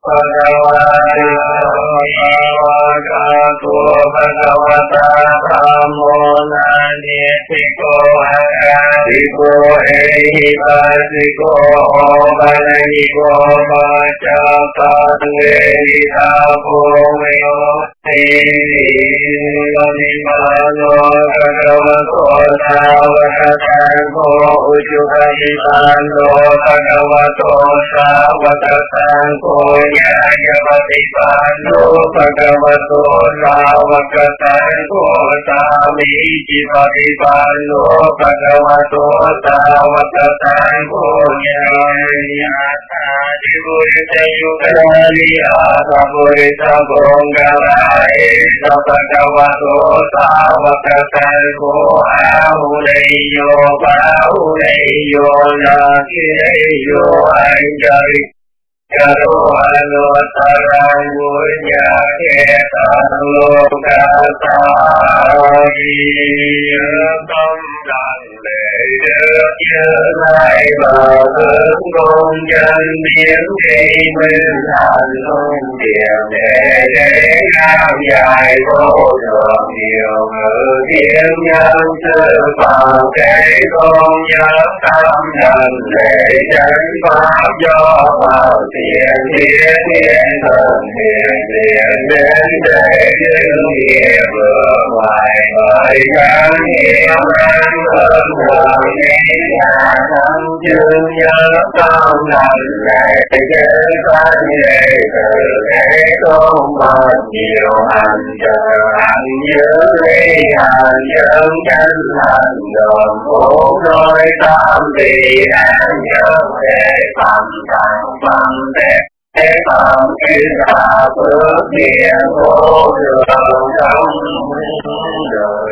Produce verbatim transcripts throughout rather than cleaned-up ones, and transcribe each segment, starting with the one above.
Bhagavato Bhagavata Dhammo Nanitiko Akadiko Ehipasiko Obaniko Machatange Nidapomyo Nimano Bhagavato Savakatango Ujukadipando Bhagavato Savakatango Nyayapatipando Bhagavato Savakatango Samijipatipando Bhagavato Savakatango Nyayapatipando Purita Yukali Purita Bongalai Bhagavato Savakatango Ahuleyo Bahuleyo Nakileyo Anjali Karo Ano Tarangunya Ketanlokasari Tâm Đàn Lệ Như Lai Bà Hương Công Chân Biến Thị Minh Thành Hương Điện Đệ Đế Nam Dài Vô Thượng Nhiều Ngữ Thiên Nhân Sư Phạm Thế Tôn Nhớ Tâm Đàn Lệ Chân Pháp Do Phạm Thiện Thiên Thiên Thần Thiện Thiện Đến Đệ Duyên Nghĩa Vừa Ngoài Mời Kháng Hiểm An Hơn Thường Nhiên Hạ Thâm Chương Nhớ Tâm Đàn Lệ Chân Pháp Nhệ Từ Thế Tôn Mật Nhiều Hành Trợ Hành Nhớ Lý Hành Nhân Chân Hành Đồng Phổ Đôi Tam Vị An Nhớ Hệ Tâm Tăng Tâm Đẹp Thế Phạm Kinh Hạ Phước Điện Vô Đường Trong Đời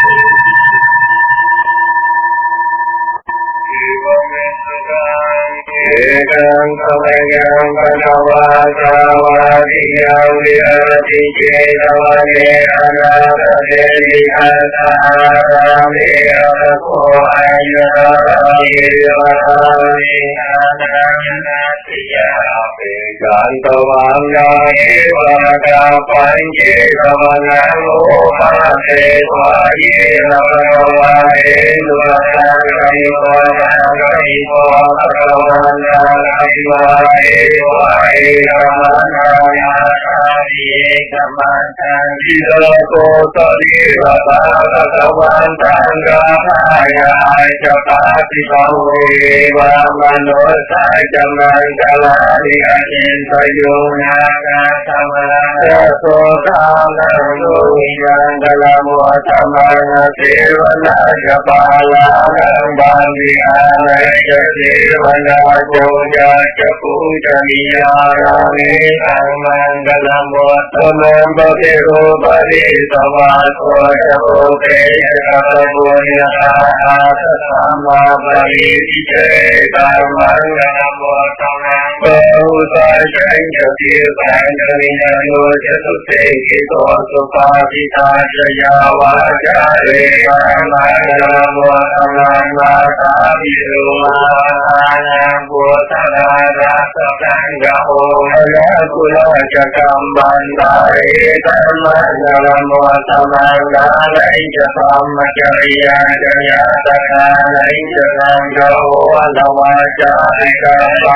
Ekam Kamayam Panavasavadiyam Vyati Chetavane Anadade Vihatarami Arako Ayarami Varami Anayanatiya Ekantavanga Evaka Panchevamanamo Mate Vaye Navavaye Nuvasangami Vavangami Bhagavana Vaye Vaye Ramanaya Ekamatanjilako Tadeva Bhagavantanga Maya Chapati Bhaveva Manosaya Mangalari Ajintayuna Gatamara Sotana Luyangalamo Tamana Sevana Japala Bandi Anaya Sevana Joja Chapuja Niyarani Mangalamo Tamam Bhagiro Bari Savato Chapote Chakapunya Sama Bari Vijay Mangalamo Tamam Bahusa Jaya Tirthanjaliya Yojatute Kito Supatita Jaya Vajare Mangalamo Tamam Virumanayam Bhutana Rasa Sangha Omaya Kula Jakam Bandare Mangalamo Tamam Nalaija Samacharya Jaya Sakalaija Sangha Omalawajarika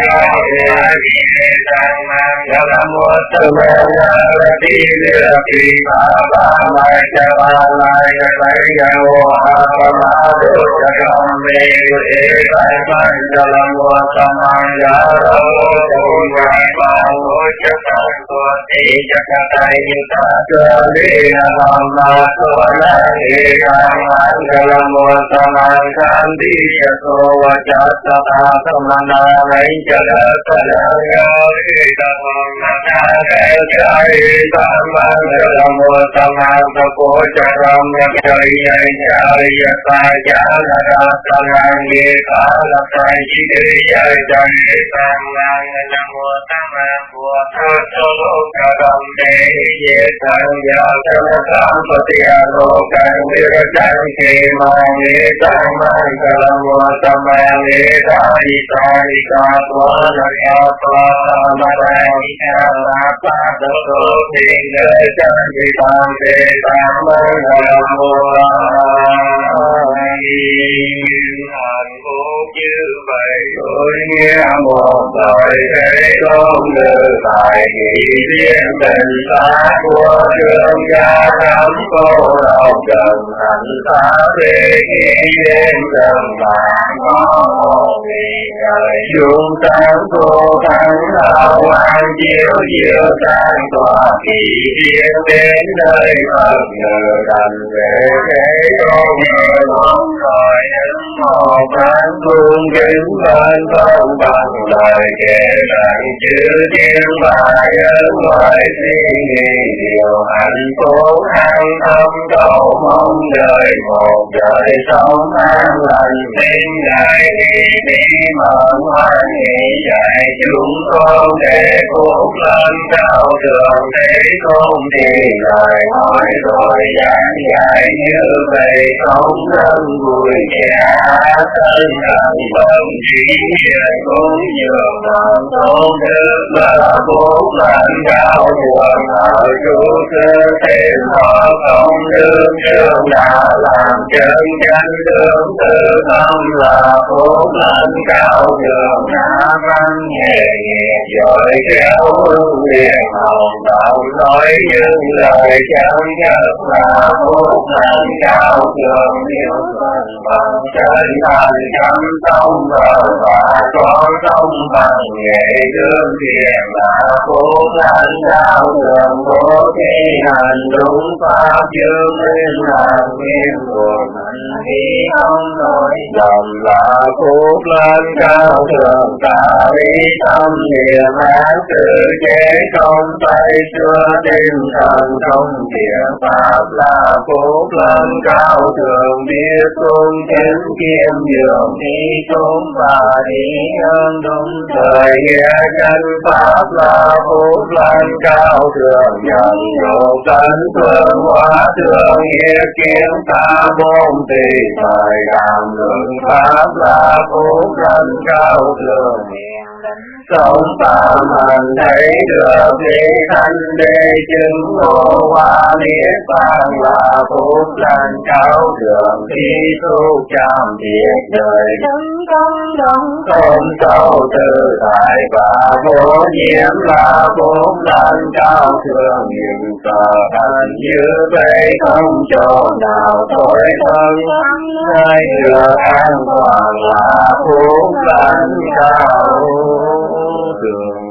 Mangalamo Tamam Nalati Virapi Baba Maja Balaya Jaya Ohamado Jakam Vedu Eva Mangalamo Tamam Nalamo Tamam Jakanto Jakatayuta Jalina Mama Sona Eka Mangalamo Tamam Kandi Yaso Vajata Samana Vaijala Sadaya Veda Mama Jaya Mangalamo Tamam Tapocharam Jaya Jaya Sajala Salangi Kala Sajidaya Jaya Mangalamo Tamam Buddha Solokaram đề ye tăng ya tăng tăng phật ya lô tăng vi tăng kỳ mang ye tăng mang ca mô tăng mang ye tăng di tăng di ca toa na ca toa ma tăng di ca la pa đô đô thiên đề tăng di tăng đề tăng mang ca mô hạnh phúc như vậy tôi nghe một lời thế công như tại kỳ viên tình ta của trường gia nắm cô đầu gần thành ta về khi đêm gần bạn có một ngày trời chung tăng cô thắng đạo an chiếu chiếu tăng tòa kỳ viên đến nơi Phật ngờ thành về thế công như một lời một phán phương kính bên công bằng lời kể lại chữ thiên bài ơn ngoại suy nghĩ điều hạnh phúc an tâm cầu mong đời một đời sống an lành tin đại đi đi mở ngoan nghĩ dạy chúng con để phúc lên cao thượng thế không thì lời hỏi rồi giảng dạy như vậy không nên vui vẻ thân thân bằng chỉ hiện cũng dường bằng tốt đức là phúc lên cao thượng ở chủ sư thêm họ không đương trường đã làm chân chánh đương tự tâm là phúc lên cao thượng đã văn nhẹ nhẹ giỏi khéo hương liền hồng động nói những lời chân chất là phúc lên cao thượng yêu thân bằng chân thành chăm tông vợ và con tông bằng nghệ đương thiện là phúc lên cao thượng bố thí hành đúng pháp dương lên làm nguyên nguồn hành khí không nổi dòng là phúc lên cao thượng ta lý tâm niệm án tự chế không tay xưa tim thần không địa pháp là phúc lên cao thượng biết tung kiếm kiếm dường đi chúng và đi ơn đúng thời nghĩa chân pháp là phúc lên cao thượng nhận độ tấn phương hóa thượng nghĩa kiếm ta bốn tỳ thời đàm lượng pháp là phúc lên cao thượng sống phạm hành thấy được đi thanh đế chứng ngộ hóa niết bàn là phúc lên cao thượng khi tu chạm thiệt đời đứng công đồng không sâu tự tại và vô nhiễm là phúc lên cao thượng nhìn sợ thành như vậy không chỗ nào thối thân nơi được an toàn là phúc lên cao thượng.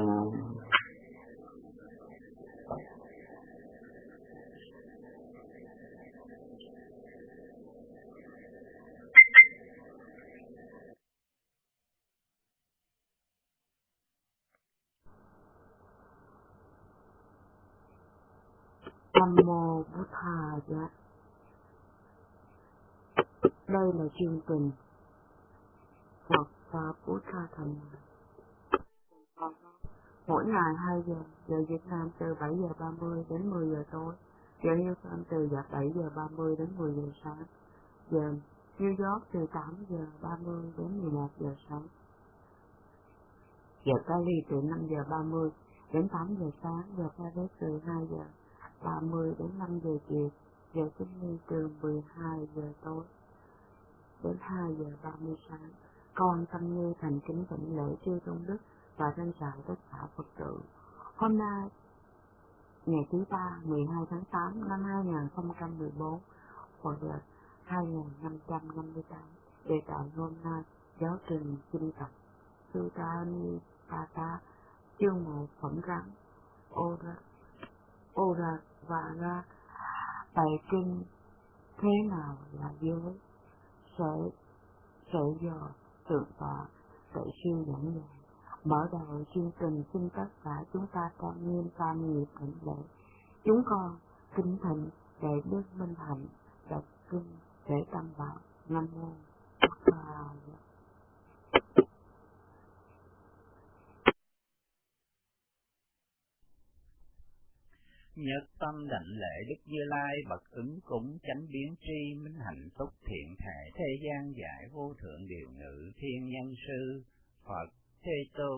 Nam mô Bụt Thà Giá. Đây là chương trình Phật Pháp Bụt Thà Thành. Mỗi ngày hai giờ, giờ Việt Nam từ bảy giờ ba mươi đến mười giờ tối, giờ New York từ bảy giờ ba mươi đến mười giờ sáng, giờ New York từ tám giờ ba mươi đến mười một giờ sáng, giờ Cali từ năm giờ ba mươi đến tám giờ sáng, giờ Paris từ hai giờ ba mươi đến năm giờ chiều, giờ Sydney từ mười hai giờ tối đến hai giờ ba mươi sáng. Con tâm như thành kính tịnh lễ chư tôn đức và thân chào tất cả Phật tử. Hôm nay ngày thứ ba mười hai tháng tám năm hai nghìn không trăm mười bốn, hoặc là hai nghìn năm trăm năm mươi tám, đề tài hôm nay giáo trình kinh tập Sutta Nipata chương một phẩm rắn Ora Ora và ra bài kinh thế nào là giới sẽ sẽ do thượng tọa Tuệ Siêu dẫn dạy. Mở đầu chương trình xin tất cả chúng ta trang nghiêm tam nghiệp thỉnh lễ. Chúng con kính thỉnh để Đức Minh Hạnh đọc kinh để tâm bảo. Nam mô Bụt Thà. Nhất tâm đảnh lễ Đức Như Lai bậc ứng cúng chánh biến tri minh hạnh phúc thiện thể thế gian giải vô thượng điều ngự thiên nhân sư Phật Thế Tôn.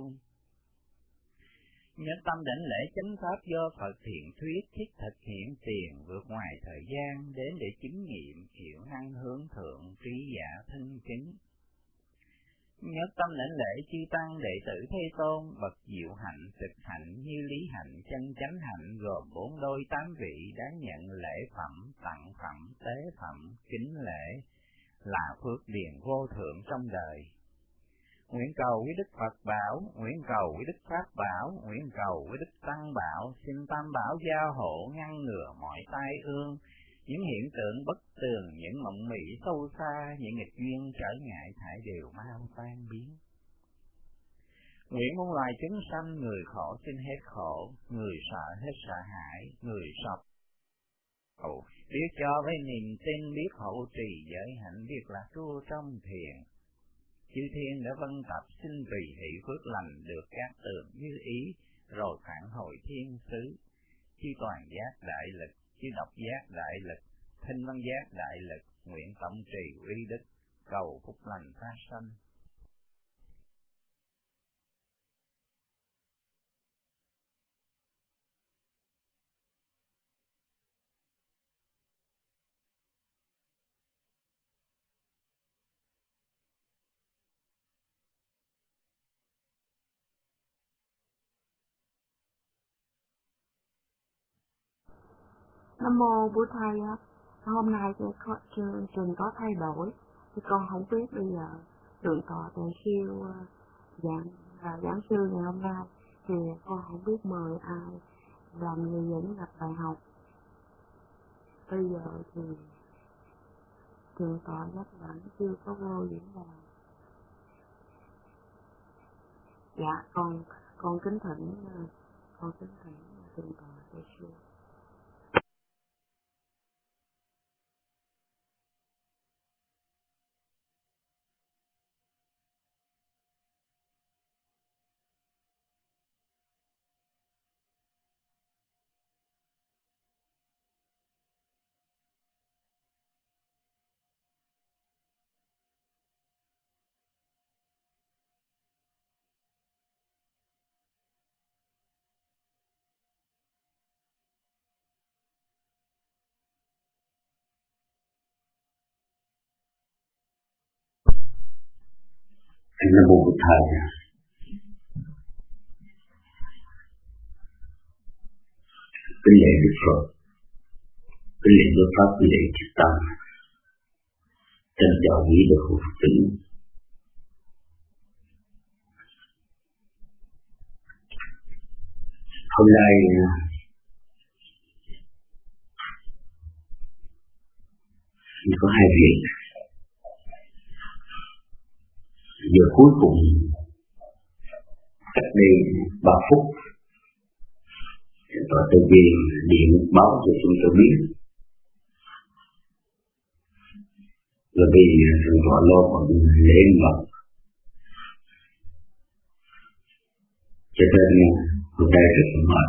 Nhất tâm đảnh lễ chánh pháp do Phật thiện thuyết thiết thực hiện tiền vượt ngoài thời gian đến để chứng nghiệm hiểu năng hướng thượng trí giả thân kính. Nhất tâm lãnh lễ chư tăng đệ tử Thế Tôn bậc diệu hạnh thực hạnh như lý hạnh chân chánh hạnh gồm bốn đôi tám vị đáng nhận lễ phẩm tặng phẩm tế phẩm kính lễ là phước điền vô thượng trong đời. Nguyện cầu với Đức Phật bảo, nguyện cầu với Đức Pháp bảo, nguyện cầu với Đức Tăng bảo, xin Tam bảo gia hộ ngăn ngừa mọi tai ương, những hiện tượng bất tường, những mộng mị sâu xa, những nghịch duyên trở ngại thải đều mau tan biến. Nguyện muôn loài chúng sanh, người khổ xin hết khổ, người sợ hết sợ hãi, người sọc khổ, biết cho với niềm tin, biết hậu trì giới hạnh, biết là trua trong thiền. Chư thiên đã vân tập xin tùy hỷ phước lành được các tường như ý, rồi phản hồi thiên xứ. Chư toàn giác đại lực, chư độc giác đại lực, thinh văn giác đại lực, nguyện tổng trì uy đức, cầu phúc lành phát sanh. Nam mô Bụt Thầy á, hôm nay chương trình có thay đổi, thì con không biết bây giờ thượng tọa Tề Siêu giảng giảng sư ngày hôm nay thì con không biết mời ai làm người dẫn gặp bài học. Bây giờ thì thượng tọa nhất vẫn chưa có vô diễn đàn. Dạ con con kính thỉnh con kính thỉnh thượng tọa Tề Siêu. Nam mô Bụt Thầy. Kính lễ Đức Phật, kính lễ Đức Pháp, kính lễ chư tăng. Trân trọng quý được hộ Phật tử. Hôm nay có hai việc. Giờ cuối cùng cách đây ba phút tòa Tây Viên điện báo cho chúng tôi biết là vì thượng tọa lo còn lễ mật, cho nên hôm nay rất là mệt,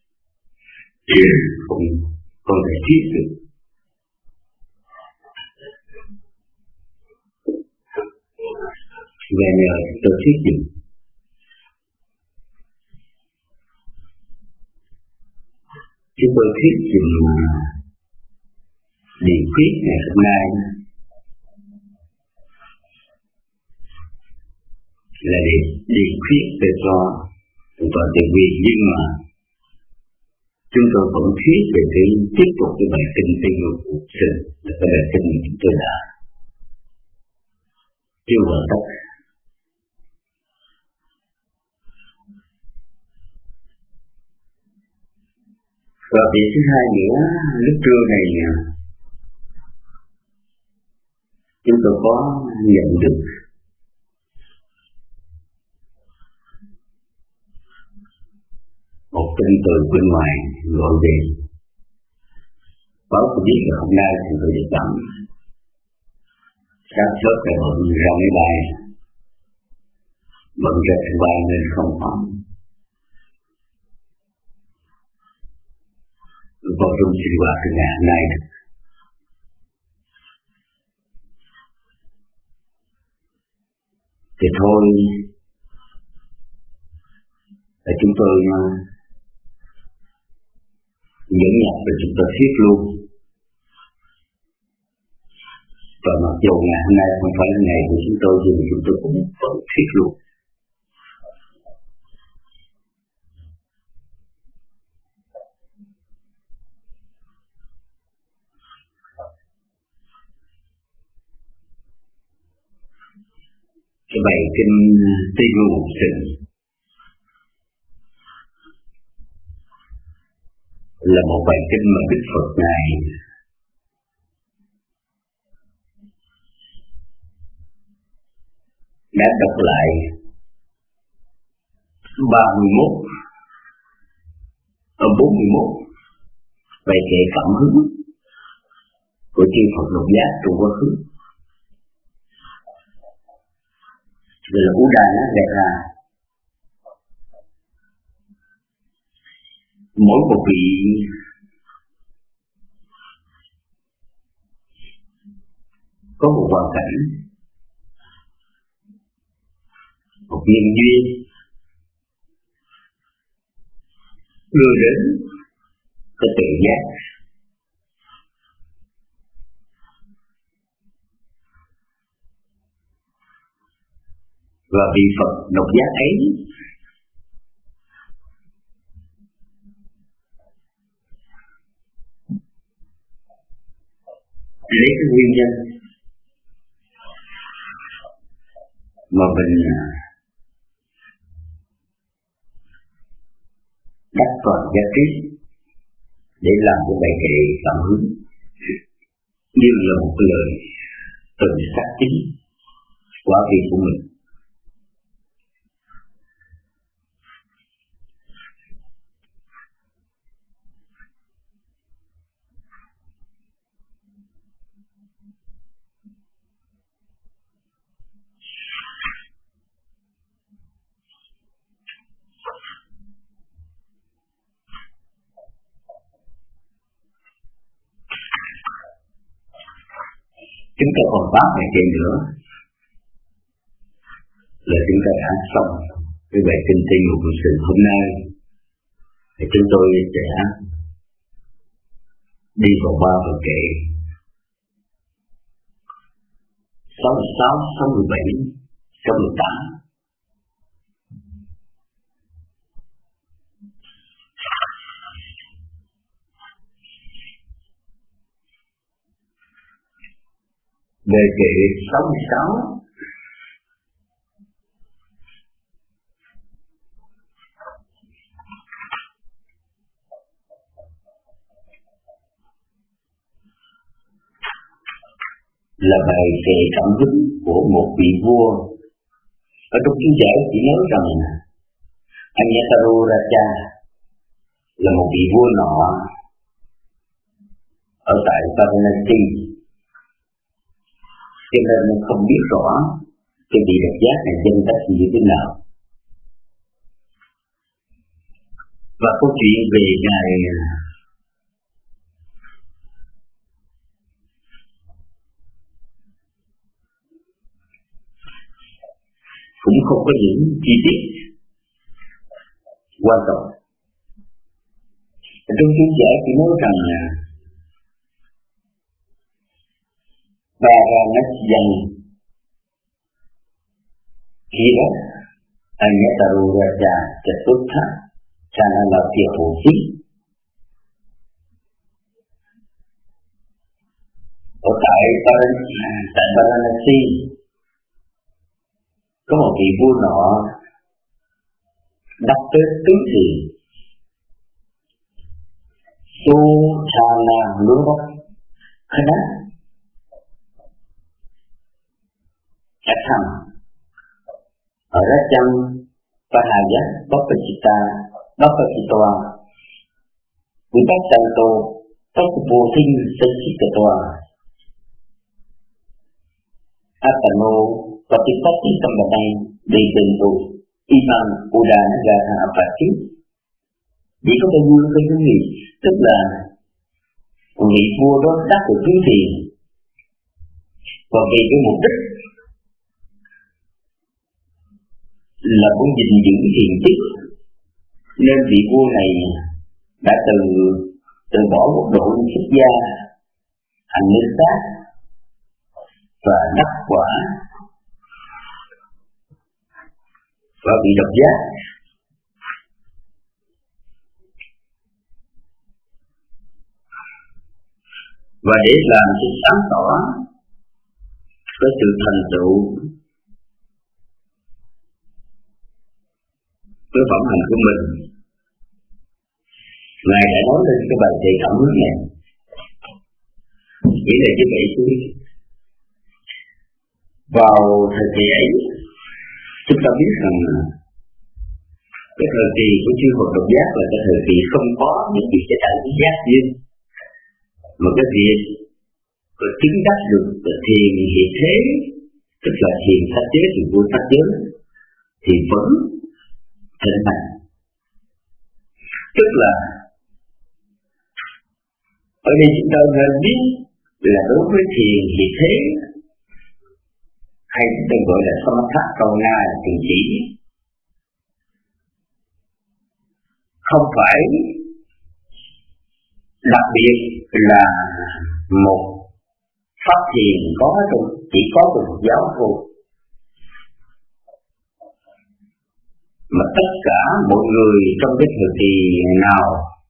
không không thể thuyết được. Về nhờ tôi thuyết trình. Chúng tôi thuyết trình điều quyết ngày hôm nay là để điều quyết để cho tụi tôi tự quyền, nhưng mà chúng tôi vẫn thuyết về cái tiếp tục cái bài kinh Tây Ngộ Cuộc Sinh là cái bài kinh mà chúng tôi đã chưa hoàn tất. Và việc thứ hai nữa, lúc trưa này chúng tôi có nhận được một tin từ bên ngoài gọi về, báo tôi biết là hôm nay thì tôi được tặng sắp xếp là bận ra máy bay, bận ra sân bay nên không có vào trong sinh hoạt từ ngày hôm nay. Thì thôi, là chúng tôi dẫn nhập và chúng tôi thuyết luôn. Và mặc dù ngày hôm nay không phải là ngày của chúng tôi, nhưng chúng tôi cũng vẫn thuyết luôn. Cái bài kinh Tây Vô Một Sinh là một bài kinh mà Đức Phật Ngài đã đọc lại ba mươi mốt ở bốn mươi mốt bài kệ cảm hứng của chư Phật Lục Giác trong quá khứ. Vì là Ú Đà nó đẹp ra mỗi một vị có một hoàn cảnh, một nhân duyên đưa đến cái tự giác. Và vị Phật độc giác ấy lấy cái nguyên nhân mà mình đắc toàn giác trí để làm một bài kệ cảm hứng, như là một lời từ xác tín quả vị của mình. Chúng ta còn bác bài kệ nữa là chúng ta đã xong cái bài kinh Tây Vô Một Sinh hôm nay. Thì chúng tôi sẽ đi vào ba bài kệ sáu mươi sáu, sáu mươi bảy, sáu mươi tám. Bài kệ sáu mươi sáu là bài kệ cảm hứng của một vị vua. Ở trong chú giải chỉ nói rằng Anyataru Raja là một vị vua nọ ở tại Varanasi, cho nên không biết rõ cái vị độc giác này danh cách như thế nào. Và câu chuyện về ngài cũng không có những chi tiết quan trọng. Trong chú giải chỉ nói rằng Varanasi Kira Anyataru Raja Chatutha Chanalapya Bhuti. Ở tại tại Varanasi có một vị vua nọ đắc tới tứ thiền Su Chana Lúa Khana Các thằng ở Rajam Pahaya Bapachita Bapachitoa Vipassanto Bapapô Thinh Sachikatoa Atano Patipati Sambanai Đi Tình Tù Iman Uda Naga Apati. Chỉ có bao nhiêu cái gì, tức là vị vua đó đắc được kiếm tiền, và vì cái mục đích là muốn gìn giữ hiền chức, nên vị vua này đã từ từ bỏ quốc độ xuất gia thành nữ sát và đắc quả và bị độc giác. Và để làm sự sáng tỏ cái sự thành tựu cái phẩm hành của mình, Ngài đã nói lên cái bài thề cảm hứng này. Nghĩa là như vậy chứ. Vào thời kỳ ấy, chúng ta biết rằng cái thời kỳ của chư Phật độc giác là cái thời kỳ không có những việc cho đại giác riêng, mà cái việc có chứng đắc được thiền hiện thế, tức là thiền sát giới thì vô sát giới, thì vẫn thịnh hành. Tức là ở đây chúng ta nên biết là đối với thiền hiện thế, hay chúng ta gọi là samatha cầu na là thiền chỉ, không phải đặc biệt là một pháp thiền có trong chỉ có trong Phật giáo thôi, mà tất cả mọi người trong cái thời kỳ nào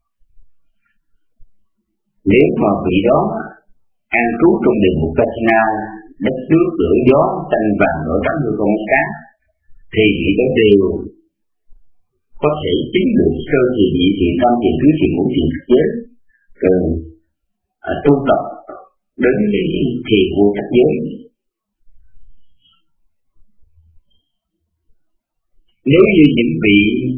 nếu mà vị đó an trú trong địa ngục Kasina, đất nước lửa gió xanh vàng nổi trắng như con cá, thì vị đó đều có thể chứng được sơ thiền, nhị thiền, tam thiền, tứ thiền, ngũ thiền sắc giới, từ à, tu tập đến cái thiền vô sắc giới. Nếu như những vị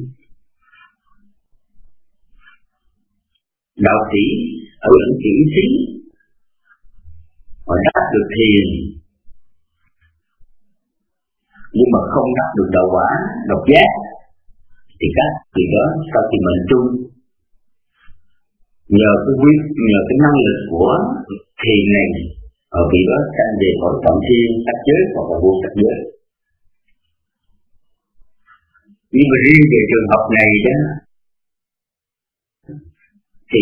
đạo sĩ ở những chữ xí họ đắc được thiền nhưng mà không đắc được đạo quả độc giác, thì các vị đó sau khi mệnh trung nhờ cái quyết nhờ cái năng lực của thiền này, ở vị đó sanh về cõi phạm thiên sắc giới hoặc là vô sắc giới. Nhưng mà riêng về trường hợp này đó thì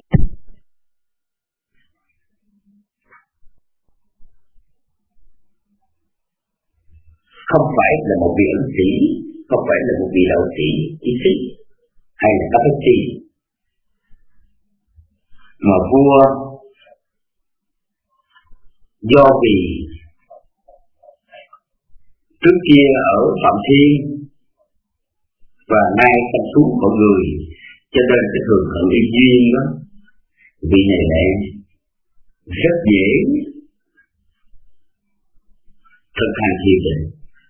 không phải là một vị ẩn sĩ, không phải là một vị đạo sĩ ý sĩ hay là các sĩ, mà vua do vì trước kia ở Phạm Thiên và nay sanh xuống mọi người, cho nên cái thường hận y duyên đó, vị này lại rất dễ thực hành thiền định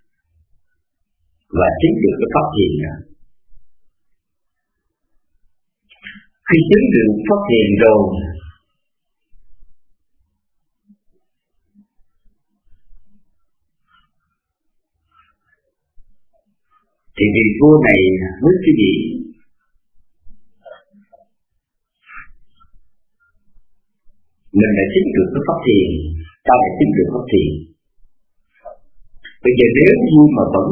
và chứng được cái pháp thiền đó. Khi chứng được pháp thiền rồi thì vị vua này với cái gì mình đã chứng được cái pháp thiền, ta đã chứng được pháp thiền. Bây giờ nếu như mà vẫn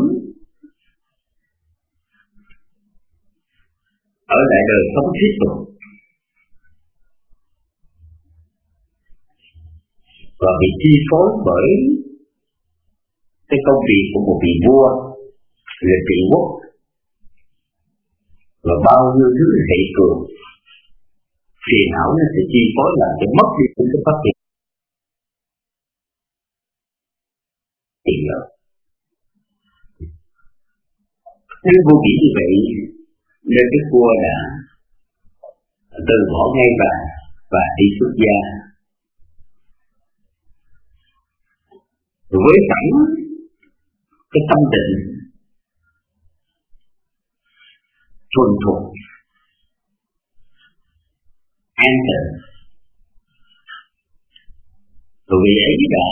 ở lại đời sống tiếp tục và bị chi phối bởi cái công việc của một vị vua là trị quốc và bao nhiêu thứ hệ cường, phiền não nó sẽ chi phối làm cho mất đi cái phát triển tiền lợi. Nếu vô nghĩ như vậy nên cái vua đã từ bỏ ngay và và đi xuất gia với sẵn cái tâm định thuần thục an tịnh, rồi vì ấy đã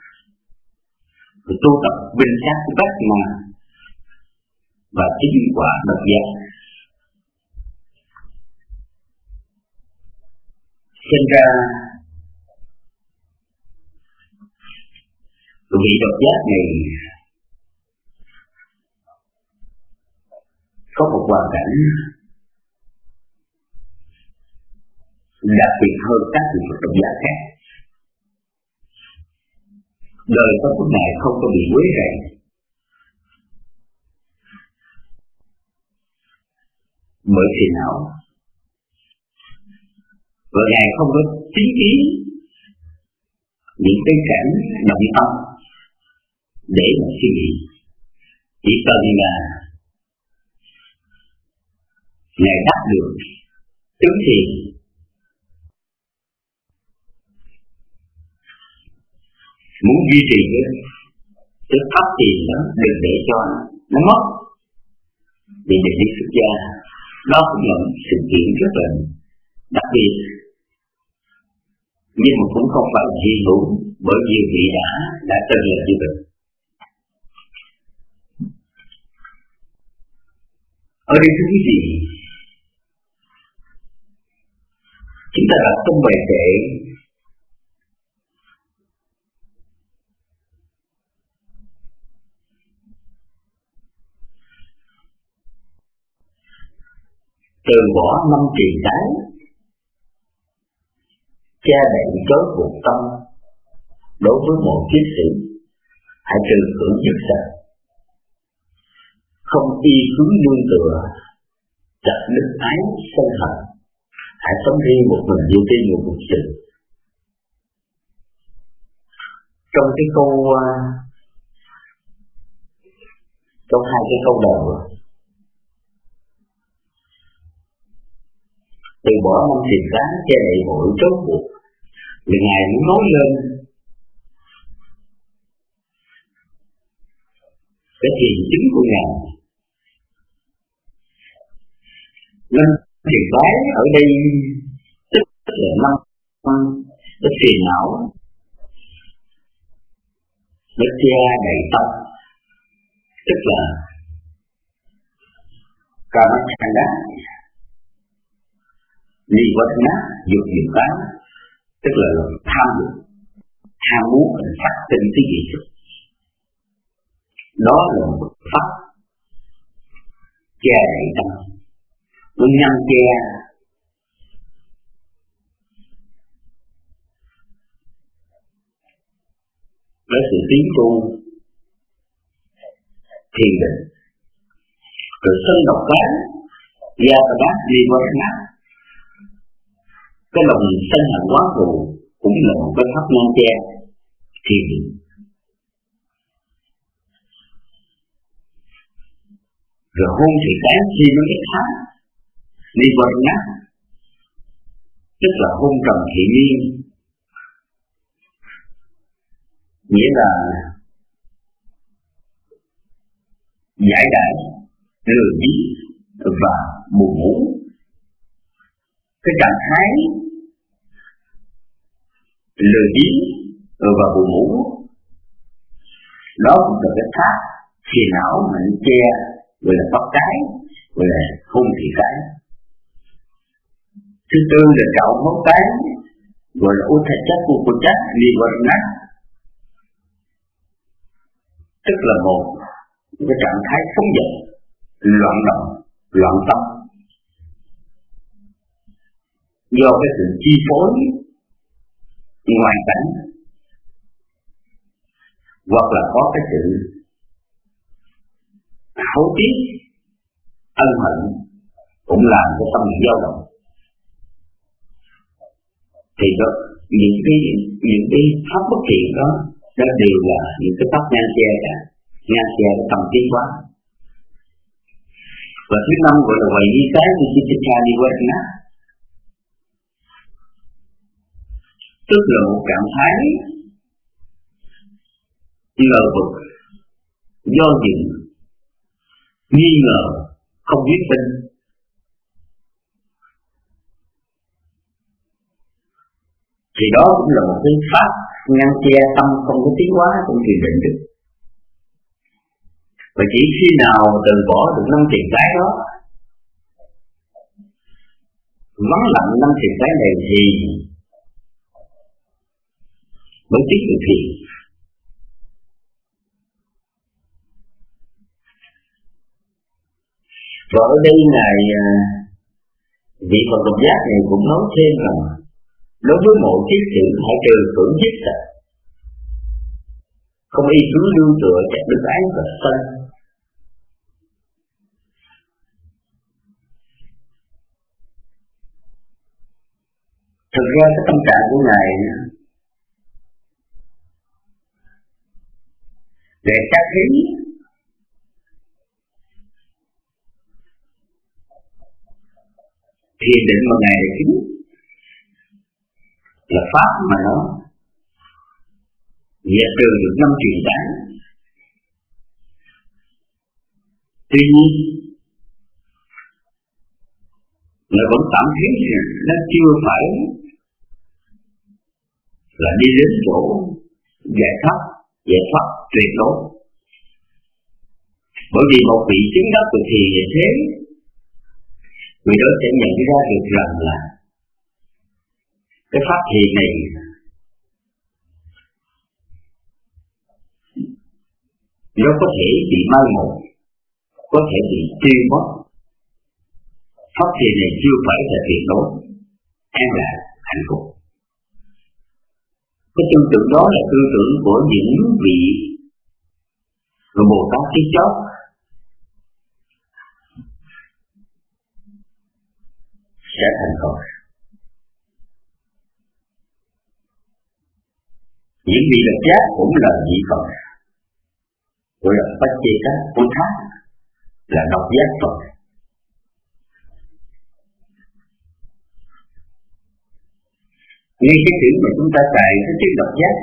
tu tập bình sát của bát mà và chứng quả độc giác. Sinh ra vị độc giác này có một hoàn cảnh đặc biệt hơn các vị Phật độc giác khác. Đời có phút này không có bị quấy rầy, bởi phiền não, và Ngài không có chứng kiến những cái cảnh động tâm để mà suy nghĩ. Chỉ cần là Ngài đắc được tướng thiền, muốn duy trì cái cái pháp tiền đó, đừng để cho nó mất để để đi xuất gia. Đó cũng là một sự kiện rất là đặc biệt, nhưng mà cũng không phải là hy hữu, bởi nhiều vị đã đã từng là như vậy. Ở đây thưa quý vị, chúng ta đọc trong bài kệ từ bỏ năm triền tái, cha đậy chối buộc tâm. Đối với một chiến sĩ, hãy trừ hưởng nhất sợ, không y hướng nương tựa, chặt đứt ái sân hận. Hãy sống riêng một mình như trên một cuộc sự. Trong cái câu trong hai cái câu đầu, từ bỏ năm triền tái, cha đậy hội chối buộc, thì Ngài muốn nói lên cái thiền chính của Ngài. Năm triền tái ở đây tức là năm cái phiền não, nó che đầy tâm, tức là Kama-chanda, Nivana, dục diệu tán, tức là tham dục, ham muốn phát sinh cái gì đó. Đó là một pháp che đậy tâm, nó ngăn che với sự tiến tu thiền định. Rồi sân độc cán, gia ta bát đi qua ngã, cái lòng sân hận quá thù cũng là một cái pháp ngăn che thiền định. Rồi hôn thì tán chi với cái khác đi qua ngã, tức là hôn trầm thị niên, nghĩa là giải đãi, lừa dối và buồn ngủ. Cái trạng thái lừa dối và buồn ngủ đó cũng là cái pháp phiền não mạnh che, gọi là bắt cái, gọi là hung thị cái. Thứ tư là trọng móc cái, gọi là út thạch chất của cô chất liên quan nát, tức là một cái trạng thái sống dậy, loạn động, loạn tâm, do cái sự chi phối ngoại cảnh, hoặc là có cái sự hối tiếc, ân hận cũng làm cho tâm bị dao động. Thì đó, những cái những cái pháp bất thiện đó, đó đều là những cái pháp ngăn che cả, ngăn che tâm tiến hóa. Và thứ năm gọi là quầy di cái thì chỉ cha đi qua nó, tức là một trạng thái ngờ vực, do dự, nghi ngờ, không biết tin. Thì đó cũng là một cái pháp ngăn che tâm không có tiến hóa trong thiền định được. Và chỉ khi nào từ bỏ được năm thiền cái đó, vắng lặng năm thiền cái này, thì mới tiến được thiền. Và ở đây ngài vị Phật Độc Giác này cũng nói thêm rằng đối với mọi kiết sử hãy trừ cưỡng dứt ra, không y cứ lưu tựa chắc đức ái và sân. Thực ra cái tâm trạng của ngài để các khí thiền định mà ngài là chính là pháp mà nó diệt trừ được năm truyền tán. Tuy nhiên nó vẫn cảm thấy nó chưa phải là đi đến chỗ giải thoát, giải thoát tuyệt đối. Bởi vì một vị chứng đắc của thiền như thế, người đó sẽ nhận ra được rằng là cái pháp thiền này nó có thể bị mai một, có thể bị tiêu mất. Pháp thiền này chưa phải là tuyệt đối, an lạc, hạnh phúc. Cái tư tưởng đó là tư tưởng của những vị rồi Bồ Tát kiếp chót. Sẽ thành công. Những vị độc giác cũng là vị Phật, gọi là Bách Chê Các Bồ Tát, là độc giác Phật. Ngay cái chữ mà chúng ta xài cái chữ độc giác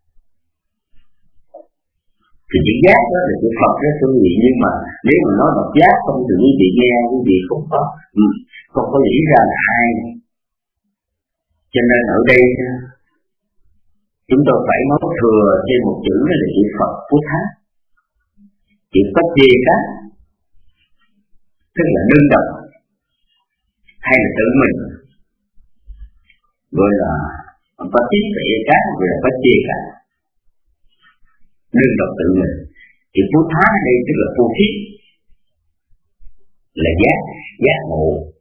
thì chữ giác đó là chữ Phật đó quý vị, nhưng mà nếu mà nói độc giác không thì quý vị nghe quý vị không có ừ, không có nghĩ ra là ai. Cho nên ở đây chúng tôi phải nói thừa trên một chữ đó là chữ Phật Bồ Tát, chữ Bách Chê Các, tức là đơn độc hay là tự mình, gọi là Bách Chê Các, gọi là Bách Chê Các, đơn độc tự mình. Chữ Bồ Tát ở đây tức là vô thiết, là giác, giác ngộ.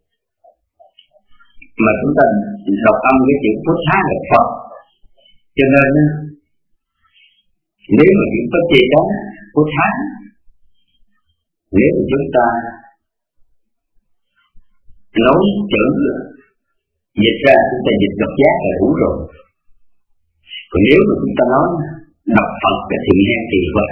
Mà chúng ta đọc âm cái chữ Bồ Tát là Phật, cho nên nếu mà chữ Bách Chê Các, Bồ Tát, nếu mà chúng ta nói chữ dịch ra, chúng ta dịch độc giác là đủ rồi. Còn nếu mà chúng ta nói đọc Phật thì nghe kỳ quá.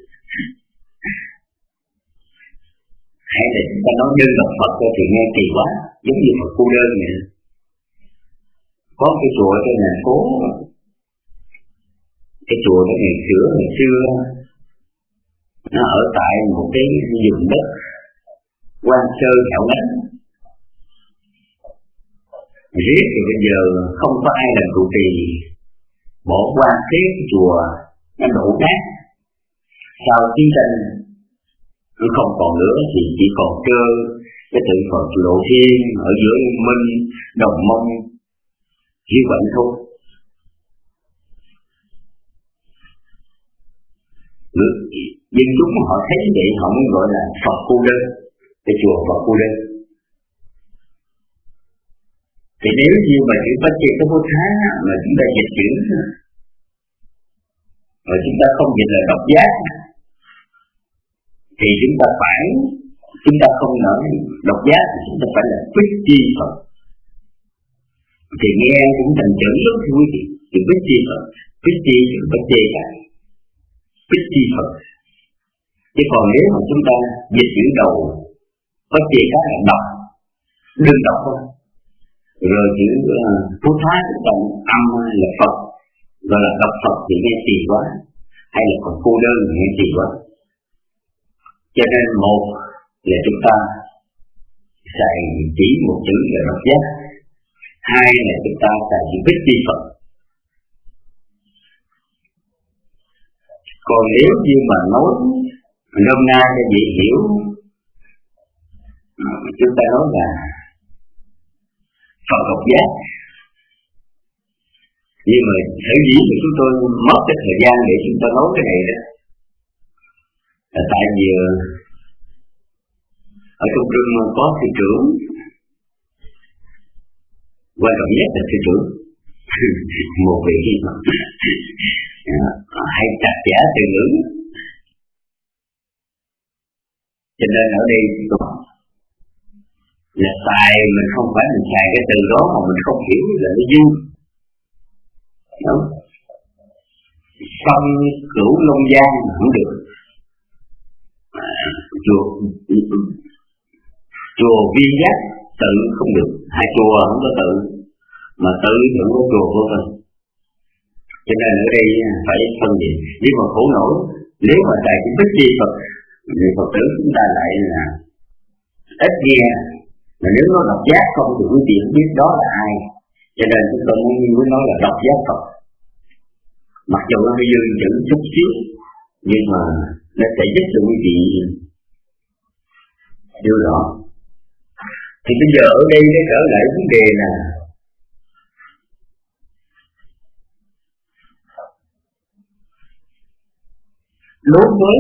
Hay là chúng ta nói đơn đọc Phật thì nghe kỳ quá, giống như Phật cô đơn vậy. Có cái chùa ở trên thành phố, cái chùa đó ngày xưa ngày xưa nó ở tại một cái vùng đất quan sơ hẻo lánh. Riết thì bây giờ không có ai làm trụ trì, bỏ qua cái chùa nó đổ nát. Sau chiến tranh nó không còn nữa thì chỉ còn trơ cái tượng Phật Lộ Thiên ở giữa Liên Minh, Đồng Mông như vậy thôi. Nhưng chúng họ thấy vậy họ mới gọi là Phật cô đơn, cái chùa Phật cô đơn. Thì nếu như mà chữ Bách Chê Các Bồ Tát mà chúng ta dịch chuyển mà chúng ta không dịch là độc giác thì chúng ta phải chúng ta không nói độc giác thì chúng ta phải là Bích Chi Phật. Thì nghe cũng thành chữ lắm thưa quý vị, chữ Bích Chi Phật, Bích Chi chữ Bách Chê Các, Bích Chi Phật. Chứ còn nếu mà chúng ta dịch chữ đầu Bách Chê Các là độc, đừng đọc thôi. Rồi chữ Bồ Tát trong âm là Phật, gọi là đọc Phật thì nghe kỳ quá, hay là còn cô đơn thì nghe kỳ quá. Cho nên một là chúng ta xài chỉ một chữ là độc giác, hai là chúng ta xài chữ Bích Chi Phật. Còn nếu như mà nói nôm na cho dễ hiểu, chúng ta nói là Phật độc giác Nhưng mà sở dĩ mà chúng tôi mất cái thời gian để chúng ta nói cái này đó là tại vì ở trong trung có thị trưởng, quan trọng nhất là thị trưởng một vị hay chặt chẽ từ ngữ, cho nên ở đây là xài mình không phải mình xài cái từ đó mà mình không hiểu là nó dư, đúng sông cửu Long Giang không được, à, chùa chùa Viên Giác tự không được, hai chùa không có tự, mà tự vẫn có chùa vô mình. Cho nên ở đây phải phân biệt. Nhưng mà khổ nổi, nếu mà tại cái bất chi Phật, người Phật tử chúng ta lại là ít nghe, mà nếu nó độc giác không thì quý vị không biết đó là ai. Cho nên chúng tôi muốn muốn nói là độc giác Phật. Mặc dù nó hơi dư chữ chút xíu, nhưng mà nó sẽ giúp cho quý vị hiểu rõ. Thì bây giờ ở đây để trở lại vấn đề là đối với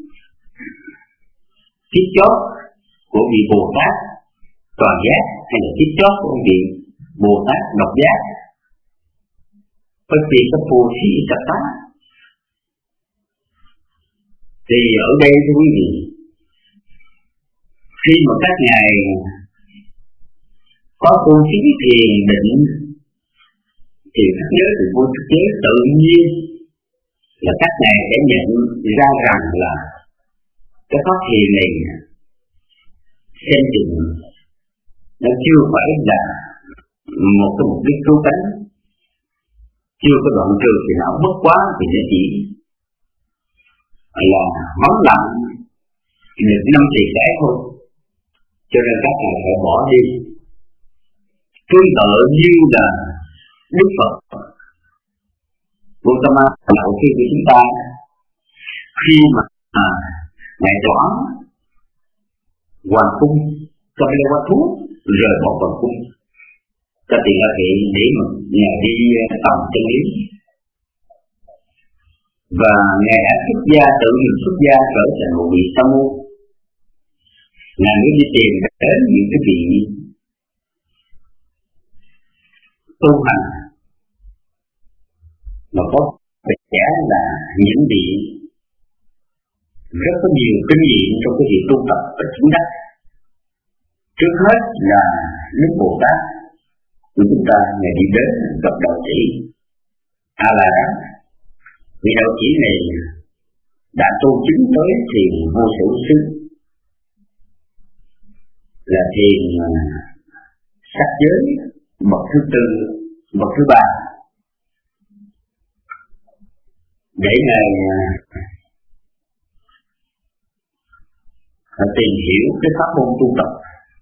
chiếc chót của vị Bồ Tát toàn giác hay là chiếc chót của vị Bồ Tát độc giác, phân biệt các phù thí tập tác, thì ở đây thưa quý vị, khi mà các ngài có tu trí thiền định thì các giới từ vô thực giới tự nhiên là các ngài sẽ nhận ra rằng là cái pháp thiền này xem chừng nó chưa phải là một cái mục đích cứu cánh, chưa có đoạn trừ thì não bất quá, thì nó chỉ là vắng lặng được năm tỷ cái thôi. Cho nên các ngài phải bỏ đi, tương tự như là Đức Phật Gautama đạo thiên của chúng ta, khi mà à, ngài tỏa hoàng cung cho lê hoa thuốc rời bỏ hoàng cung cho tiền La Thị để mà ngài đi tầm chân lý, và ngài đã xuất gia, tự mình xuất gia trở thành một vị sa môn. Ngài mới đi tìm đến những cái vị tu hành mà có vẻ là những vị rất có nhiều kinh nghiệm trong cái việc tu tập và chứng đắc. Trước hết là Đức Bồ Tát của chúng ta, ngài đi đến gặp đạo sĩ A La Hán. Vị đạo sĩ này đã tu chứng tới thiền vô sở xứ, là thiền sắc giới bậc thứ tư, bậc thứ ba, để ngài tìm hiểu cái pháp môn tu tập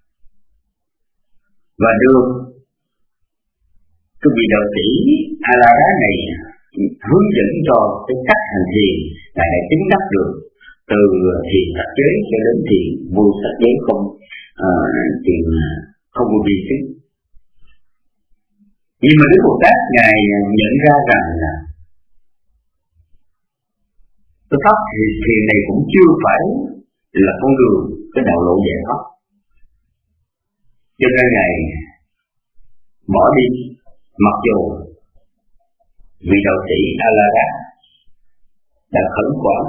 và đưa cái vị đạo sĩ A La Hán này hướng dẫn cho cái cách hành thiền là để chứng đắc được từ thiền sắc giới cho đến thiền vô sắc giới, không uh, thiền không vô vi xứ. Nhưng mà Đức Bồ Tát ngài nhận ra rằng là cái pháp thiền này cũng chưa phải là con đường, cái đạo lộ giải thoát. Cho nên ngài bỏ đi, mặc dù vị đạo sĩ A La Hán đã khẩn khoản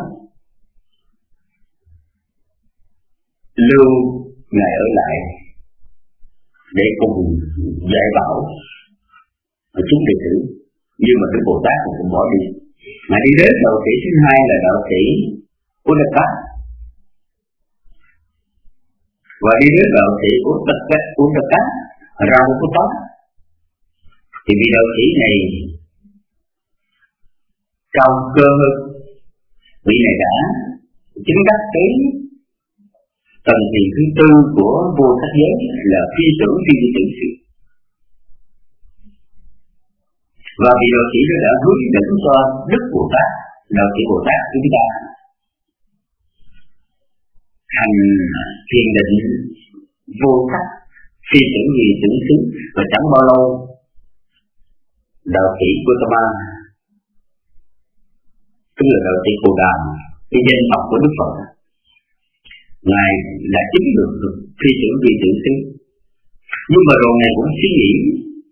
lưu ngài ở lại để cùng dạy bảo và chúng đệ tử, nhưng mà Đức Bồ Tát cũng bỏ đi. Mà đi đến đạo sĩ thứ hai là đạo sĩ Uddaka, và đi đến đạo sĩ Uddaka Uddaka Ramaputta, thì vị đạo sĩ này cao cơ hơn. Vị này đã chứng đắc tới tầng thiền thứ tư của vô sắc giới là phi tưởng phi vi tưởng sự. Và vị đạo sĩ đó đã hướng dẫn cho Đức Bồ Tát, đạo sĩ Bồ Tát của chúng ta hành thiền định vô sắc phi tưởng vi tưởng xứ, và chẳng bao lâu đạo sĩ Gautama, tức là đạo sĩ Cồ Đàm, cái danh học của Đức Phật, ngài đã chứng được phi tưởng vi tưởng xứ, nhưng mà rồi ngài cũng suy nghĩ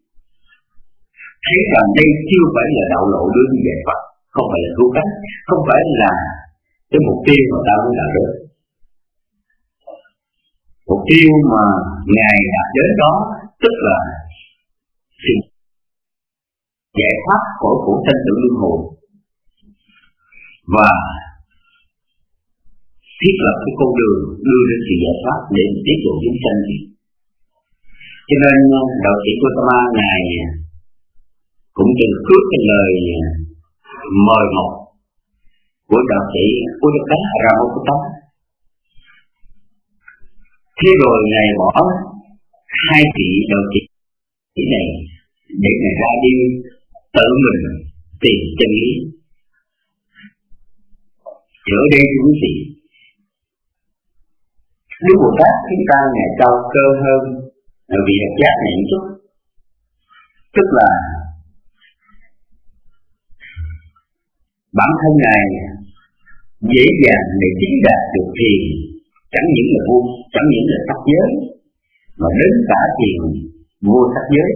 thấy rằng đây chưa phải là đạo lộ đưa đi giải thoát, không phải là cứu cánh, không phải là cái mục tiêu mà ta muốn đạt được. Mục tiêu mà ngài đạt đến đó tức là sự giải thoát khỏi khổ sanh tử luân hồi và thiết lập cái con đường đưa đến sự giải thoát để tiết lộ chúng sanh. Cho nên đạo sĩ Gautama ngài cũng từng cướp cái lời mời mọc của đạo sĩ của Đức Thánh Ramaputta. Thế rồi ngài bỏ hai vị đạo sĩ này để ngài ra đi tự mình tìm chân lý. Ở đây thưa quý vị, Đức Bồ Tát chúng ta ngài cao cơ hơn ở vị Độc Giác này chút, tức là bản thân ngài dễ dàng để chứng đạt được thiền, chẳng những là vô, chẳng những là sắc giới, mà đến cả thiền vô sắc giới.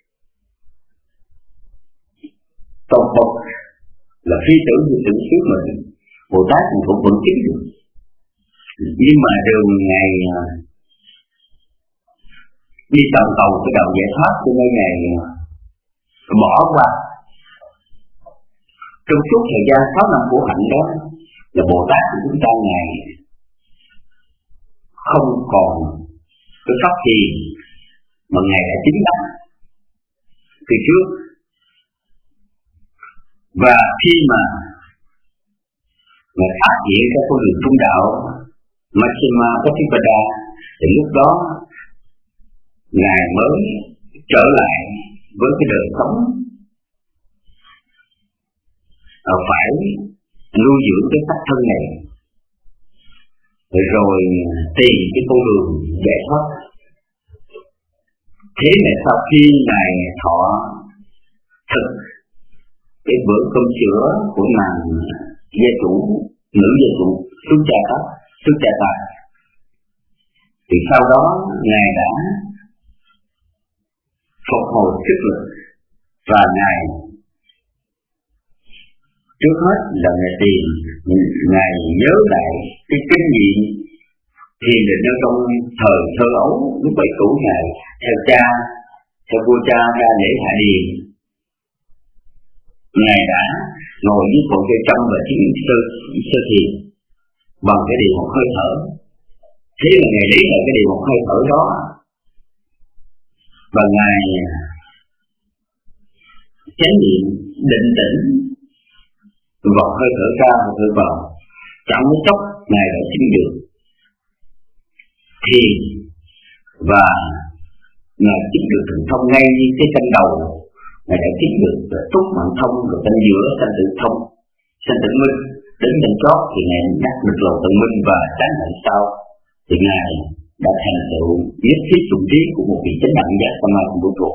Còn Phật là phi tưởng như tưởng xứ mình, Bồ Tát cũng vẫn chứng được. Nhưng mà đường ngày đi tầm cầu cái đầu giải thoát cho nên ngày bỏ qua. Trong suốt thời gian sáu năm khổ hạnh đó là Bồ Tát của chúng ta ngày không còn cái pháp thiền mà ngài đã chứng đắc từ trước. Và khi mà ngài phát hiện ra con đường trung đạo Majjhima Patipada thì lúc đó ngài mới trở lại với cái đời sống phải nuôi dưỡng cái xác thân này, rồi tìm cái con đường giải thoát. Thế mà sau khi ngài thọ thực cái bữa cơm sữa của nàng gia chủ, nữ gia chủ xuống cha tát, xuống cha tát, thì sau đó ngài đã phục hồi sức lực và ngài trước hết là ngài tìm, ngài nhớ lại cái kinh nghiệm thiền định ở trong thời thơ ấu lúc bảy tuổi ngài theo cha, theo vua cha ra lễ hạ điền. Ngài đã ngồi với cội cây trong và chứng sơ sơ thiền bằng cái điều một hơi thở. Thế là ngài lấy lại cái điều một hơi thở đó và ngài chánh niệm định tĩnh vào hơi thở ra và thở vào, chẳng một chốc ngài đã chứng được thiền và ngài chứng được thần thông ngay như cái chân đầu. Ngài đã chứng được túc mạng thông, rồi chân giữa sanh tử thông, sanh tử minh. Đến chân chót thì ngài nhắc được lộ tự minh và sáng hạnh sau thì ngài đã thành tựu nhất thiết dụng trí của một vị chánh đẳng giác Sama của vũ trụ.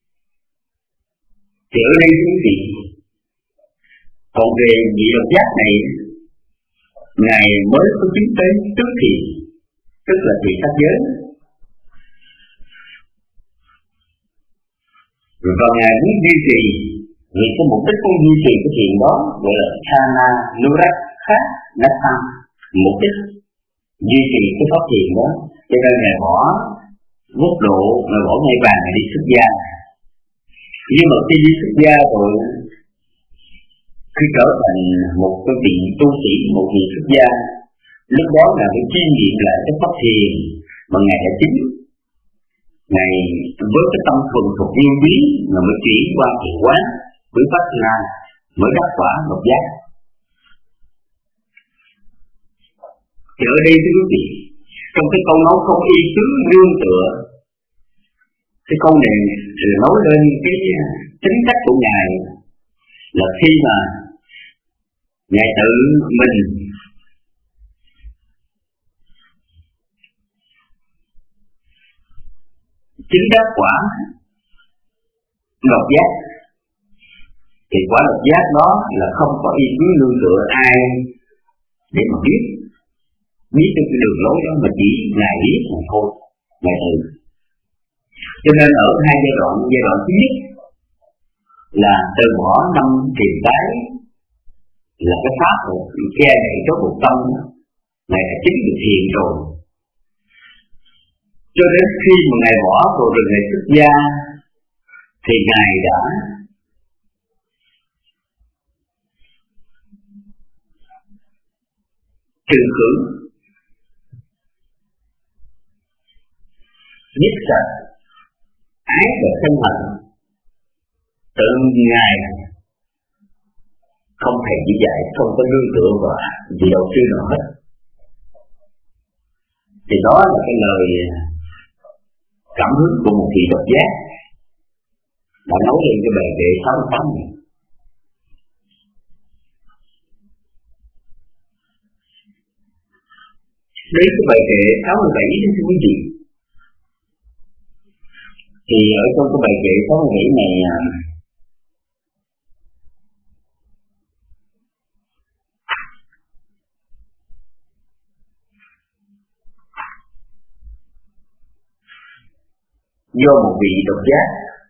Thì ở đây quý vị, còn về vị Độc Giác này, ngài mới có chứng tới trước thiền, tức là thiền sắc giới. Và ngài muốn duy trì, vì cái mục đích muốn duy trì cái thiền đó gọi là Chana Nurat khác đã tăng mục đích duy trì cái pháp thiền đó, cho nên ngài bỏ quốc độ, ngài bỏ ngay vàng, ngài đi xuất gia. Nhưng mà khi đi xuất gia rồi, khi trở thành một cái vị tu sĩ, một vị xuất gia, lúc đó là phải chiêm nghiệm lại cái pháp thiền mà ngài đã chứng. Ngài với cái tâm thuần thuộc yêu bí mà mới chuyển qua thiền quán với phát na mới đắc quả độc giác. Thì ở đây thưa quý vị, trong cái câu nói không y xứ nương tựa, cái câu này nói lên cái tính cách của ngài là khi mà ngài tự mình chứng đắc quả độc giác thì quả độc giác đó là không có yên cứ nương tựa ai để mà biết biết được cái đường lối đó, mà chỉ ngài biết mà thôi, ngài từ. Cho nên ở hai giai đoạn, giai đoạn thứ nhất là từ bỏ năm triền tái là cái pháp của che đậy cho cuộc tâm, ngài đã chính được thiền rồi. Cho đến khi mà ngài bỏ rồi rồi ngài xuất gia thì ngài đã trừ khử nhất sạch ái và sân hận. Tự ngài không thầy chỉ dạy, không có nương tựa vào gì đầu tiên nào hết. Thì đó là cái lời cảm hứng của một vị độc giác đã nói lên cái bài kệ sáu mươi tám này. Đến cái bài kệ sáu mươi bảy đó thưa quý vị, thì ở trong cái bài kệ sáu mươi bảy này do một vị độc giác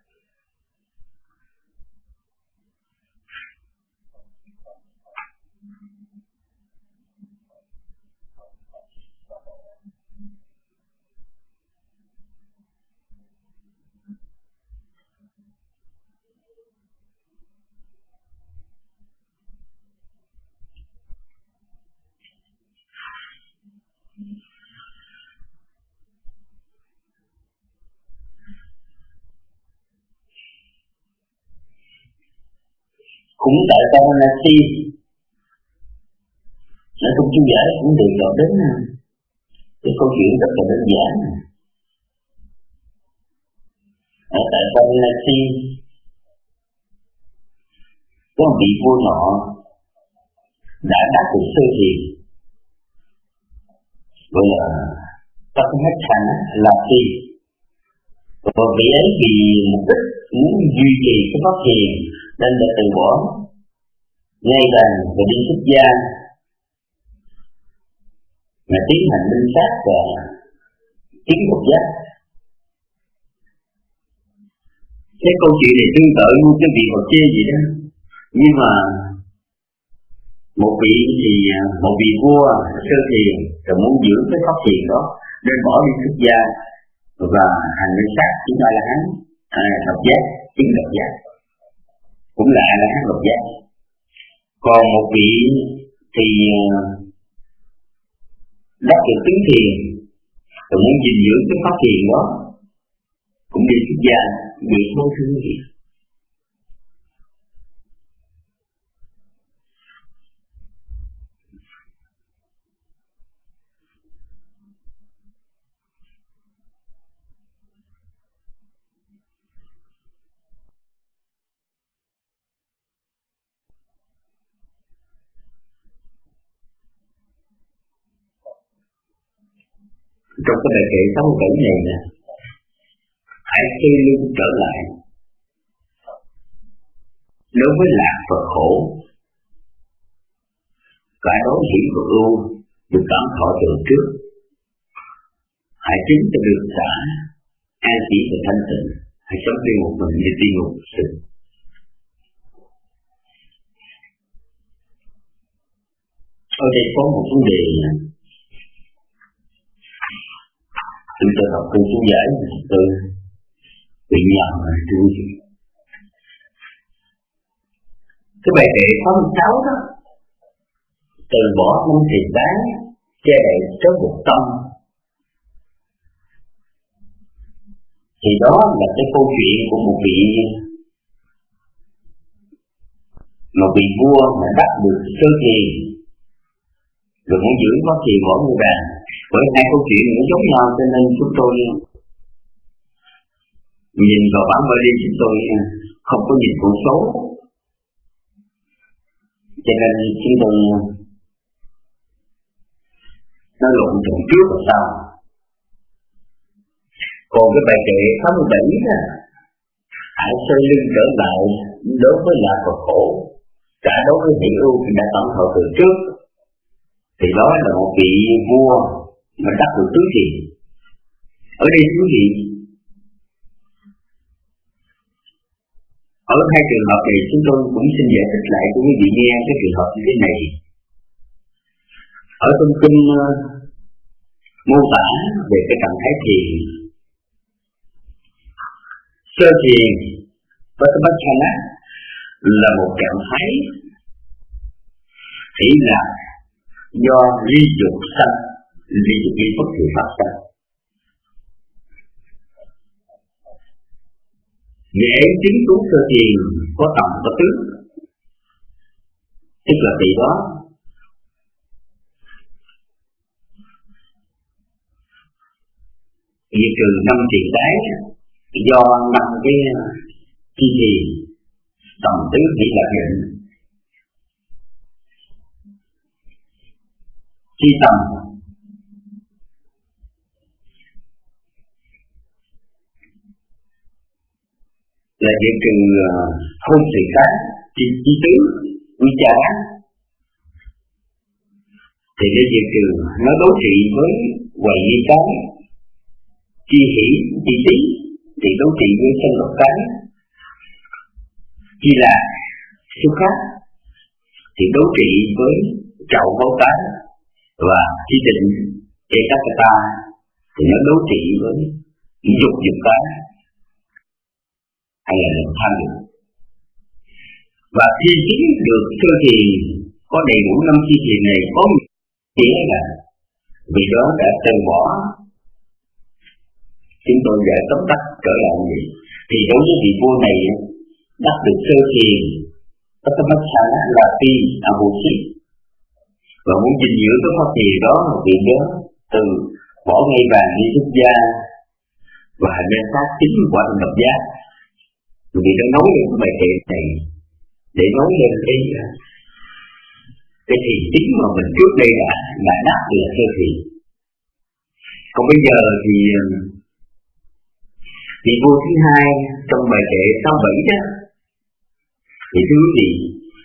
cũng tại Varanasi, nó không chú giải cũng đề cập đến cái câu chuyện rất là đơn giản. Ở tại Varanasi có một vị vua nọ đã đắc được sơ thiền, gọi là Tathagata là gì, và vị ấy vì mục đích muốn duy trì cái pháp thiền nên đã từ bỏ ngay đàn và đi xuất gia, mà tiến hành minh sát và tiến độc giác. Cái câu chuyện này tương tự như cái vị Phật chê vậy đó, nhưng mà một vị thì một vị vua sơ thiền rồi muốn giữ cái pháp thiền đó nên bỏ đi xuất gia và hành minh sát chúng ta là hắn độc giác, tiến độc giác, cũng là là hắn độc giác. Còn một vị thì đắc được tứ thiền rồi muốn gìn giữ cái pháp thiền đó cũng đi xuất gia, bị vô thứ gì. Trong cái bài kệ sáu mươi bảy này nè, hãy suy lưng trở lại đối với lạc và khổ, cả đối hỷ và ưu được cảm thọ từ trước. Hãy chứng cho được xả an chỉ và thanh tịnh, hãy sống đi một mình như đi ngục sự. Ở đây có một vấn đề chúng tôi đọc câu chú giải tôi bị nhầm rồi tôi cái bài kệ sáu mươi sáu đó, từ bỏ năm thiền tán che đậy cho một tâm, thì đó là cái câu chuyện của một vị một vị vua mà đắc được sơ thiền rồi muốn giữ pháp thiền bỏ ngôi đàn. Bởi hai câu chuyện nó giống nhau cho nên chúng tôi nhìn vào bản Bali, chúng tôi không có nhìn con số, cho nên chúng tôi nó lộn trộn trước và sau. Còn cái bài kệ sáu mươi bảy đó, hãy xoay lưng trở lại đối với lạc và khổ. Cả đối với hỷ ưu thì đã tổng hợp từ trước. Thì đó là một vị vua mà đắc được tứ thiền. Ở đây quý vị, ở hai trường hợp này chúng tôi cũng xin giải thích lại cho quý vị nghe cái trường hợp như thế này. Ở trong kinh uh, mô tả về cái trạng thái thiền, sơ thiền Vasammachana là một trạng thái chỉ là do ly dục sanh, ly dục ly bất thiện pháp sanh. Để chứng cứu sơ thiền có tầm có tướng, tức là vị đó diệt trừ năm thiền tái do năm cái chi thiền tầm tướng chỉ là định. Chi tầm là diệt trừ hôn thiền tái, chi chi tướng, quy trả. Thì để diệt trừ nó đối trị với quầy nghi cái, chi hỷ, chi tí thì đối trị với sân độc cái, chi là xuất khác thì đối trị với trậu hấu cái, và chi định ekakata thì nó đối trị với dục dục cái hay là lòng tham dục. Và khi chứng được sơ thiền có đầy đủ năm chi thiền này có nghĩa là vì đó đã từ bỏ. Chúng tôi giải tóm tắt trở lại gì thì đối với vị vua này đắc được sơ thiền Vasammachana là phi abusi, và muốn gìn giữ cái pháp thiền đó vì đó từ bỏ ngay vàng đi xuất gia và nên phát chính quả thành độc giác. Vì nó nói lên cái bài kệ này để nói lên cái cái thiền chính mà mình trước đây đã đã đắc là sơ thiền. Còn bây giờ thì vị vua thứ hai trong bài kệ sáu bảy đó, thì thưa quý vị,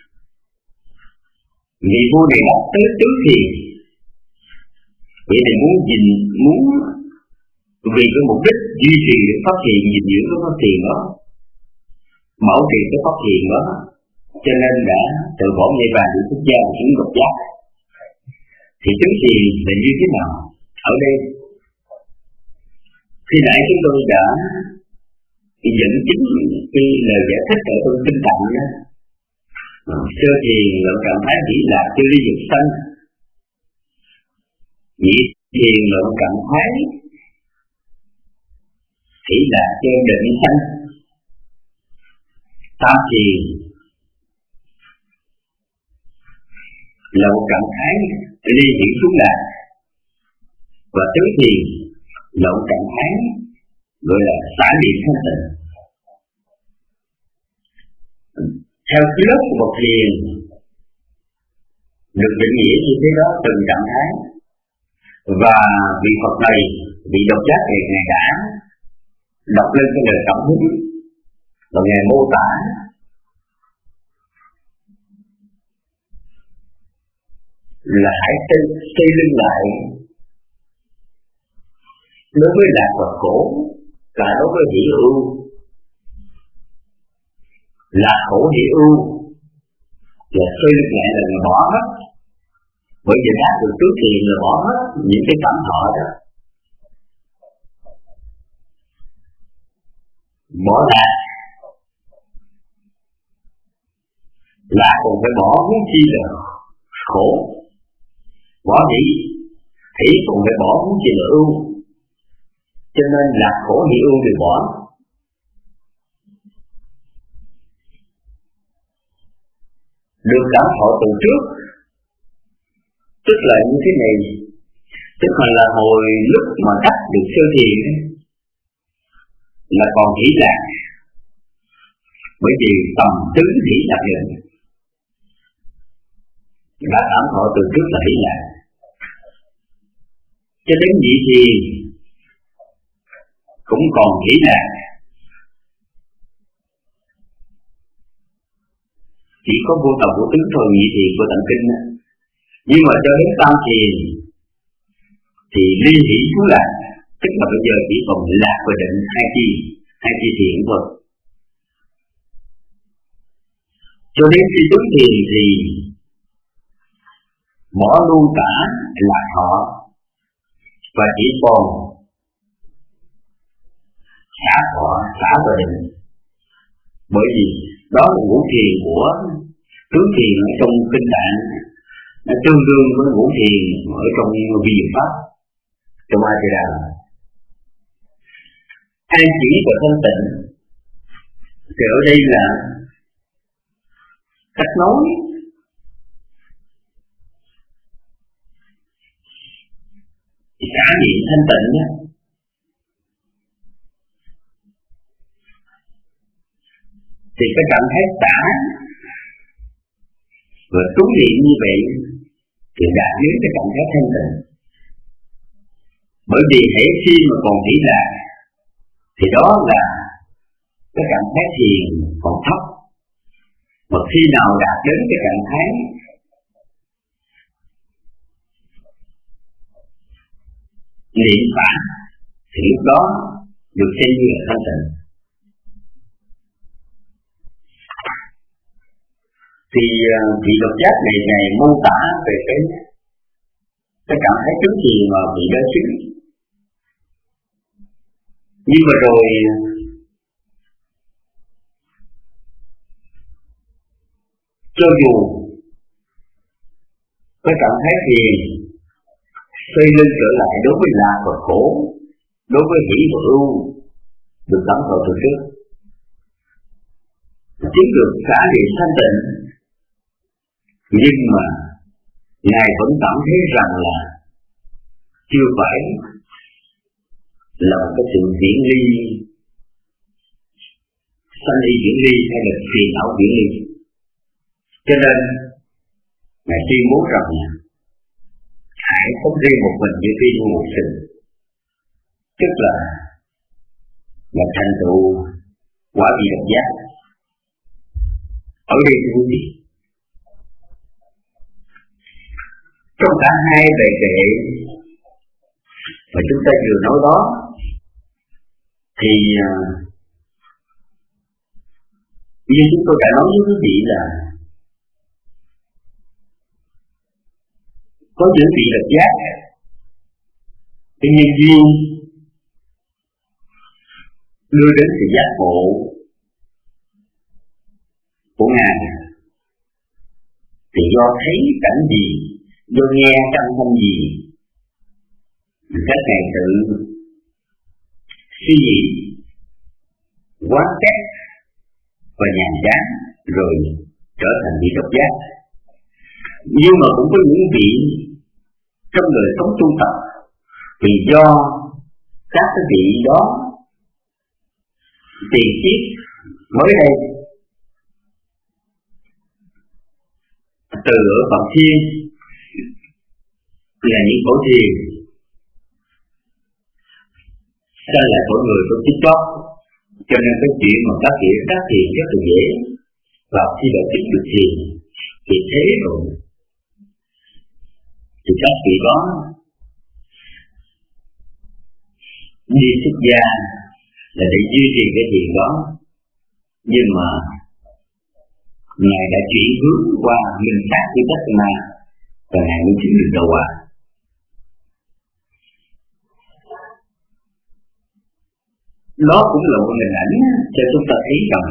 vị vua này đã tới tứ thiền. Vậy thì muốn gìn muốn vì cái mục đích duy trì cái pháp thiền, gìn giữ cái pháp thiền đó, bảo trì cái pháp thiền đó, cho nên đã từ bỏ ngay vàng để xuất gia xuống độc giác. Thì tứ thiền là như thế nào? Ở đây khi nãy chúng tôi đã dẫn chính cái lời giải thích ở trong kinh tạng đó. Sơ thiền là trạng thái chỉ là chưa ly dục sanh, nhị thiền là trạng thái chỉ là chưa định sanh, tam thiền là một trạng thái ly hỷ xuống lạc, và tứ thiền là một trạng thái gọi là xả niệm thanh tịnh. Theo cái lớp của một thiền được định nghĩa như thế đó từng trạng thái, và vị Phật này, vị độc giác này, ngài đã đọc lên cái lời cảm hứng và ngài mô tả là hãy xây, xây lưng lại đối với lạc và khổ, cả đối với hỷ ưu. Lạc khổ hỷ ưu là xây lưng lại là bỏ hết, bởi vì đã được tứ thiền là bỏ hết những cái cảm thọ đó, bỏ lạc. Lạc còn phải bỏ huống chi là khổ, bỏ hỷ, hỷ còn phải bỏ huống chi là ưu. Cho nên lạc khổ hỷ ưu đều bỏ. Được cảm thọ từ trước, tức là như thế này, tức là, là hồi lúc mà đắc được sơ thiền là còn hỷ lạc, bởi vì tầm tứ hỷ lạc định đã cảm thọ từ trước là hỷ lạc. Cho đến nhị thiền cũng còn hỷ lạc, chỉ có vô tập vô tướng thôi, nhị thiền của tận kinh đó. Nhưng mà cho đến tam thiền thì ly hỷ thú lạc, tức là bây giờ chỉ còn lạc và định hai chi, hai chi thiền thôi. Cho đến khi tứ thiền thì bỏ luôn cả lạc thọ và chỉ còn xả thọ, xả và định. Bởi vì đó là ngũ thiền của tứ thiền ở trong kinh tạng, nó tương đương với ngũ thiền ở trong vi diệu pháp, trong A Di Đà. An chỉ và thanh tịnh thì ở đây là cách nói. Xả niệm thanh tịnh đó, thì cái cảm thấy xả và trú niệm như vậy thì đạt đến cái cảm thấy thanh tịnh. Bởi vì hễ khi mà còn nghĩ là thì đó là cái cảm thấy thiền còn thấp, mà khi nào đạt đến cái cảm thấy niệm phản thì lúc đó được xem như là thanh tịnh. Thì vị độc giác này này mô tả về cái cái cảm thấy trước gì mà vị đã chứng. Nhưng mà rồi cho dù cái cảm thấy thiền xây lên trở lại đối với lạc và khổ, đối với hỷ và ưu được cảm thọ từ trước, chứng được xả niệm thanh tịnh, nhưng mà Ngài vẫn cảm thấy rằng là chưa phải là một cái sự viễn ly, sanh ly viễn ly hay là phiền não viễn ly. Cho nên Ngài tuyên bố rằng hãy sống riêng một mình như tiên một sinh, tức là là thành tựu quả vị độc giác. Ở đây thưa quý vị, trong cả hai bề kệ mà chúng ta vừa nói đó thì như chúng tôi đã nói với quý vị là có những vị độc giác cái nhân duyên đưa đến sự giác ngộ của Ngài thì do thấy cảnh gì, do nghe âm thanh gì, các Ngài tự suy nghĩ, quán xét và nhàn chán rồi trở thành vị độc giác. Nhưng mà cũng có những vị trong đời sống tu tập vì do các cái vị đó tiền kiếp mới đây từ ở Phạm Thiên là những cõi thiền sanh lại cõi người trong tích chót, cho nên cái chuyện mà các vị các thiền rất là dễ. Và khi đã biết được thiền thì thế rồi thì các vị đó đi xuất gia là để duy trì cái thiền đó, nhưng mà Ngài đã chuyển hướng qua minh sát với tất cả và Ngài mới chứng được đầu quả. Đó cũng là một hình ảnh cho chúng ta thấy rằng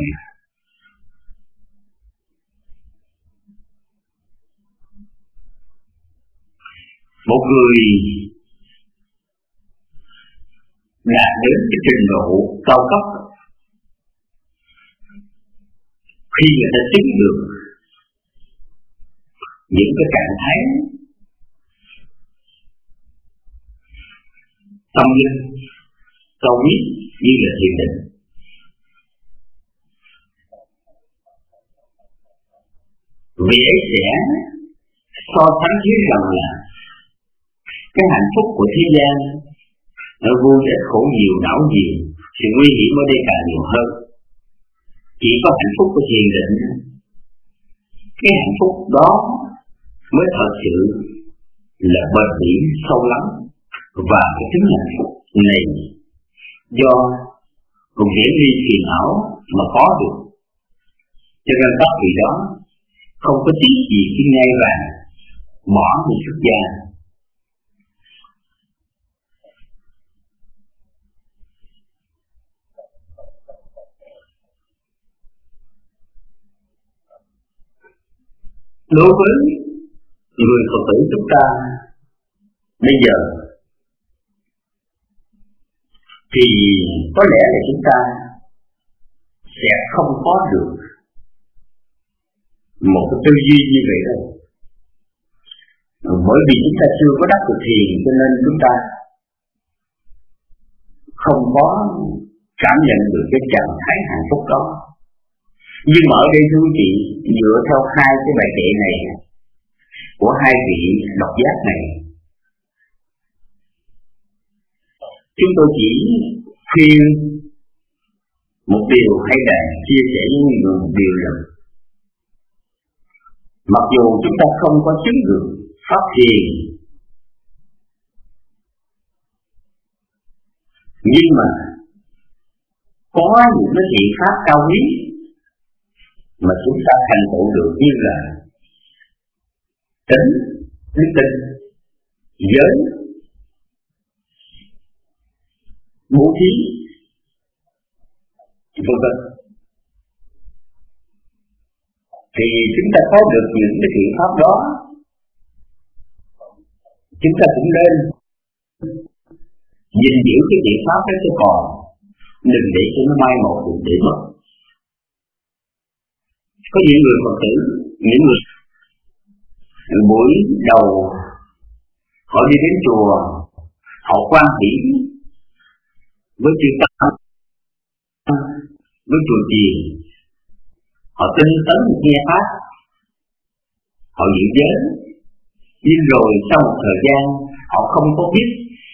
một người đạt đến cái trình độ cao cấp khi người ta chứng được những cái trạng thái tâm linh cao quý như là thiền định, vì ấy sẽ so sánh với rằng là cái hạnh phúc của thế gian nó vui ít khổ nhiều não nhiều, sự nguy hiểm ở đây càng nhiều hơn. Chỉ có hạnh phúc của thiền định Cái hạnh phúc đó mới thật sự là bền bỉ sâu lắng, và cái tính hạnh phúc này do cùng hiển ly phiền não mà có được. Cho nên các vị đó không có tiếc gì khi ngay vàng bỏ đi xuất gia. Đối với người Phật tử chúng ta bây giờ thì có lẽ là chúng ta sẽ không có được một cái tư duy như vậy đâu. Bởi vì chúng ta chưa có đắc được thiền, cho nên chúng ta không có cảm nhận được cái trạng thái hạnh phúc đó. Nhưng mà ở đây thưa quý vị, dựa theo hai cái bài kệ này của hai vị độc giác này, chúng tôi chỉ khuyên một điều hay là chia sẻ với người một điều là mặc dù chúng ta không có chứng được pháp thiền, nhưng mà có những cái thiện pháp cao quý mà chúng ta thành tựu được, như là tính, đức tin, giới, bố thí, vân vân. Thì chúng ta có được những cái thiện pháp đó, chúng ta cũng nên gìn giữ cái thiện pháp đó cho còn, đừng để cho nó mai một để mất. Có những người Phật tử, những người buổi đầu họ đi đến chùa, họ quan hỷ với chư Tăng, với chùa chiền, họ tinh tấn nghe pháp, họ giữ giới, nhưng rồi sau một thời gian họ không có biết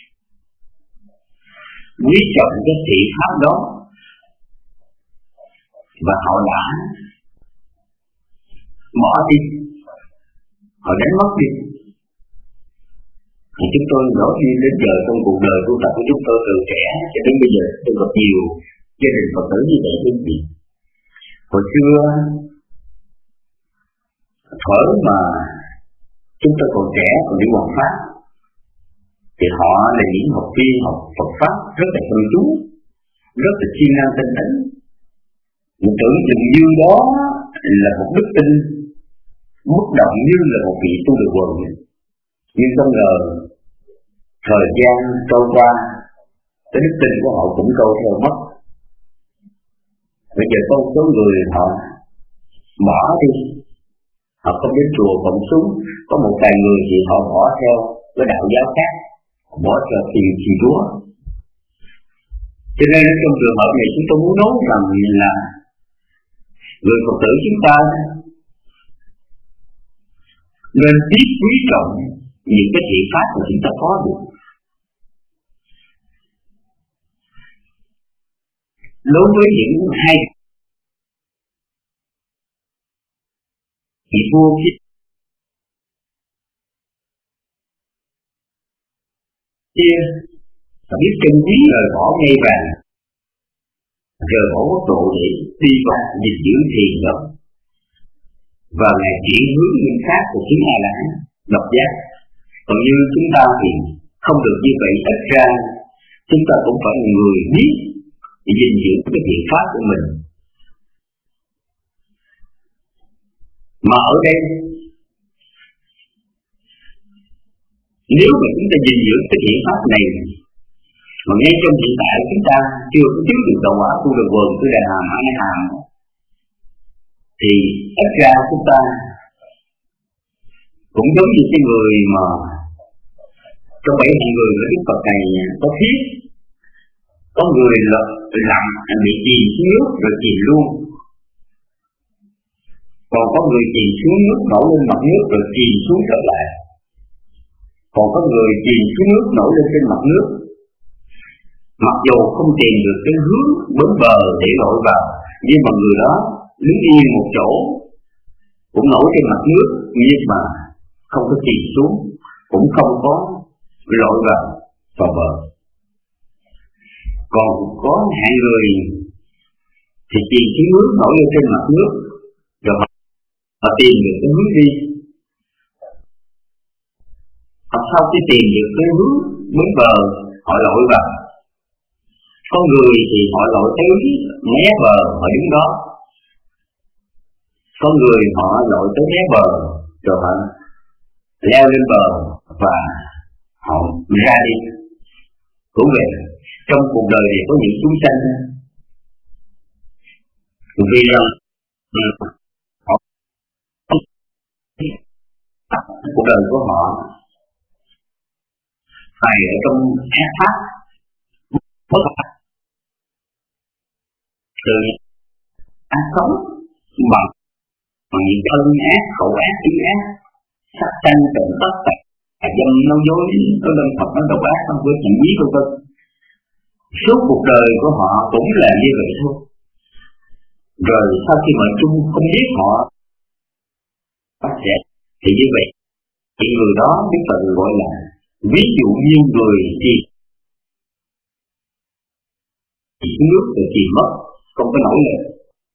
quý trọng cái thị pháp đó, và họ đã bỏ đi, họ đánh mất đi. Thì chúng tôi nói đi đến giờ trong cuộc đời tu tập của chúng tôi từ trẻ cho đến bây giờ, tôi gặp nhiều gia đình Phật tử như vậy. Quý vị, hồi xưa thuở mà chúng tôi còn trẻ, còn đi hoàng pháp, thì họ là những học viên học Phật pháp rất là chăm chú, rất là siêng năng tinh tấn. Mình tưởng chừng như đó là một đức tin bất động, như là một vị tu được quần. Nhưng không ngờ thời gian trôi qua, cái đức tin của họ cũng trôi theo mất. Bây giờ có một số người họ bỏ đi, họ không đến chùa cộng xuống, có một vài người thì họ bỏ theo cái đạo giáo khác, bỏ theo tiền trì Chúa. Cho nên trong trường hợp này chúng tôi muốn nói rằng là người Phật tử chúng ta nên biết quý trọng những cái thiện pháp mà chúng ta có được. Đối với những hai vị vua kia biết chân quý rời bỏ ngay vàng, rời bỏ quốc độ để đi vào gìn giữ thiền đó, và ngày chỉ hướng những khác của chính A La Hán độc giác. Còn như chúng ta thì không được như vậy, ít ra chúng ta cũng phải là người biết gìn giữ cái thiện pháp của mình. Mà ở đây nếu mà chúng ta gìn giữ cái thiện pháp này, mà ngay trong hiện tại chúng ta chưa có chứng được đạo quả tu được vườn, tu đại hàm, ai hàm, thì ít ra chúng ta cũng giống như cái người mà trong bảy hạng người của Đức Phật này có thiết, có người là lặng bị chìm xuống nước rồi chìm luôn, còn có người chìm xuống nước nổi lên mặt nước rồi chìm xuống trở lại, còn có người chìm xuống nước nổi lên trên mặt nước. Mặc dù không tìm được cái hướng bến bờ để lội vào, nhưng mà người đó đứng yên một chỗ cũng nổi trên mặt nước nhưng mà không có chìm xuống, cũng không có lội vào vào bờ. Còn có hạng người thì chìm xuống nước, nổi lên trên mặt nước, rồi họ, họ tìm được cái hướng đi. Họ sau khi tìm được cái hướng bến bờ, họ lội vào. Có người thì họ lội tới mé bờ, họ đứng đó. Có người họ lội tới mé bờ, rồi họ leo lên bờ và họ ra đi. Cũng vậy, trong cuộc đời này có những chúng sanh vì rằng họ cuộc đời của họ phải ở trong ác pháp, bất pháp, từ ác sống bằng những thân ác, khẩu ác, ý ác, sát sanh, trộm cắp, tà dâm, nói dối, có lâm Phật, nói độc ác, không có chuyện gì đâu vân. Suốt cuộc đời của họ cũng là như vậy thôi. Rồi sau khi mà chung không biết họ sẽ thì như vậy, thì người đó biết tự gọi là ví dụ như người thì nước rồi chìm mất, không có nổi lên.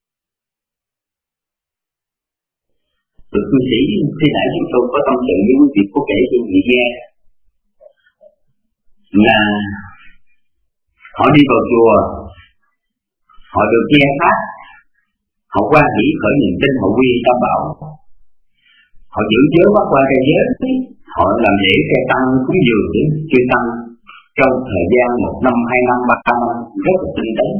Được cư sĩ khi nãy chúng tôi có tâm sự với quý vị có kể cho quý vị nghe là họ đi vào chùa, họ được nghe pháp, họ quan hỷ khởi niệm tin, họ quy tam bảo, họ giữ giới bắt qua cây giới, họ làm lễ cây tăng cúng dường đến chư tăng trong thời gian một năm, hai năm, ba năm rất là tinh tế.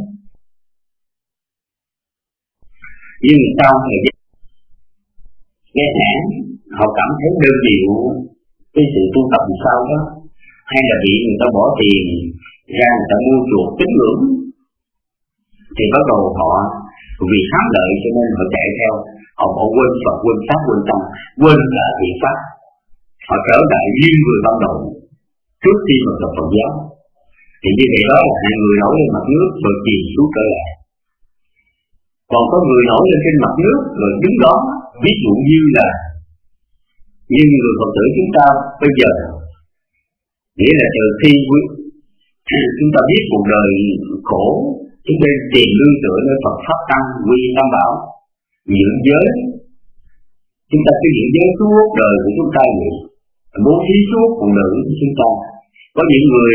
Nhưng sau thời gian nghe nản, họ cảm thấy đơn điệu cái sự tu tập làm sao đó, hay là bị người ta bỏ tiền ra người ta mua chuộc tín ngưỡng, thì bắt đầu họ vì hám lợi cho nên họ chạy theo, họ bỏ quên Phật, quên pháp, quên tăng, quên cả thiện pháp, họ trở lại như người ban đầu trước khi mà gặp Phật giáo. Thì như vậy đó là hai người nổi lên mặt nước rồi chìm xuống trở lại. Còn có người nổi lên trên mặt nước rồi đứng đó, ví dụ như là như người Phật tử chúng ta bây giờ, nghĩa là từ khi chúng ta biết cuộc đời khổ, chúng ta tìm lương tựa nơi Phật pháp tăng, quy tam bảo, dưỡng giới. Chúng ta cứ dưỡng giới suốt đời của chúng ta vậy, bố thí suốt cuộc đời của chúng ta. Có những người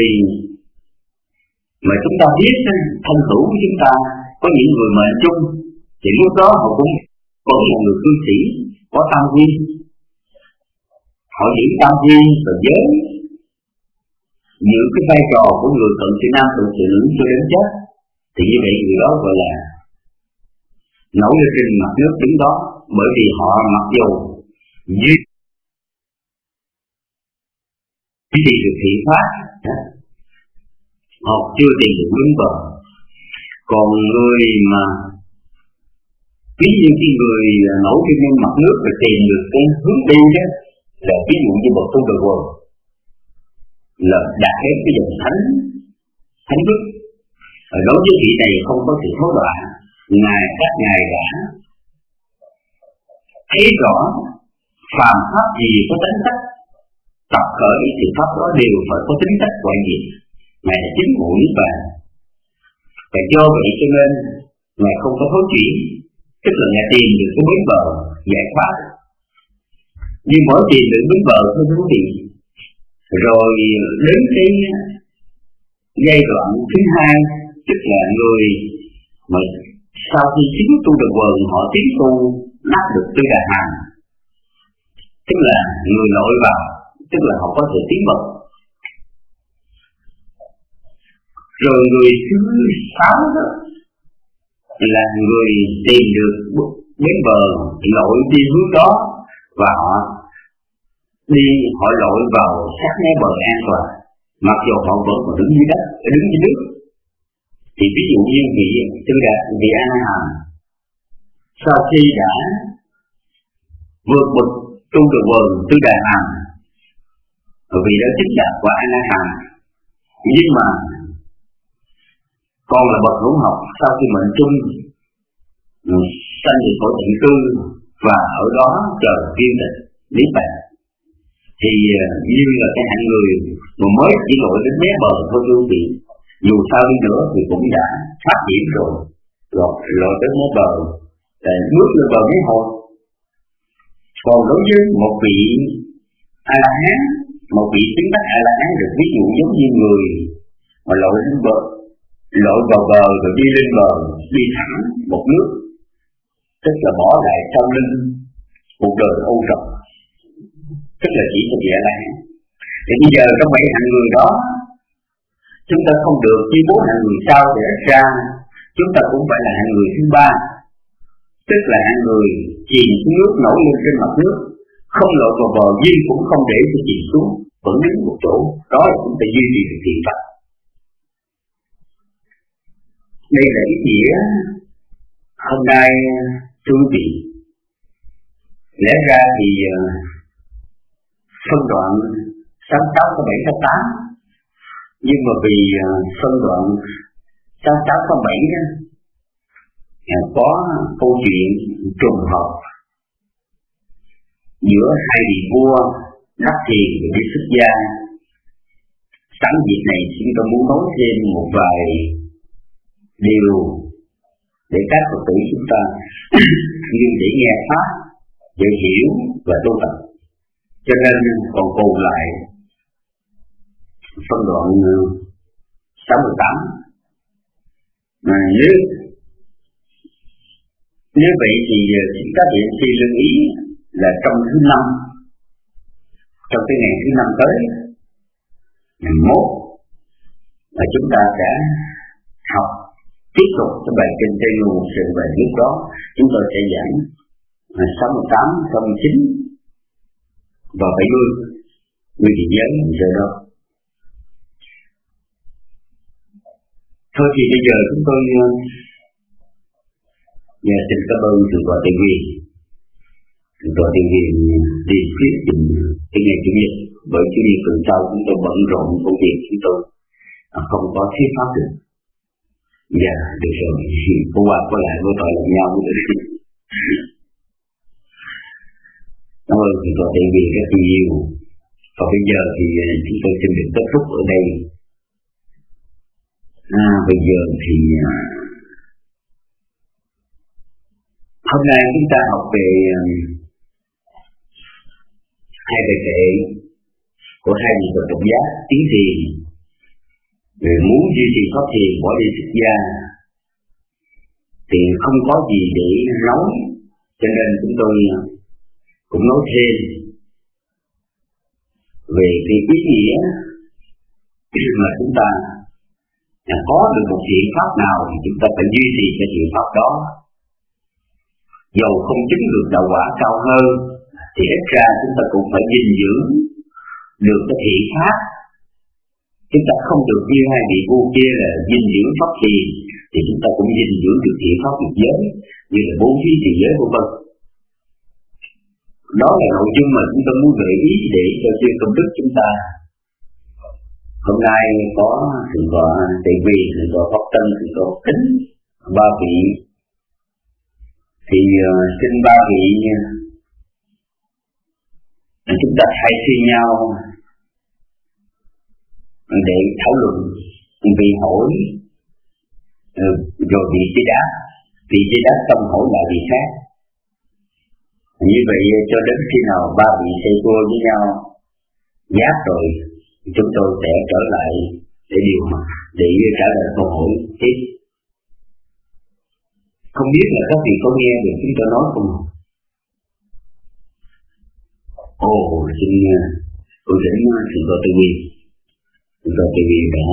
mà chúng ta biết thân hữu của chúng ta, có những người mệnh chung, thì lúc đó họ cũng vẫn là người cư sĩ có tam quy, họ giữ tam quy và giới, giữ cái vai trò của người cận sự nam cận sự nữ cho đến chết. Thì như vậy người đó gọi là nổi lên trên mặt nước đứng đó, bởi vì họ mặc dù duy trì được thiện pháp, họ chưa tìm được bến bờ. Còn người mà ví như cái người nổi trên mặt nước và tìm được cái hướng đi đó, là ví dụ như một tu đời quần là đạt đến cái dòng thánh thánh đức. Ở đối với vị này không có sự thối loạn, ngài các ngài đã thấy rõ phàm pháp gì có tính cách tập khởi thì pháp đó đều phải có tính cách ngoại diệt. Ngài là chính ngụ niết bàn, và do vậy cho nên ngài không có thối chuyển, tức là ngài tìm được cái bến bờ giải thoát. Nhưng mỗi tìm được bến bờ thôi quý vị, rồi đến cái giai đoạn thứ hai, tức là người mà sau khi chính tu được quần, họ tiến tu nắp được tư đà hàm, tức là người lội vào, tức là họ có thể tiến bậc. Rồi người thứ sáu đó là người tìm được bến bờ, lội đi hướng đó, và họ đi, họ lội vào sát mé bờ an toàn, mặc dù họ vẫn còn đứng dưới đất, đứng dưới nước. Thì ví dụ như vị tư đạt, vị A La Hàm, sau khi đã vượt bậc tu được quần tư đà hàm, vì đã chính đạt quả A La Hàm, nhưng mà còn là bậc hữu học, sau khi mệnh chung sanh về cõi tịnh cư và ở đó chờ kiên tịch niết bàn. Thì như là cái hạng người mà mới chỉ lội đến mé bờ thôi quý vị, dù sao đi nữa thì cũng đã phát triển rồi, rồi lội đến mé bờ để bước lên bờ mấy hồi. Còn đối với một vị A La Hán, một vị chứng đắc A La Hán được ví dụ giống như người mà lội đến bờ, lội vào bờ rồi đi lên bờ, đi thẳng một nước, tức là bỏ lại trong lưng cuộc đời âu trọc, tức là chỉ có vị A La Hán. Thì bây giờ trong bảy hạng người đó, chúng ta không được chi bốn hạng người sau để ra, chúng ta cũng phải là hạng người thứ ba, tức là hạng người chìm xuống nước nổi lên trên mặt nước, không lội vào bờ nhưng cũng không để cho chìm xuống, vẫn đứng một chỗ. Đó là chúng ta duy trì được thiện pháp. Đây là ý nghĩa hôm nay thưa quý vị. Lẽ ra thì phân đoạn sáu sáu sáu bảy sáu tám, nhưng mà vì phân đoạn sáu sáu sáu bảy có câu chuyện trùng hợp giữa hai vị vua Đắc Thiền và Đi Xuất Gia. Sẵn dịp này chúng tôi muốn nói thêm một vài điều để các Phật tử chúng ta nhưng để nghe pháp, để hiểu và tu tập. Cho nên còn cùng lại phân đoạn sáu mươi tám. Mà nếu nếu vậy thì chúng ta hiện suy lưu ý là trong thứ năm, trong cái ngày thứ năm tới, ngày mốt, là chúng ta sẽ học tiếp tục cái bài kinh Tây Lưu Một Sự, và lúc đó chúng tôi sẽ giảng sáu mươi tám, sáu mươi chín và bảy mươi. Quý vị nhớ giờ đó. Thôi thì bây giờ chúng tôi nhà xin cảm ơn Thượng tọa Tây Nguyên. Thượng tọa Tây Nguyên đi thuyết trình cái ngày chủ nhật, bởi chủ nhật tuần sau chúng tôi bận rộn công việc, chúng tôi không có thuyết pháp được. Dạ, được rồi, cô qua có lại vô tội làm nhau. Cảm ơn Thượng tọa Tây Nguyên rất nhiều. Còn bây giờ thì chúng tôi xin được kết thúc ở đây. À, bây giờ thì hôm nay chúng ta học về hai bài kệ của hai vị Phật Độc Giác Tiến Thiền, về muốn duy trì pháp thiền bỏ đi xuất gia thì không có gì để nói, cho nên chúng tôi cũng nói thêm về cái ý nghĩa mà chúng ta có được một thiện pháp nào thì chúng ta phải duy trì cái thiện pháp đó. Dầu không chứng được đạo quả cao hơn thì ít ra chúng ta cũng phải gìn giữ được cái thiện pháp. Chúng ta không được như hai vị vua kia là gìn giữ pháp thiền, thì chúng ta cũng gìn giữ được thiện pháp được giới, như là bố thí trì giới vân vân. Đó là nội dung mà chúng ta muốn gợi ý để cho chư công đức chúng ta. Hôm nay có Thượng tọa Tây Nguyên, Thượng tọa Pháp Tân, Thượng tọa Kính, ba vị. Thì uh, xin ba vị uh, chúng ta thay phiên nhau để thảo luận, vì hỏi uh, rồi vị chế đáp, vị chế đáp xong hỏi lại vị khác. Như vậy cho đến khi nào ba vị thầy cô với nhau giác rồi, chúng tôi sẽ trở lại để điều để trả lời câu hỏi tiếp. Không biết là các vị có nghe được chúng tôi nói không? Ồ, xin tôi dẫn Thượng tọa Tây Nguyên. Thượng tọa Tây Nguyên đã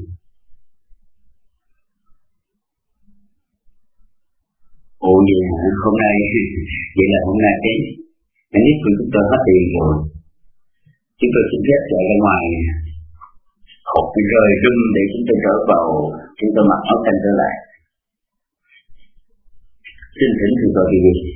Ồ vậy hả? Hôm nay vậy là hôm nay cái cái nít của chúng tôi hết tiền rồi. Chúng tôi xin phép chạy ra ngoài hộp rời rung để chúng tôi trở vào, chúng tôi mặc áo xanh trở lại. Xin thỉnh Thượng tọa Tây Nguyên.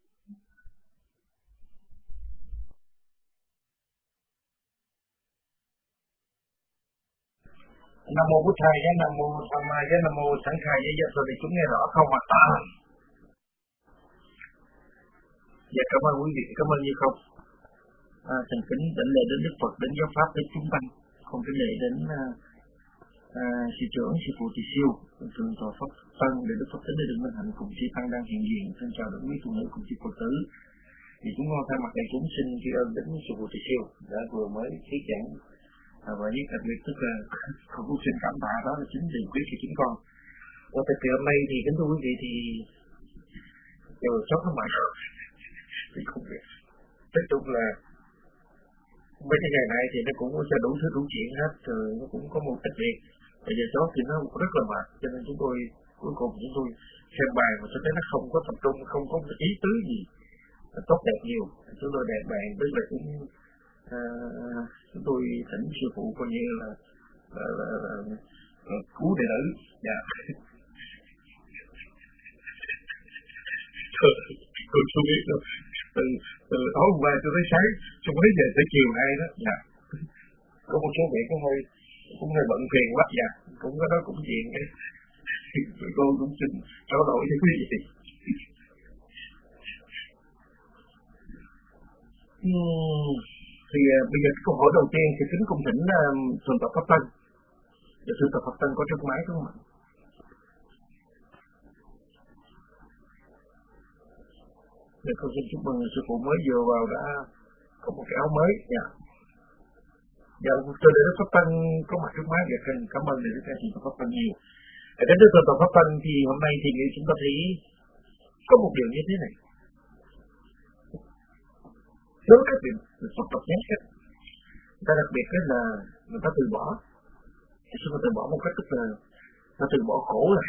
Nam mô Bụt Thầy, Nam mô Tham Ma, Nam mô Sẵn Khai, với giờ tôi thì chúng nghe rõ không ạ? À. Dạ cảm ơn quý vị, cảm ơn Như Không. À, thành kính đảnh lễ đến Đức Phật, đến giáo pháp, đến chúng tăng, không kính lễ đến à, à, sư trưởng, sư phụ Tỳ Siêu, thượng tọa Pháp Tân, để Đức Phật tính để được minh hạnh cùng chư tăng đang hiện diện. Xin chào đến quý phụ nữ cùng chư Phật tử. Thì chúng con thay mặt đại chúng xin tri ân đến sư phụ Tỳ Siêu đã vừa mới thuyết giảng, à, và nhất đặc biệt tức là không có xin cảm tạ đó là chính điều quyết của chúng con. Và thực hiện hôm nay thì kính thưa quý vị thì đều sót nó mãi thì không biết. Tiếp tục là mấy cái ngày này thì nó cũng có cho đủ thứ đủ chuyện hết, rồi nó cũng có một đặc biệt. Bây giờ sót thì nó rất là mệt, cho nên chúng tôi cuối cùng chúng tôi xem bài mà cho thấy nó không có tập trung, không có ý tứ gì tốt đẹp nhiều. Chúng tôi đẹp bạn tức là cũng à, chúng tôi thỉnh sư phụ coi như là, là, là, là, là cứu đệ tử. Dạ. Tôi không biết đâu. Từ, từ tối hôm qua tôi tới sáng, xong mấy giờ tới chiều nay đó. Dạ. Có một số việc cũng hơi cũng hơi bận phiền quá. Dạ. Cũng có đó cũng chuyện ấy. Cô cũng xin trao đổi với quý vị. Uhm, thì uh, bây giờ câu hỏi đầu tiên thì kính cung thỉnh uh, thượng tọa Pháp Tân. Và thượng tọa Pháp Tân có trước máy đúng không ạ? Để con xin chúc mừng sư phụ mới vừa vào đã có một cái áo mới. Dạ. Dạ, tôi để Pháp Tân có mặt trước máy. Dạ, cảm ơn để các chị Pháp Tân nhiều. Ở đến thượng tọa Pháp Tân thì hôm nay thì chúng ta thấy có một điều như thế này. Đối với các việc Phật độc giác khác, người ta đặc biệt là người ta từ bỏ. Thì sao người ta bỏ một cách tức là ta từ bỏ khổ là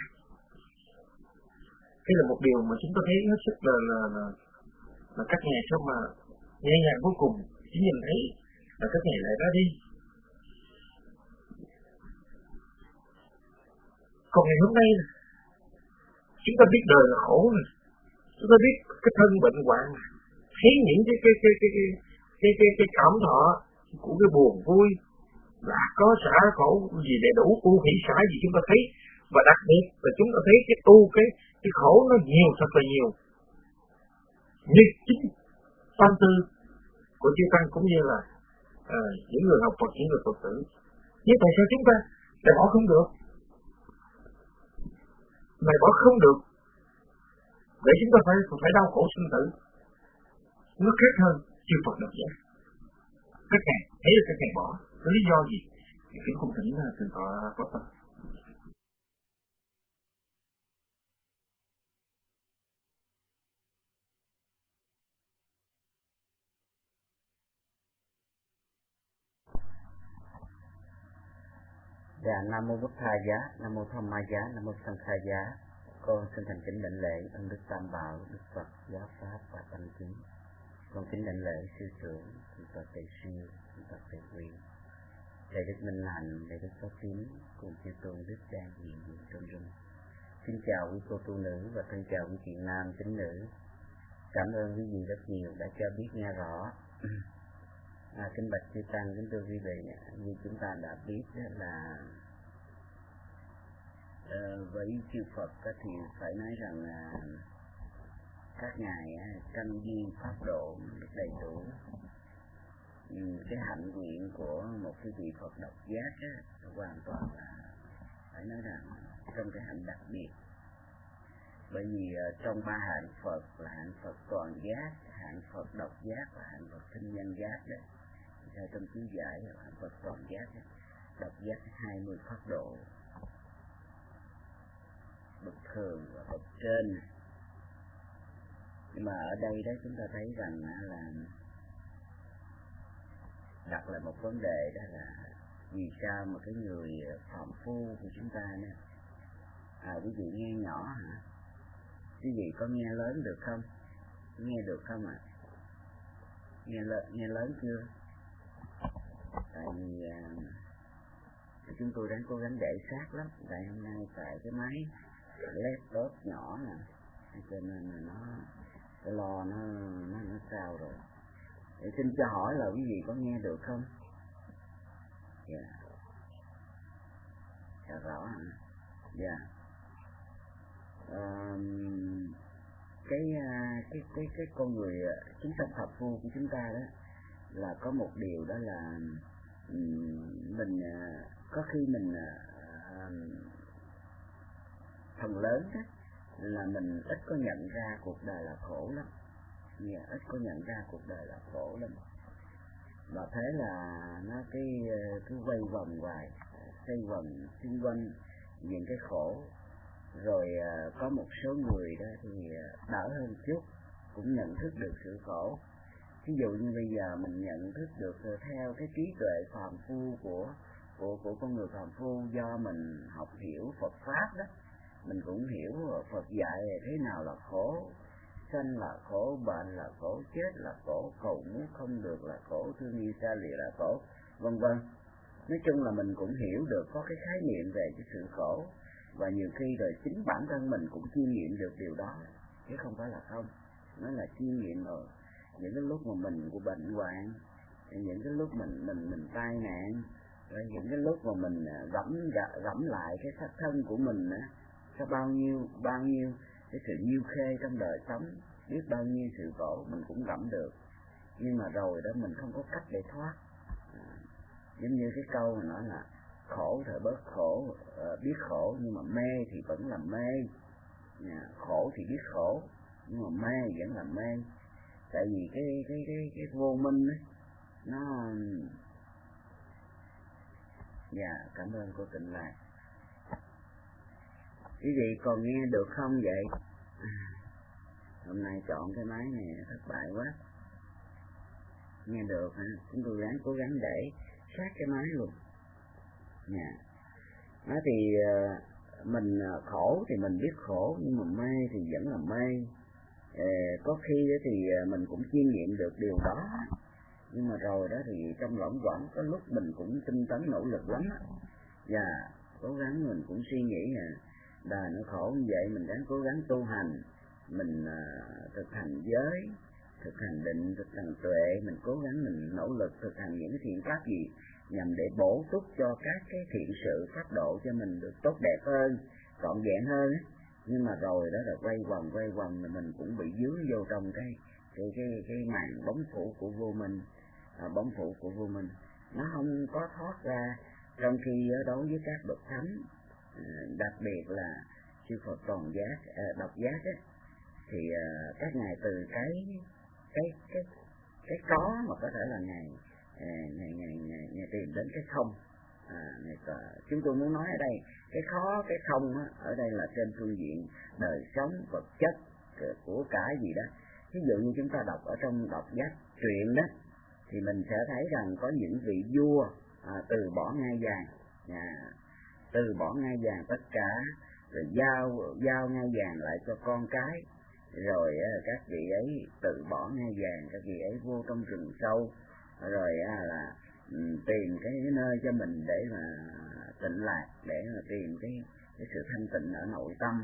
cái là một điều mà chúng ta thấy hết sức là là là, là các nhà sao mà nhẹ nhàng vô cùng. Chỉ nhìn thấy là các nhà lại ra đi. Còn ngày hôm nay là chúng ta biết đời là khổ rồi, chúng ta biết cái thân bệnh hoạn, thấy những cái cái cái cái cái cái cái, cái cảm thọ của cái buồn vui là có xả khổ gì đầy đủ, u hỷ xả gì chúng ta thấy, và đặc biệt là chúng ta thấy cái tu cái cái khổ nó nhiều, thật là nhiều. Như chính tâm tư của chư tăng cũng như là à, những người học Phật, những người Phật tử. Nhưng tại sao chúng ta lại bỏ không được? Mày bỏ không được để chúng ta phải phải đau khổ sinh tử. Nó khác hơn chư Phật độc giác. Các ngài thấy là các ngài bỏ. Có lý do gì? Thì cũng không thỉnh là thượng tọa Pháp Tân. Dạ, Nam Mô Bụt Tha Giá, Nam Mô Tham Ma Giá, Nam Mô Sanh Kha Giá. Con xin thành kính đảnh lễ ơn Đức Tam Bảo, Đức Phật, Giáo Pháp và Tăng Chúng. Con kính đảnh lễ sư trưởng, thượng tọa Tề Siêu, thượng tọa Tề Quy, Thầy Đức Minh Hạnh, Thầy Đức Pháp Tín, cùng chư tôn Đức đang hiện diện trong rung. Xin chào quý cô tu nữ và thân chào quý chị nam tín nữ. Cảm ơn quý vị rất nhiều đã cho biết nghe rõ. À, kính bạch chư tăng, kính thưa quý vị, như chúng ta đã biết là uh, với chư Phật thì phải nói rằng là các ngài căn duyên pháp độ được đầy đủ. Ừ, cái hạnh nguyện của một cái vị Phật độc giác á, hoàn toàn là phải nói rằng trong cái hạnh đặc biệt. Bởi vì uh, trong ba hạng Phật là hạng Phật toàn giác, hạng Phật độc giác và hạng Phật thinh nhân giác đấy. Theo trong chú giải là hạng Phật toàn giác, độc giác hai mươi pháp độ, bậc thường và bậc trên. Nhưng mà ở đây đó chúng ta thấy rằng là đặt lại một vấn đề, đó là vì sao mà cái người phàm phu của chúng ta nè, à quý vị nghe nhỏ hả? Quý vị có nghe lớn được không? Nghe được không ạ? À? Nghe lớn, nghe lớn chưa? Tại vì à, chúng tôi đang cố gắng để sát lắm. Tại hôm nay tại cái máy laptop nhỏ nè, cho nên là nó cái lo nó nó nó sao rồi. Để xin cho hỏi là quý vị có nghe được không? Dạ. Yeah. Dạ rõ hả? Dạ. Yeah. Um, cái cái cái cái con người chúng sanh phàm phu của chúng ta đó là có một điều đó là mình có khi mình phần lớn đó là mình ít có nhận ra cuộc đời là khổ lắm, yeah, ít có nhận ra cuộc đời là khổ lắm, và thế là nó cái cứ quay vòng hoài, xoay vòng xung quanh những cái khổ. Rồi có một số người đó thì đỡ hơn chút, cũng nhận thức được sự khổ. Ví dụ như bây giờ mình nhận thức được theo cái trí tuệ phàm phu của của của con người phàm phu, do mình học hiểu Phật pháp đó, mình cũng hiểu Phật dạy thế nào là khổ, sanh là khổ, bệnh là khổ, chết là khổ, cầu muốn không được là khổ, thương yêu xa lìa là khổ, vân vân. Nói chung là mình cũng hiểu được có cái khái niệm về cái sự khổ, và nhiều khi rồi chính bản thân mình cũng chiêm nghiệm được điều đó, chứ không phải là không. Nó là chiêm nghiệm rồi. Những cái lúc mà mình của bệnh hoạn, những cái lúc mình mình mình tai nạn, rồi những cái lúc mà mình gẫm gẫm lại cái xác thân của mình á, có bao nhiêu bao nhiêu cái sự nhiêu khê trong đời sống, biết bao nhiêu sự khổ mình cũng gẫm được. Nhưng mà rồi đó mình không có cách để thoát. À, giống như cái câu mà nói là khổ thì bớt khổ, uh, biết khổ nhưng mà mê thì vẫn là mê. À, khổ thì biết khổ nhưng mà mê vẫn là mê. Tại vì cái cái cái cái vô minh ấy, nó dạ yeah, cảm ơn cô Tịnh Lạc. Quý vị còn nghe được không vậy? À, hôm nay chọn cái máy này thất bại quá. Nghe được hả? Chúng tôi ráng cố gắng để sát cái máy luôn. Dạ yeah. Nói thì uh, mình khổ thì mình biết khổ, nhưng mà mê thì vẫn là mê. Ờ, có khi thì mình cũng chiêm nghiệm được điều đó, nhưng mà rồi đó thì trong lỏng quẩn có lúc mình cũng tinh tấn nỗ lực lắm á, và cố gắng mình cũng suy nghĩ là đời nó khổ như vậy, mình ráng cố gắng tu hành, mình uh, thực hành giới, thực hành định, thực hành tuệ, mình cố gắng mình nỗ lực thực hành những cái thiện pháp gì nhằm để bổ túc cho các cái thiện sự pháp độ cho mình được tốt đẹp hơn, trọn vẹn hơn á. Nhưng mà rồi đó là quay vòng quay vòng là mình cũng bị dướng vô trong cái cái cái cái màn bóng phủ của vô minh, à, bóng phủ của vô minh nó không có thoát ra. Trong khi đối với các bậc thánh, à, đặc biệt là chư Phật toàn giác, à, độc giác ấy, thì à, các ngài từ cái cái cái cái có mà có thể là ngài à, ngài, ngài, ngài ngài tìm đến cái không. À, này, chúng tôi muốn nói ở đây cái khó cái không á, ở đây là trên phương diện đời sống vật chất của cái gì đó. Ví dụ như chúng ta đọc ở trong đọc giác truyện đó, thì mình sẽ thấy rằng có những vị vua à, từ bỏ ngai vàng, à, từ bỏ ngai vàng tất cả, rồi giao giao ngai vàng lại cho con cái, rồi à, các vị ấy từ bỏ ngai vàng, các vị ấy vô trong rừng sâu, rồi à, là tìm cái nơi cho mình để mà tịnh lạc, để mà tìm cái, cái sự thanh tịnh ở nội tâm.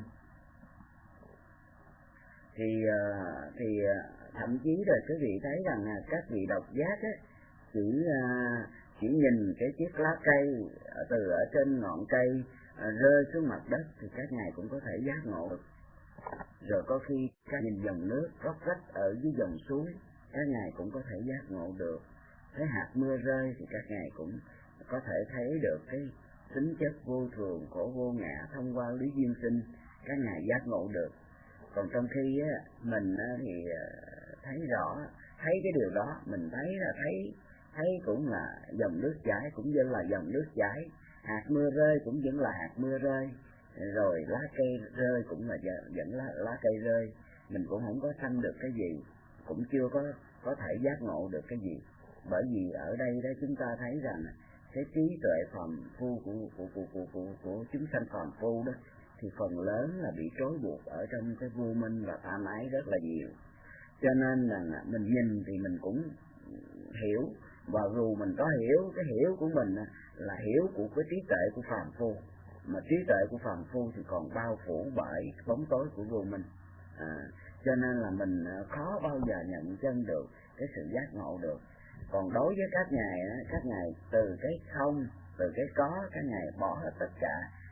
Thì thì thậm chí rồi quý vị thấy rằng các vị độc giác ấy, chỉ chỉ nhìn cái chiếc lá cây từ ở trên ngọn cây rơi xuống mặt đất thì các ngài cũng có thể giác ngộ được. Rồi có khi các nhìn dòng nước róc rách ở dưới dòng suối, các ngài cũng có thể giác ngộ được. Thấy hạt mưa rơi thì các ngài cũng có thể thấy được cái tính chất vô thường, khổ vô ngã thông qua lý duyên sinh, các ngài giác ngộ được. Còn trong khi á, mình á, thì thấy rõ, thấy cái điều đó, mình thấy là thấy thấy cũng là dòng nước chảy, cũng vẫn là dòng nước chảy, hạt mưa rơi cũng vẫn là hạt mưa rơi, rồi lá cây rơi cũng là vẫn là lá cây rơi. Mình cũng không có sanh được cái gì, cũng chưa có có thể giác ngộ được cái gì. Bởi vì ở đây đó chúng ta thấy rằng cái trí tuệ phàm phu của của của của của, của chúng sanh phàm phu đó thì phần lớn là bị trói buộc ở trong cái vô minh và tham ái rất là nhiều. Cho nên là mình nhìn thì mình cũng hiểu, và dù mình có hiểu, cái hiểu của mình là hiểu của cái trí tuệ của phàm phu, mà trí tuệ của phàm phu thì còn bao phủ bởi bóng tối của vô minh. À, cho nên là mình khó bao giờ nhận chân được cái sự giác ngộ được. Còn đối với các ngài, các ngài từ cái không, từ cái có, các ngài bỏ hết tất cả,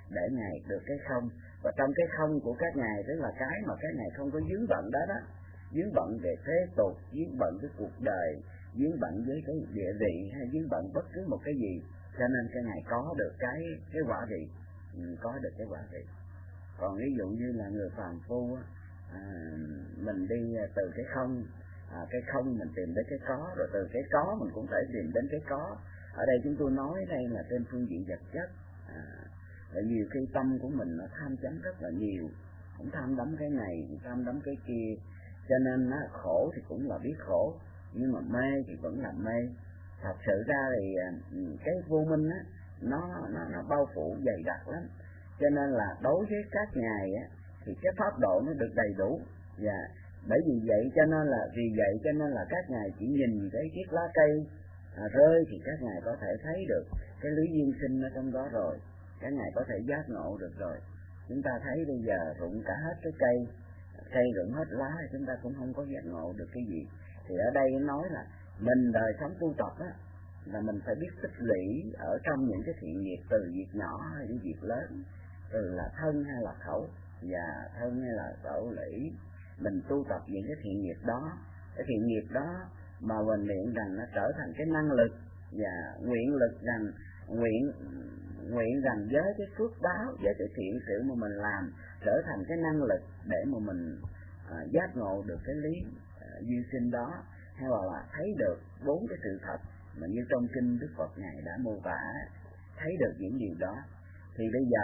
để ngài được cái không. Và trong cái không của các ngài, tức là cái mà các ngài không có vướng bận đó đó, vướng bận về thế tục, vướng bận cái cuộc đời, vướng bận với cái địa vị, hay vướng bận bất cứ một cái gì, cho nên các ngài có được cái cái quả vị, ừ, có được cái quả vị. Còn ví dụ như là người phàm phu, à, mình đi từ cái không, à, cái không mình tìm đến cái có, rồi từ cái có mình cũng phải tìm đến cái có. Ở đây chúng tôi nói đây là trên phương diện vật chất. À, bởi nhiều khi tâm của mình nó tham chấm rất là nhiều, cũng tham đắm cái này, tham đắm cái kia, cho nên nó khổ thì cũng là biết khổ, nhưng mà mê thì vẫn là mê. Thật sự ra thì cái vô minh á, nó nó nó bao phủ dày đặc lắm, cho nên là đối với các ngài á thì cái pháp độ nó được đầy đủ. Và bởi vì vậy cho nên là vì vậy cho nên là các ngài chỉ nhìn cái chiếc lá cây à, rơi thì các ngài có thể thấy được cái lý duyên sinh ở trong đó rồi, các ngài có thể giác ngộ được rồi. Chúng ta thấy bây giờ rụng cả hết cái cây, cây rụng hết lá, chúng ta cũng không có giác ngộ được cái gì. Thì ở đây nói là mình đời sống tu tập á, là mình phải biết tích lũy ở trong những cái thiện nghiệp, từ việc nhỏ hay đến việc lớn, từ là thân hay là khẩu, và thân hay là khẩu lũy. Mình tu tập những cái thiện nghiệp đó, cái thiện nghiệp đó mà mình nguyện rằng nó trở thành cái năng lực, và nguyện lực rằng nguyện nguyện rằng với cái phước báo, với cái thiện sự mà mình làm trở thành cái năng lực để mà mình à, giác ngộ được cái lý à, duy sinh đó, hay là thấy được bốn cái sự thật mà như trong kinh Đức Phật ngài đã mô tả, thấy được những điều đó. Thì bây giờ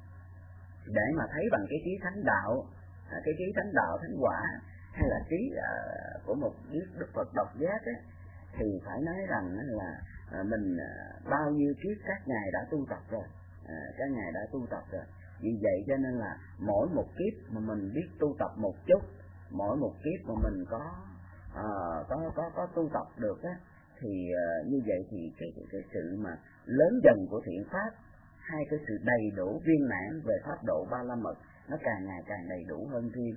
để mà thấy bằng cái trí thánh đạo, cái trí thánh đạo thánh quả, hay là trí uh, của một Đức Phật độc giác á, thì phải nói rằng là uh, mình uh, bao nhiêu kiếp các ngài đã tu tập rồi, uh, các ngài đã tu tập rồi. Vì vậy cho nên là mỗi một kiếp mà mình biết tu tập một chút, mỗi một kiếp mà mình có uh, có có có tu tập được á, thì uh, như vậy thì cái, cái cái sự mà lớn dần của thiện pháp, hai cái sự đầy đủ viên mãn về pháp độ ba la mật nó càng ngày càng đầy đủ hơn thêm.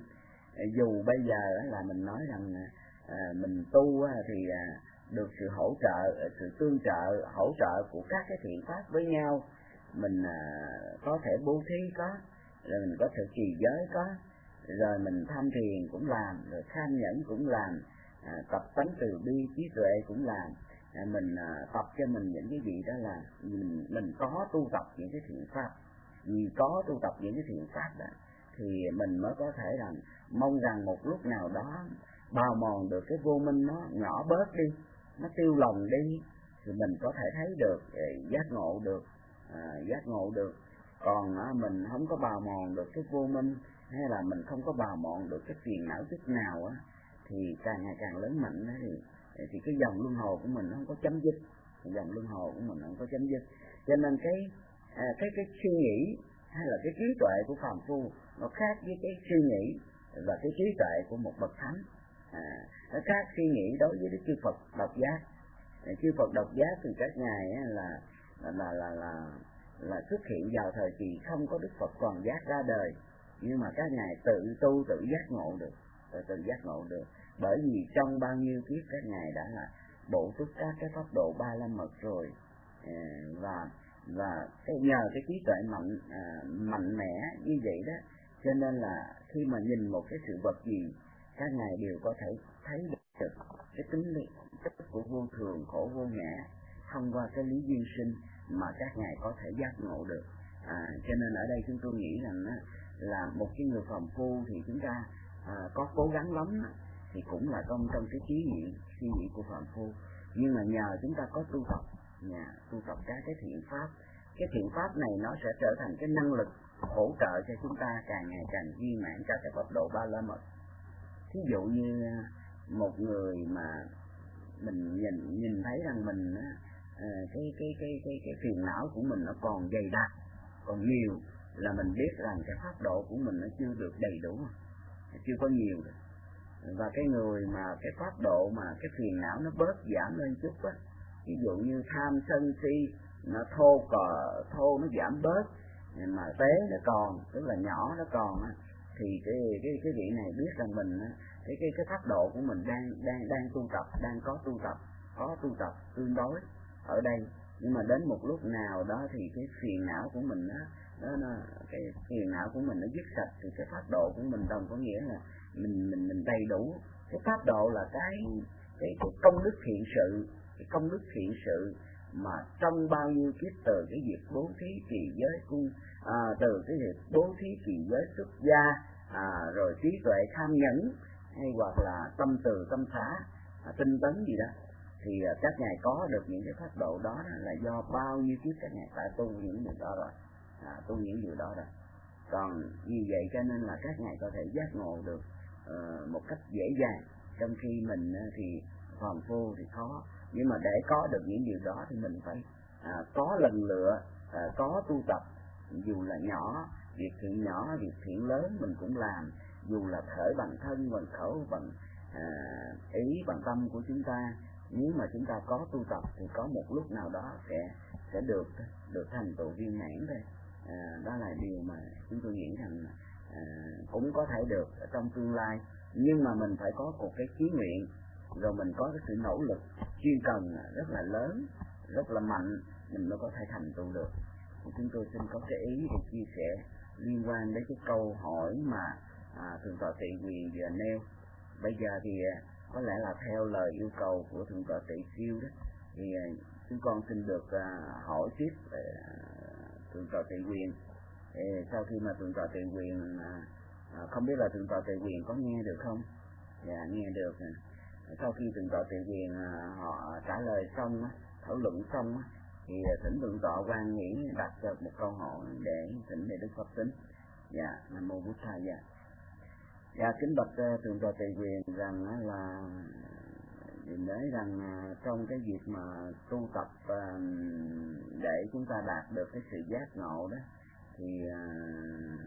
Dù bây giờ là mình nói rằng à, mình tu thì à, được sự hỗ trợ, sự tương trợ, hỗ trợ của các cái thiện pháp với nhau, mình à, có thể bố thí có, rồi mình có thể trì giới có, rồi mình tham thiền cũng làm, rồi tham nhẫn cũng làm, à, tập tánh từ bi trí tuệ cũng làm. À, mình à, tập cho mình những cái gì đó là mình mình có tu tập những cái thiện pháp, vì có tu tập những cái thiện pháp đó thì mình mới có thể rằng mong rằng một lúc nào đó bào mòn được cái vô minh nó nhỏ bớt đi, nó tiêu lòng đi, thì mình có thể thấy được, giác ngộ được, à, giác ngộ được. Còn à, mình không có bào mòn được cái vô minh, hay là mình không có bào mòn được cái phiền não chút nào á, thì càng ngày càng lớn mạnh đó, thì thì cái dòng luân hồi của mình nó không có chấm dứt, cái dòng luân hồi của mình không có chấm dứt. Cho nên cái à, cái cái suy nghĩ hay là cái trí tuệ của phàm phu nó khác với cái suy nghĩ và cái trí tuệ của một bậc thánh. À, nó khác suy nghĩ đối với Đức Chư Phật độc giác. À, chư Phật độc giác thì các ngài là là là là là, là xuất hiện vào thời kỳ không có Đức Phật toàn giác ra đời, nhưng mà các ngài tự tu tự giác ngộ được, tự, tự giác ngộ được. Bởi vì trong bao nhiêu kiếp các ngài đã là bổ túc các cái pháp độ ba la mật rồi, à, và và cái nhờ cái trí tuệ mạnh à, mạnh mẽ như vậy đó, cho nên là khi mà nhìn một cái sự vật gì, các ngài đều có thể thấy được cái tính chất của vô thường, khổ vô ngã thông qua cái lý duyên sinh mà các ngài có thể giác ngộ được. À, cho nên ở đây chúng tôi nghĩ rằng á, là một cái người phàm phu thì chúng ta à, có cố gắng lắm á, thì cũng là trong trong cái trí nghĩ suy nghĩ của phàm phu, nhưng mà nhờ chúng ta có tu tập, nhà tu tập các cái thiện pháp, cái thiện pháp này nó sẽ trở thành cái năng lực hỗ trợ cho chúng ta càng ngày càng viên mãn các cái pháp độ ba la mật. Thí dụ như một người mà mình nhìn nhìn thấy rằng mình à, cái cái cái cái cái phiền não của mình nó còn dày đặc, còn nhiều, là mình biết rằng cái pháp độ của mình nó chưa được đầy đủ, chưa có nhiều. Và cái người mà cái pháp độ mà cái phiền não nó bớt giảm lên chút á, ví dụ như tham sân si nó thô cò thô nó giảm bớt, mà tế nó còn, tức là nhỏ nó còn á, thì cái cái cái vị này biết rằng mình á, cái cái cái pháp độ của mình đang đang đang tu tập, đang có tu tập, có tu tập tương đối ở đây. Nhưng mà đến một lúc nào đó thì cái phiền não của mình á, đó là cái phiền não của mình nó dứt sạch, thì cái pháp độ của mình đồng có nghĩa là mình mình mình đầy đủ. Cái pháp độ là cái cái, cái công đức thiện sự, cái công đức thiện sự mà trong bao nhiêu kiếp, từ cái việc bố thí trì giới cung, à, từ cái việc bố thí trì giới xuất gia, à, rồi trí tuệ tham nhẫn, hay hoặc là tâm từ tâm xá, à, tinh tấn gì đó, thì à, các ngài có được những cái pháp độ đó, đó là do bao nhiêu kiếp các ngài đã tu những điều đó rồi, à, tu những điều đó rồi. Còn như vậy cho nên là các ngài có thể giác ngộ được uh, một cách dễ dàng, trong khi mình uh, thì phàm phu thì khó. Nhưng mà để có được những điều đó thì mình phải à, có lần lựa, à, có tu tập, dù là nhỏ, việc thiện nhỏ, việc thiện lớn mình cũng làm, dù là khởi bằng thân, bằng khẩu, bằng à, ý, bằng tâm của chúng ta. Nếu mà chúng ta có tu tập thì có một lúc nào đó sẽ sẽ được được thành tựu viên mãn thôi. À, đó là điều mà chúng tôi nghĩ rằng à, cũng có thể được ở trong tương lai, nhưng mà mình phải có một cái chí nguyện, rồi mình có cái sự nỗ lực chuyên cần rất là lớn, rất là mạnh, mình mới có thể thành tựu được. Thì chúng tôi xin có cái ý để chia sẻ liên quan đến cái câu hỏi mà à, Thượng tọa Tỵ Quyền vừa nêu. Bây giờ thì à, có lẽ là theo lời yêu cầu của Thượng tọa Tỵ Siêu đó, thì à, chúng con xin được à, hỏi tiếp à, Thượng tọa Tỵ Quyền. Thì sau khi mà Thượng tọa Tỵ Quyền à, à, không biết là Thượng tọa Tỵ Quyền có nghe được không? Dạ nghe được. À. Sau khi Thượng tọa Tỵ Quyền à, họ trả lời xong, á, thảo luận xong, á, thì thỉnh Thượng tọa Quan Nghĩ đặt được một câu hỏi để thỉnh để Đức Pháp tính. Dạ, Nam mô Bụt Thầy. Dạ. Dạ kính bạch uh, Thượng tọa Tỵ Quyền rằng uh, là vì nói rằng uh, trong cái việc mà tu tập uh, để chúng ta đạt được cái sự giác ngộ đó, thì uh,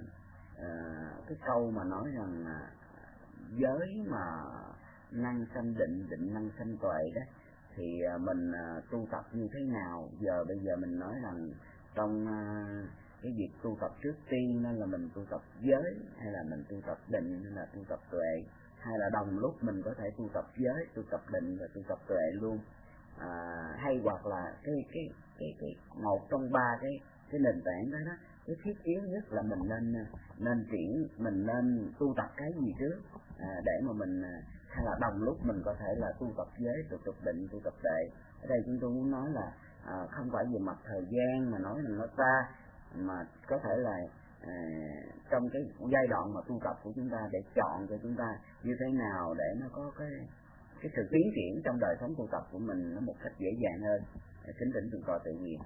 uh, cái câu mà nói rằng uh, giới mà năng sanh định, định năng sanh tuệ đó, thì uh, mình uh, tu tập như thế nào? Giờ bây giờ mình nói rằng trong uh, cái việc tu tập trước tiên đó là mình tu tập giới, hay là mình tu tập định, hay là tu tập tuệ, hay là đồng lúc mình có thể tu tập giới, tu tập định và tu tập tuệ luôn, à, hay hoặc là cái cái cái cái một trong ba cái cái nền tảng đó đó, cái thiết yếu nhất là mình nên nên triển, mình nên tu tập cái gì trước, à, để mà mình hay là đồng lúc mình có thể là tu tập giới, tu tập định, tu tập tuệ. Ở đây chúng tôi muốn nói là à, không phải về mặt thời gian mà nói là nó xa, mà có thể là à, trong cái giai đoạn mà tu tập của chúng ta, để chọn cho chúng ta như thế nào để nó có cái cái sự tiến triển trong đời sống tu tập của mình nó một cách dễ dàng hơn. Kính thỉnh Thượng tọa Tự Nguyện.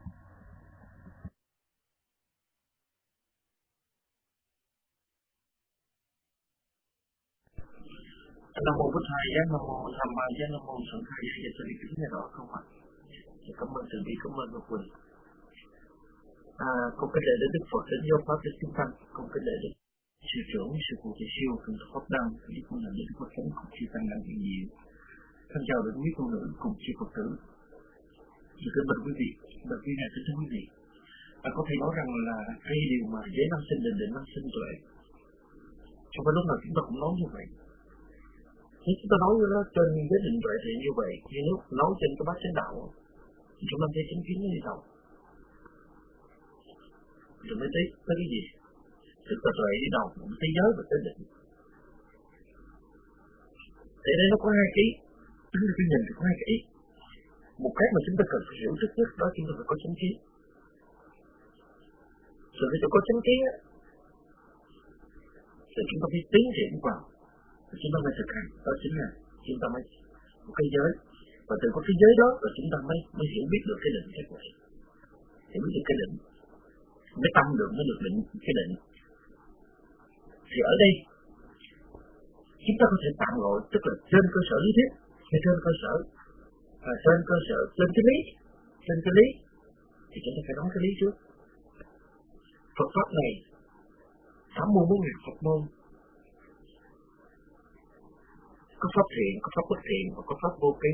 Nam mô Bụt Thầy, Nam mô Tham Ma, Nam mô Sẵn Thầy, và sự kính nghe rõ không ạ? Cảm ơn sự đi, cảm ơn Ngọc Quỳnh. À, con kính lễ đến Đức Phật, đến giáo pháp, đến chúng tăng, con kính lễ đến sư trưởng, sư phụ Thầy Siêu, Thượng tọa Pháp Đăng, đi con là đến Phật Thánh cùng chư tăng năng hiện diện. Thân chào đến quý cô nữ cùng chư Phật tử. Sự kính bạch quý vị, bạch quý ngài kính thưa quý vị. À, có thể nói rằng là cái điều mà giới năng sinh định, định năng sinh tuệ, trong cái lúc nào chúng ta cũng nói như vậy. Nếu chúng ta nói với nó trên giới định tuệ thì như vậy, nhưng lúc nói trên cái bát chánh đạo thì chúng ta thấy chứng kiến nó như đâu. Rồi mới thấy tới cái gì? Tức là tuệ đi đầu, mới thấy giới và tới định. Thế đây nó có hai cái, chúng ta phải nhìn được có hai cái ý. Một cái mà chúng ta cần phải hiểu trước nhất đó chúng ta phải có chánh kiến. Rồi khi chúng ta có chánh kiến á, rồi chúng ta phải tiến triển vào, chúng ta mới thực hành, đó chính là chúng ta mới một cái giới, và từ có cái giới đó rồi chúng ta mới mới hiểu biết được cái định cái tuệ, hiểu biết được cái định, mới tâm được mới được định cái định. Thì ở đây chúng ta có thể tạm gọi, tức là trên cơ sở lý thuyết, hay trên cơ sở à, trên cơ sở trên cái lý, trên cái lý thì chúng ta phải nói cái lý trước. Phật pháp này tám môn bốn ngàn Phật môn, có pháp thiện, có pháp bất thiện và có pháp vô ký.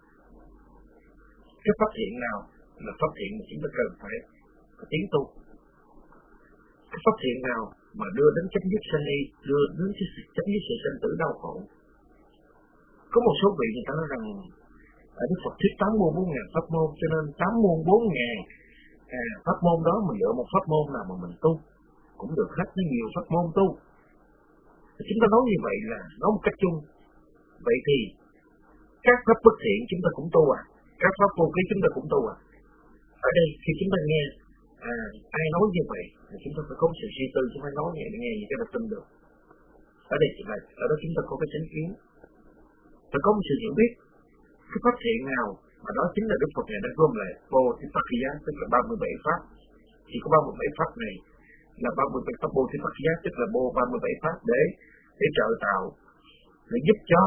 Cái pháp thiện nào là pháp thiện mà chúng ta cần phải tiến tu? Cái pháp thiện nào mà đưa đến chấm dứt sanh y, đưa đến chấm dứt sự sanh tử đau khổ? Có một số vị người ta nói rằng ở Đức Phật thuyết tám môn bốn ngàn pháp môn, cho nên tám môn bốn ngàn à, pháp môn đó mình lựa một pháp môn nào mà mình tu cũng được hết, với nhiều pháp môn tu. Chúng ta nói như vậy là nói một cách chung. Vậy thì các pháp bất thiện chúng ta cũng tu à, các pháp vô ký chúng ta cũng tu à. Ở đây khi chúng ta nghe à, ai nói như vậy thì chúng ta phải có sự suy tư, chúng ta nói nghe nghe gì cho nó tin được. Ở đây là ở đó chúng ta có cái chánh kiến, phải có một sự hiểu biết cái pháp thiện nào mà đó chính là Đức Phật này đã gom lại vô thì Phật giá, tức là ba mươi bảy pháp. Chỉ có ba mươi bảy pháp này là ba mươi bảy pháp vô thì Phật giá, tức là vô ba mươi bảy pháp để để trợ tạo, để giúp cho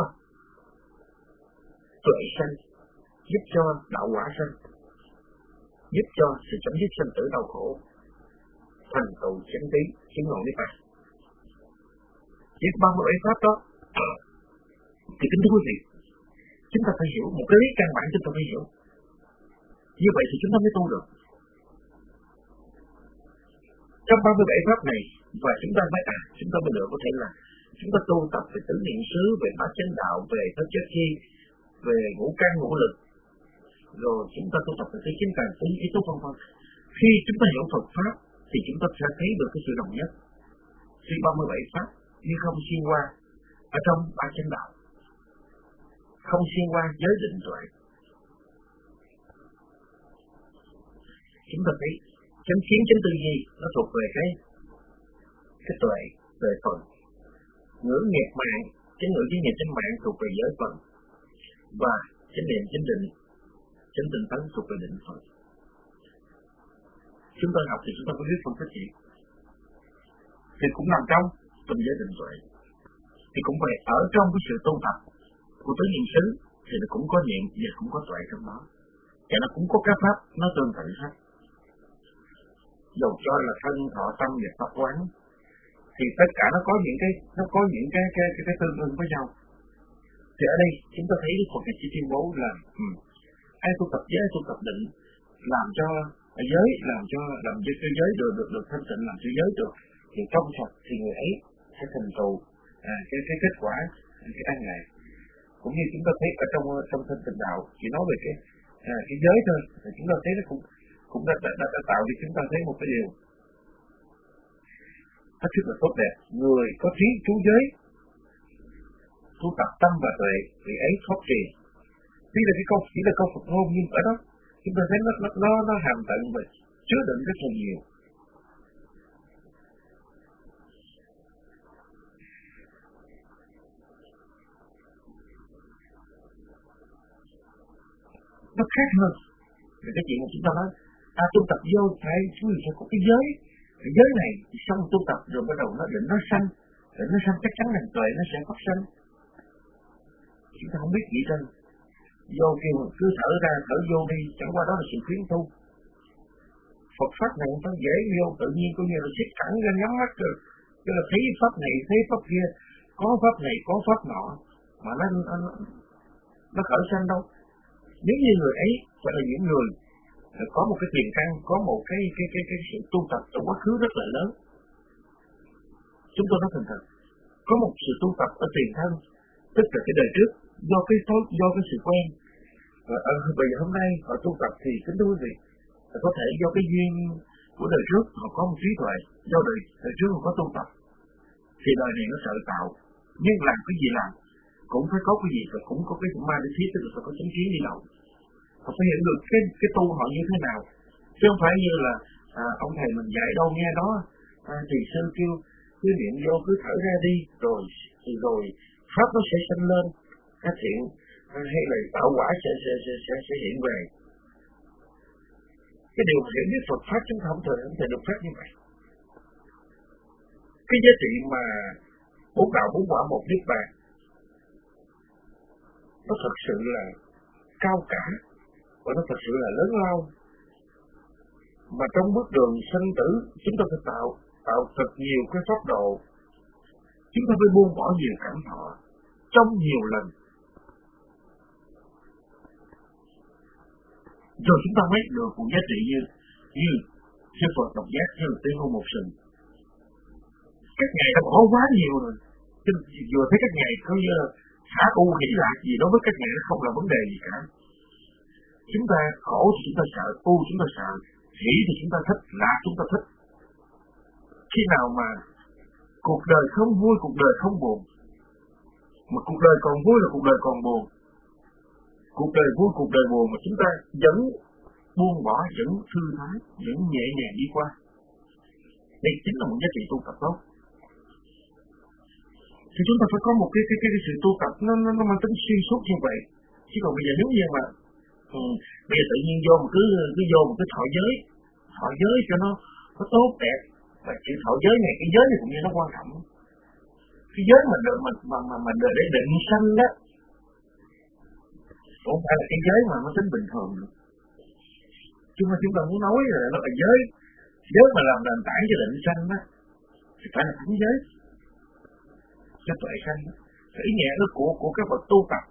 tuệ sanh, giúp cho đạo quả sanh, giúp cho sự chấm dứt sanh tử đau khổ, thành tựu chánh trí, chứng ngộ niết bàn. Chỉ ba mươi bảy pháp đó thì kính thưa quý vị, chúng ta phải hiểu một cái lý căn bản, chúng ta phải hiểu như vậy thì chúng ta mới tu được. Trong ba mươi bảy pháp này và chúng ta mới à chúng ta mới được có thể là chúng ta tu tập về tứ niệm xứ, về bát chánh đạo, về thất chất chi, về ngũ căn ngũ lực, rồi chúng ta tu tập về cái chính tạng tứ ý tứ vân vân. Khi chúng ta hiểu Phật pháp thì chúng ta sẽ thấy được cái sự đồng nhất. Khi ba mươi bảy pháp nhưng không xuyên qua ở trong bát chánh đạo, không xuyên qua giới định tuệ. Chúng ta thấy chánh kiến chánh tư duy nó thuộc về cái cái tuệ về phần, ngữ nghiệp mạng chánh ngữ với nghiệp chánh mạng thuộc về giới phần, và chánh niệm chánh định chánh tinh tấn thuộc về định phần. Chúng ta học thì chúng ta có biết phân tích gì thì cũng nằm trong trong giới định tuệ, thì cũng vậy ở trong cái sự tu tập của tứ niệm xứ thì nó cũng có niệm và cũng có tuệ trong đó, và nó cũng có các pháp nó tương tự hết. Dầu cho là thân thọ tâm và pháp quán thì tất cả nó có những cái nó có những cái cái cái, cái tương ứng với nhau. Thì ở đây chúng ta thấy Đức Phật chỉ tuyên bố là um, ai tu tập giới, tu tập định, làm cho giới, làm cho làm cho cái giới được được được thanh tịnh, làm cho giới được thì trong sạch thì người ấy sẽ thành tựu à, cái cái kết quả cái an lạc. Cũng như chúng ta thấy ở trong trong thanh tịnh đạo chỉ nói về cái à, cái giới thôi, thì chúng ta thấy nó cũng cũng đã, đã, đã, đã tạo cho chúng ta thấy một cái điều hết sức là tốt đẹp. Người có trí trú giới, tu tập tâm và tuệ, vì ấy thoát trì. Tuy là cái câu chỉ là câu Phật ngôn, nhưng ở đó chúng ta thấy nó nó nó, nó hàm tận và chứa đựng rất là nhiều. Nó khác hơn về cái chuyện mà chúng ta nói à tu tập vô phải chú ý sẽ có cái giới, cái giới này thì xong tu tập rồi bắt đầu nó định nó sanh, định nó sanh chắc chắn là tuệ nó sẽ phát sanh. Chúng ta không biết gì trên vô kêu cứ thở ra thở vô đi, chẳng qua đó là sự khuyến tu. Phật pháp này nó dễ vô tự nhiên, coi như là siết cẳng ra nhắm mắt rồi, tức là thấy pháp này thấy pháp kia, có pháp này có pháp nọ mà nó nó, nó khởi sanh đâu. Nếu như người ấy phải là những người có một cái tiền căn, có một cái cái cái cái sự tu tập trong quá khứ rất là lớn. Chúng tôi nói thành thật, có một sự tu tập ở tiền thân, tức là cái đời trước do cái thói do cái sự quen. Và ở bây giờ hôm nay họ tu tập thì kính thưa quý vị, có thể do cái duyên của đời trước họ có một trí tuệ, do đời đời trước họ có tu tập thì đời này nó sợ tạo, nhưng làm cái gì làm cũng phải có cái gì, và cũng có cái ma để thiết, tức là phải có chánh kiến đi đầu. Họ phải hiểu được cái cái tu họ như thế nào, chứ không phải như là à, ông thầy mình dạy đâu nghe đó à, thì sư kêu cứ niệm vô cứ thở ra đi, rồi thì rồi pháp nó sẽ sinh lên, cái thiện à, hay là tạo quả sẽ sẽ sẽ sẽ, sẽ hiện về. Cái điều hiểu biết Phật pháp chúng ta không thể không thể được phép như vậy. Cái giá trị mà bốn đạo bốn quả một niết bàn nó thật sự là cao cả và nó thật sự là lớn lao, mà trong bước đường sinh tử chúng ta phải tạo tạo thật nhiều cái pháp độ, chúng ta phải buông bỏ nhiều cảm thọ trong nhiều lần, rồi chúng ta mới được một giá trị như như sư Phật độc giác như là tuyên ngôn một sừng. Các ngài đã bỏ quá nhiều rồi, chứ vừa thấy các ngài cứ như thả u hỷ lạc gì đối với các ngài nó không là vấn đề gì cả. Chúng ta khổ thì chúng ta sợ, tu chúng ta sợ, Hỷ thì chúng ta thích, lạc chúng ta thích. Khi nào mà cuộc đời không vui, cuộc đời không buồn, mà cuộc đời còn vui là cuộc đời còn buồn, cuộc đời vui, cuộc đời buồn mà chúng ta vẫn buông bỏ, vẫn thư thái, vẫn nhẹ nhàng đi qua. Đây chính là một giá trị tu tập tốt. Thì chúng ta phải có một cái cái cái, cái sự tu tập nó nó, nó mang tính xuyên suốt như vậy. Chứ còn bây giờ nếu như mà ừ, bây giờ tự nhiên vô mà cứ cứ vô một cái thọ giới, thọ giới cho nó nó tốt đẹp. Và chữ thọ giới này, cái giới này cũng như nó quan trọng. Cái giới mà đợi mà mà mà, mà đợi để định sanh đó, cũng phải là cái giới mà nó tính bình thường được. Chứ mà chúng ta muốn nói là nó là giới, giới mà làm nền tảng cho định sanh đó, thì phải là thánh giới, cho tuệ sanh đó. Cái ý nghĩa đó của của các bậc tu tập.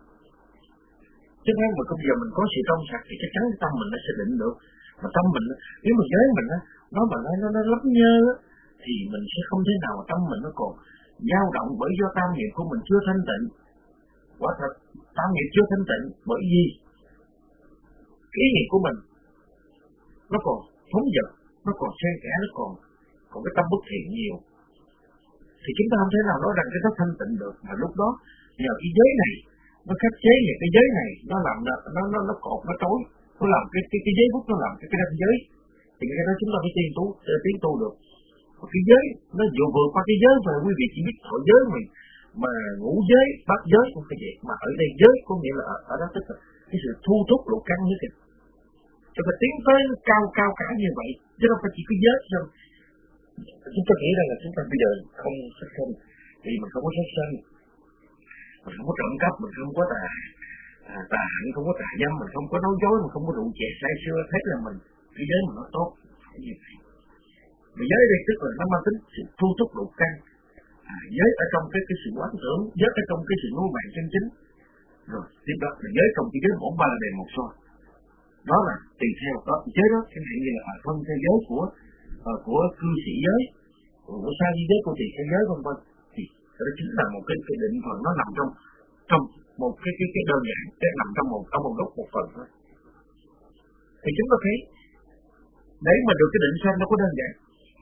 Chứ nếu mà bây giờ mình có sự trong sạch thì chắc chắn tâm mình nó sẽ định được. Mà tâm mình, nếu mà giới mình á, nó mà nó nó, nó lấp nhơ á, thì mình sẽ không thể nào mà tâm mình nó còn dao động, bởi do tam nghiệp của mình chưa thanh tịnh. Quả thật, tam nghiệp chưa thanh tịnh bởi vì cái ý nghiệp của mình nó còn phóng dật, nó còn xen kẽ, nó còn còn cái tâm bất thiện nhiều. Thì chúng ta không thể nào nói rằng cái đó thanh tịnh được. Mà lúc đó nhờ cái giới này nó khắc chế về cái giới này, nó làm nó nó nó, nó cột, nó trói, nó làm cái cái cái giới bút, nó làm cái cái ranh giới. Thì cái đó chúng ta phải tiến tu, tiến tu được. Và cái giới nó dụ vượt qua cái giới về, quý vị chỉ biết thọ giới mình mà ngũ giới, bát giới cũng phải vậy. Mà ở đây giới có nghĩa là ở, ở đó tức là cái sự thu thúc lục căn như kìa. Cho phải tiến tới nó cao cao cả như vậy, chứ không phải chỉ cái giới đâu. Chúng ta nghĩ rằng là chúng ta bây giờ không sát sanh, thì mình không có sát sanh, mình không có trộm cắp, mình không có tà à, tà hạnh, không có tà dâm, mình không có nói dối, mình không có rượu chè say sưa, thế là mình cái giới mình nó tốt như vậy. Mà giới đây tức là nó mang tính sự thu thúc lục căn, à, giới ở trong cái cái sự quán tưởng, giới ở trong cái sự nuôi mạng chân chính, rồi tiếp đó là giới trong cái giới bổn ba là đề một soi. Đó là tùy theo đó giới đó, chẳng hạn như là à, phân theo giới của uh, của cư sĩ giới, của sa di giới, của tỳ kheo giới vân vân, thì đó chính là một cái cái định phần, nó nằm trong trong một cái cái cái đơn giản, cái nằm trong một trong một góc một phần thôi. Thì chúng ta thấy để mà được cái định sanh nó có đơn giản.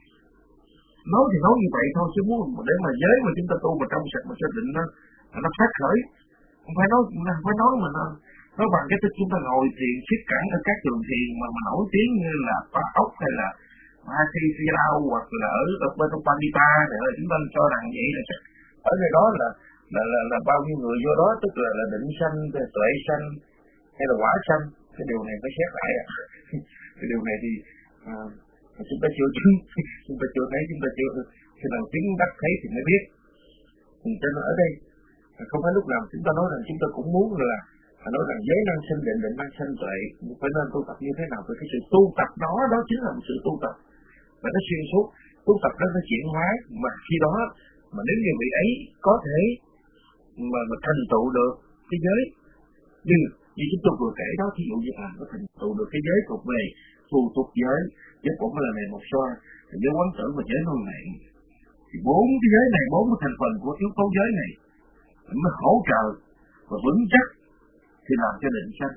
Nói thì nói như vậy thôi, chứ muốn để mà giới mà chúng ta tu mà trong sạch mà cho định nó nó phát khởi, không phải nói không phải nói mà nó nó bằng cái thức chúng ta ngồi thiền siết cẳng ở các trường thiền mà mà nổi tiếng như là Phá Ốc hay là Mahasi Sirao hoặc là ở ở bên trong Pandita rồi chúng ta cho rằng vậy là chắc ở nơi đó là là là, là bao nhiêu người vô đó, tức là là định sanh, tuệ sanh hay là quả sanh. Cái điều này phải xét lại. Cái điều này thì à, chúng ta chưa chứng, chúng ta chưa thấy, chúng ta chưa khi nào chứng đắc thấy thì mới biết. Thì cho nên ở đây không phải lúc nào chúng ta nói rằng chúng ta cũng muốn là phải nói rằng giới năng sinh, định định năng sinh tuệ, phải nên tu tập như thế nào? Vì cái sự tu tập đó, đó chính là một sự tu tập và nó xuyên suốt. Tu tập đó nó chuyển hóa, mà khi đó mà nếu như vị ấy có thể mà mà thành tựu được cái giới như như chúng tôi vừa kể đó, ví dụ như là nó thành tựu được cái giới thuộc về phù tục giới, giới cũng là này một xoa, giới quán tưởng và giới nuôi mạng, thì bốn cái giới này, bốn cái thành phần của yếu tố giới này nó hỗ trợ và vững chắc thì làm cho định sanh.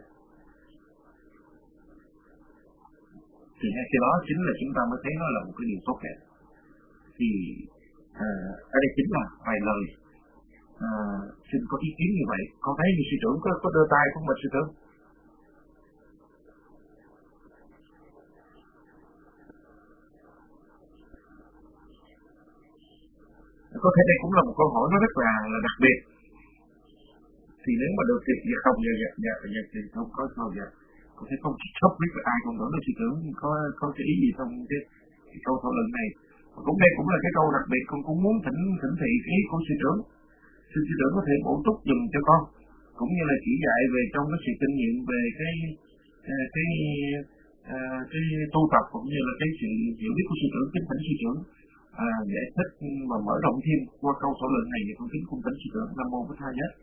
Thì ngay cái đó chính là chúng ta mới thấy nó là một cái điều tốt đẹp. Thì à, ở đây chính là vài lời à, xin có ý kiến như vậy. Con thấy như sư trưởng có, có đưa tay không, bạch sư trưởng? Có thể đây cũng là một câu hỏi nó rất là, là đặc biệt. Thì nếu mà được thì dạ không, dạ dạ dạ dạ thì không có sao dạ. Có thể không không biết là ai không tưởng là sư trưởng có có cái ý gì trong cái, cái câu thảo luận này. Và cũng đây cũng là cái câu đặc biệt con cũng muốn thỉnh thỉnh thị ý của sư trưởng. Sư sư trưởng có thể bổ túc dùm cho con, cũng như là chỉ dạy về trong cái sự kinh nghiệm về cái cái cái, cái tu tập cũng như là cái sự hiểu biết của sư trưởng, kính thỉnh sư trưởng à, giải thích và mở rộng thêm qua câu thảo luận này. Thì con kính cung thỉnh sư trưởng. Nam mô Bổn Thầy Nhất.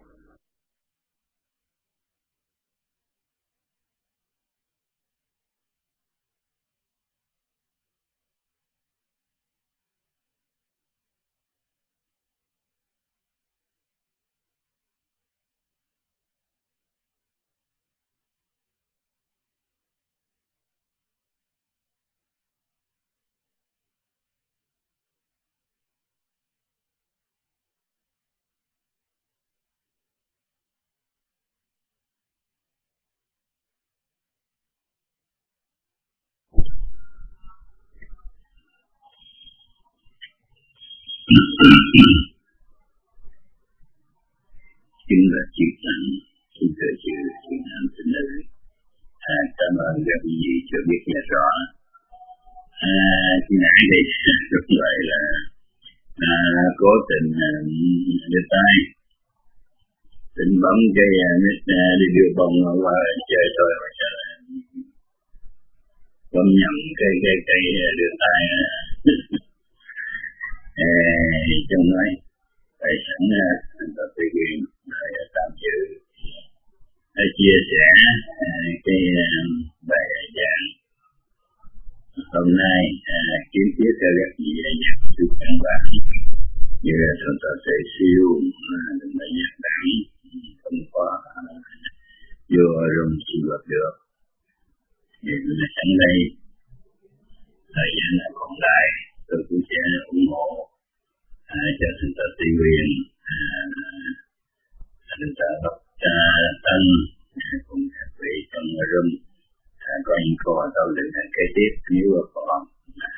Chính là chịu nặng, xin thưa chữ chịu nặng xin nữ. À, cảm ơn các quý vị cho biết nghe rõ. À, nãy đây rất gọi là à, cố tình à, đưa tay định bấm cái à, nít à, đi đưa bông qua chơi thôi mà sao là bấm nhầm cái cái cái đưa tay à, trong nói phải sẵn anh ta tự quyền phải tạm giữ để chia sẻ à, cái à, bài giảng hôm nay à, kiến thiết cho các vị đại nhạc sư căn bản như là thượng tọa Tề Siêu đừng đại nhạc đẳng không có à, vô rung sinh hoạt được thì là sẵn đây thời gian là còn lại tôi cũng sẽ ủng hộ à, cho thượng tọa Tây Nguyên à, thượng tọa Bắc Tân cùng các vị trong room à, có những câu hỏi thảo luận kế tiếp nếu còn à,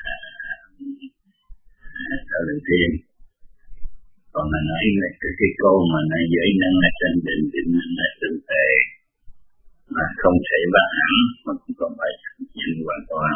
à, thảo luận thêm. Còn mà nói là cái, cái câu mà nó giới năng là chân định định là tinh tế mà không thể bắt hẳn mà cũng còn phải nhìn hoàn toàn.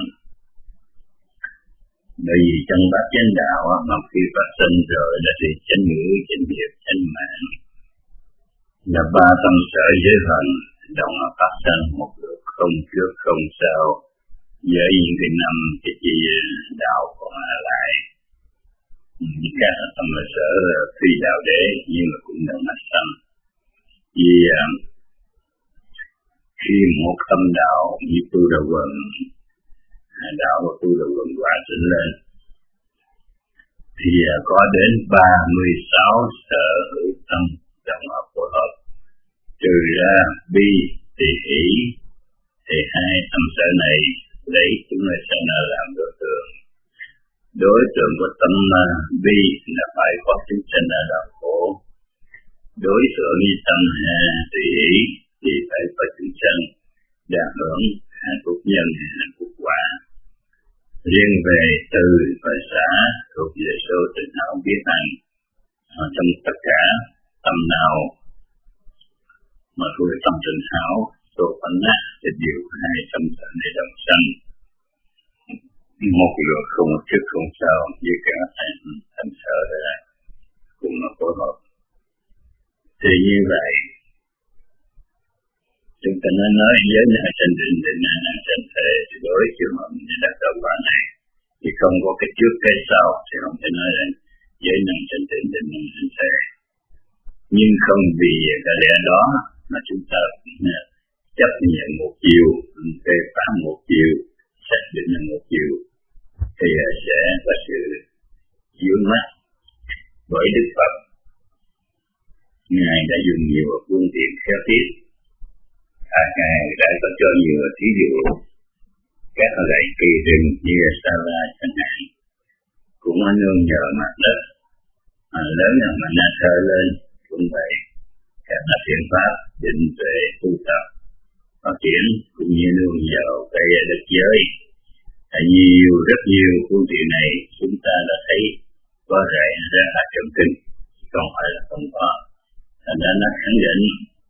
Bởi vì trong bát chánh đạo mà khi phát sinh rồi là thì chánh ngữ, chánh nghiệp, chánh mạng là ba tâm sở giới hành đồng mà phát sinh một được không trước không sau với những cái năm cái chi đạo còn lại các tâm sở phi đạo đế nhưng mà cũng đồng mặt tâm vì uh, khi một tâm đạo như tu đầu quần đạo và tu đầu quần quả sinh lên thì uh, có đến ba mươi sáu sở hữu tâm đồng hợp phối hợp trừ ra bi thì hỷ thì hai tâm sở này lấy chúng ta sẽ làm đối tượng. Đối tượng của tâm uh, bi là phải có chúng sanh ở đạo khổ. Đối tượng như tâm uh, thì hỷ thì phải có chúng sanh đạt hưởng hạnh phúc nhân hạnh phúc quả. Riêng về từ và xã thuộc về số tình hảo biết hành ở trong tất cả tâm nào mà thuộc về tâm tình hảo số phận nát thì điều hai tâm sở này đồng sanh một điều không trước không sau với cả thành tâm sở ra cùng nó phối hợp. Thì như vậy chúng ta nói nói giới này thành định định này là thành thể thì đối với trường hợp như đặt đầu quả này thì không có cái trước cái sau thì không thể nói rằng giới này thành định định này thành thể. Nhưng không vì cái lẽ đó mà chúng ta chấp nhận một chiều, phê phán một chiều, xác định là một chiều thì sẽ có sự vướng mắc. Bởi Đức Phật Ngài đã dùng nhiều phương tiện khéo tiếp, à, Ngài đã có cho nhiều thí dụ các loại kỳ rừng như sa la chẳng hạn cũng có nương nhờ mặt đất mà lớn là mà nó thở lên cũng vậy. Các là thiện pháp định tuệ tu tập phát triển cũng như nương vào cây đất giới. Tại nhiều rất nhiều phương tiện này chúng ta đã thấy có rải ra ở trong kinh, không phải là không có. Thành ra nó khẳng định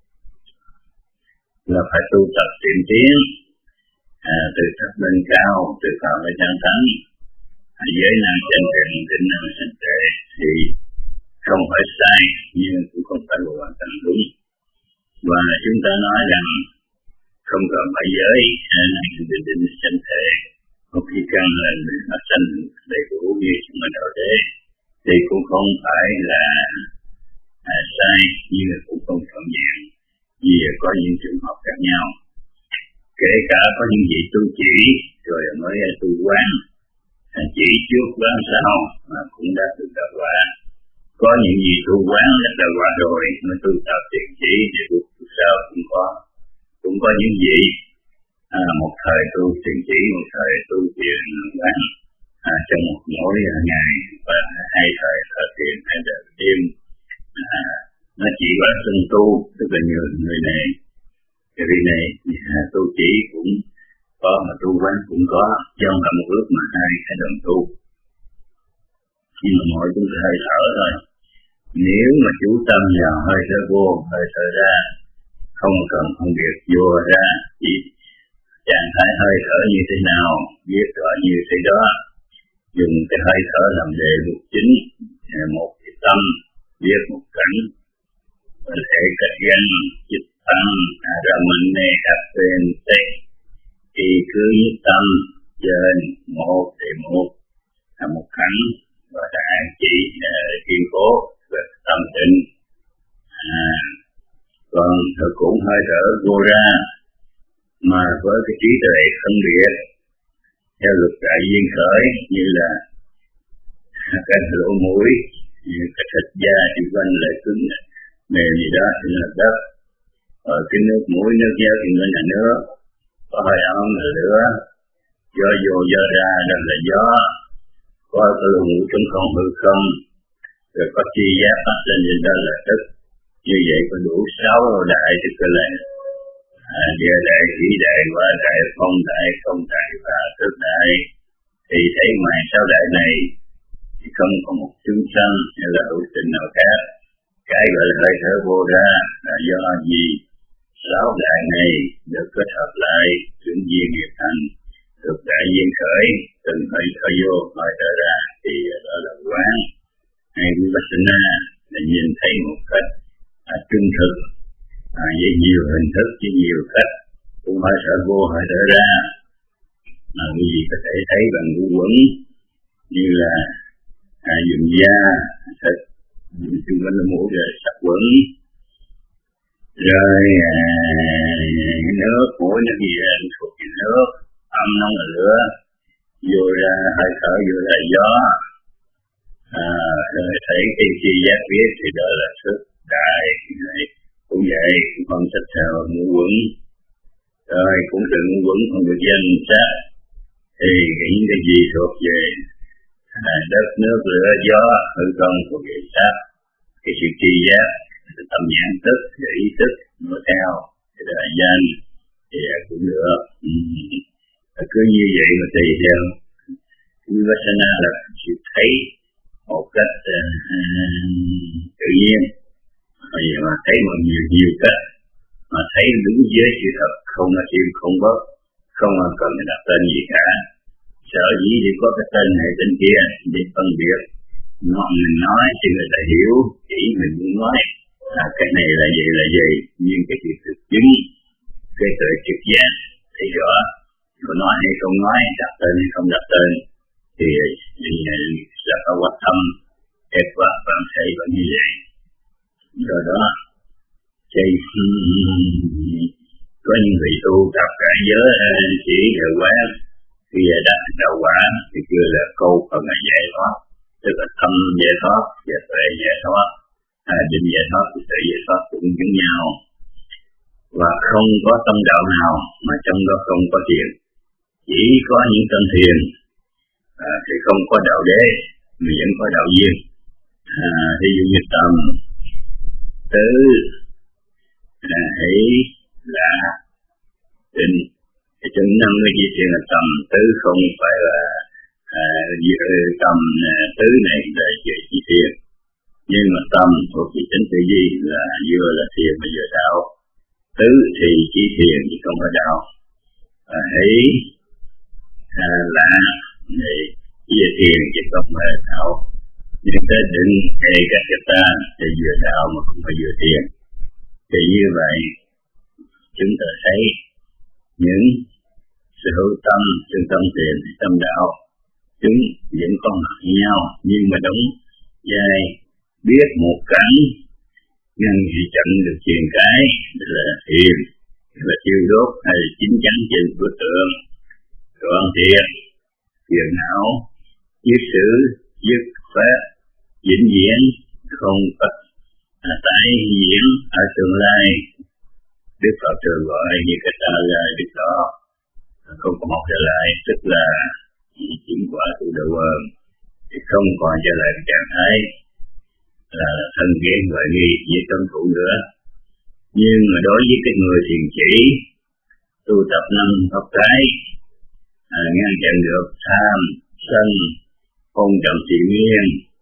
là phải tu tập tiến tiến à, từ thấp lên cao, từ cao lên chân thắng à, giới năng chân trần, định năng chân trệ thì không phải sai nhưng cũng không phải là hoàn toàn đúng. Và chúng ta nói rằng không cần phải giới năng định định chân trệ một khi căn lên mà sanh đầy đủ như chúng ta đạo đế thì cũng không phải là à, sai nhưng cũng không trọn vẹn vì có những trường hợp khác nhau. Kể cả có những vị tu chỉ rồi mới tu quán chỉ trước quán sau mà cũng đã được đạo quả. Có những vị tu quán đã đạo quả rồi mới tu tập tiền chỉ để tu sau cũng có. Cũng có những vị à, một thời tu tiền chỉ, một thời tu tiền quán à, trong một mỗi ngày và hai thời thờ thiền hai giờ đêm à, nó chỉ có sinh tu, tức là nhiều người này người này à, tu chỉ cũng có mà tu quán cũng có, trong cả một lúc mà hai cái đồng tu. nhưng mà mọi chúng ta hơi thở thôi. Nếu mà chú tâm vào hơi thở vô, hơi thở ra, không cần phân biệt vô ra, chỉ trạng thái hơi thở như thế nào, biết rõ như thế đó, dùng cái hơi thở làm đề mục chính, một cái tâm, biết một cảnh, có thể cách gắn, dịch tâm, ra mình này đặt tên tết, thì cứ nhất tâm, trên một thì một, là một cảnh, và đã chỉ kiên cố về tâm tịnh. À, còn thở cũng hơi thở vô ra, mà với cái trí tuệ phân biệt theo luật đại duyên khởi, như là cái lỗ mũi, như cái thịt da thì quanh lại cứng mềm gì đó thì là đất, rồi cái nước mũi nước da thì nó là nước, có hơi ấm là lửa, gió vô gió ra đó là gió, có cái lỗ mũi trong không hư không, rồi có chi giác phát lên trên đó là tức. Như vậy có đủ sáu đại tức là à, địa đại, hỷ đại, hóa đại, phong đại, không đại và thức đại. Thì thấy ngoài sáu đại này thì không có một chúng sanh hay là hữu tình nào khác. Cái gọi là hơi thở vô ra là do gì? Sáu đại này được kết hợp lại chuyển duyên nghiệp thành, được đại duyên khởi, từng hơi thở vô, hơi thở ra thì đó là quán hay vipassana, là nhìn thấy một cách à, trung thực, à, với nhiều hình thức, với nhiều cách, cũng hơi thở vô, hơi thở ra, mà quý vị có thể thấy bằng ngũ quẩn như là à, dùng da, thịt, chung quanh mũi rồi sắc quẩn, rồi à, nước, mũi nước gì là thuộc về nước, âm nóng là lửa, vô ra hơi thở vô ra gió, à, rồi thấy cái chi giác biết thì đó là thức đại. Cũng vậy, con sách theo ngũ quẩn, rồi cũng từ ngũ quẩn không được danh sát, thì những cái gì thuộc về à, đất, nước, lửa, gió, hư không thuộc về sát. Cái sự tri giác, tâm nhãn thức, cái ý thức, nó theo, cái đại danh, thì cũng được. Ừ. Cứ như vậy mà tùy theo. Vipassana là sự thấy một cách uh, tự nhiên, mà thấy bằng nhiều nhiều cách, mà thấy đúng với sự thật, không là thêm không bớt, không cần đặt tên gì cả. Sở dĩ thì có cái tên này tên kia để phân biệt, mà mình nói thì người ta hiểu, chỉ mình muốn nói là cái này là gì là gì, nhưng cái sự thực chứng, cái tự trực giác thấy rõ, có nói hay không nói, đặt tên hay không đặt tên, thì là có quan tâm, kết quả bạn thấy vẫn như vậy. Rồi đó, thì có những vị tu gặp cả giới chỉ là quán, khi đạt đạo quả thì kêu là câu phần là giải thoát, tức là tâm giải thoát và tuệ giải thoát, à, định giải thoát và tuệ giải thoát cũng giống nhau, và không có tâm đạo nào mà trong đó không có thiền. Chỉ có những tâm thiền à, thì không có đạo đế mà vẫn có đạo duyên. À, ví dụ như tâm tứ à, hỷ là định, thì trong năm cái gì thiền là tâm tứ, không phải là à, tâm à, tứ này là chỉ thiền, nhưng mà tâm thuộc về tính tự di là vừa là thiền và vừa đạo. Tứ thì chỉ thiền chứ không phải đạo. À, hỷ à, là thì vừa thiền chứ không phải đạo. Nhưng cái định hay các cái ta thì vừa đạo mà không phải vừa thiền. Thì như vậy chúng ta thấy những sự hữu tâm, sự tâm thiền, tâm đạo, chúng vẫn có mặt nhau, nhưng mà đúng vai biết một cảnh ngăn thì chặn được truyền cái là thiền, là tiêu đốt hay là chín chắn trên bức tượng. Còn thiền, thiền não, viết sử, viết pháp, vĩnh viễn không có à, tái diễn ở tương lai. Đức Phật thường gọi như cái ta là Đức Đó, không có một trở lại, tức là chuyển quả từ đầu ơn, thì không còn trở lại trạng thái là thân ghen và nghi như tâm thủ nữa. Nhưng mà đối với cái người thiền chỉ tu tập năm pháp cái à, ngăn chặn được tham, sân, không trọng thiện nguyên,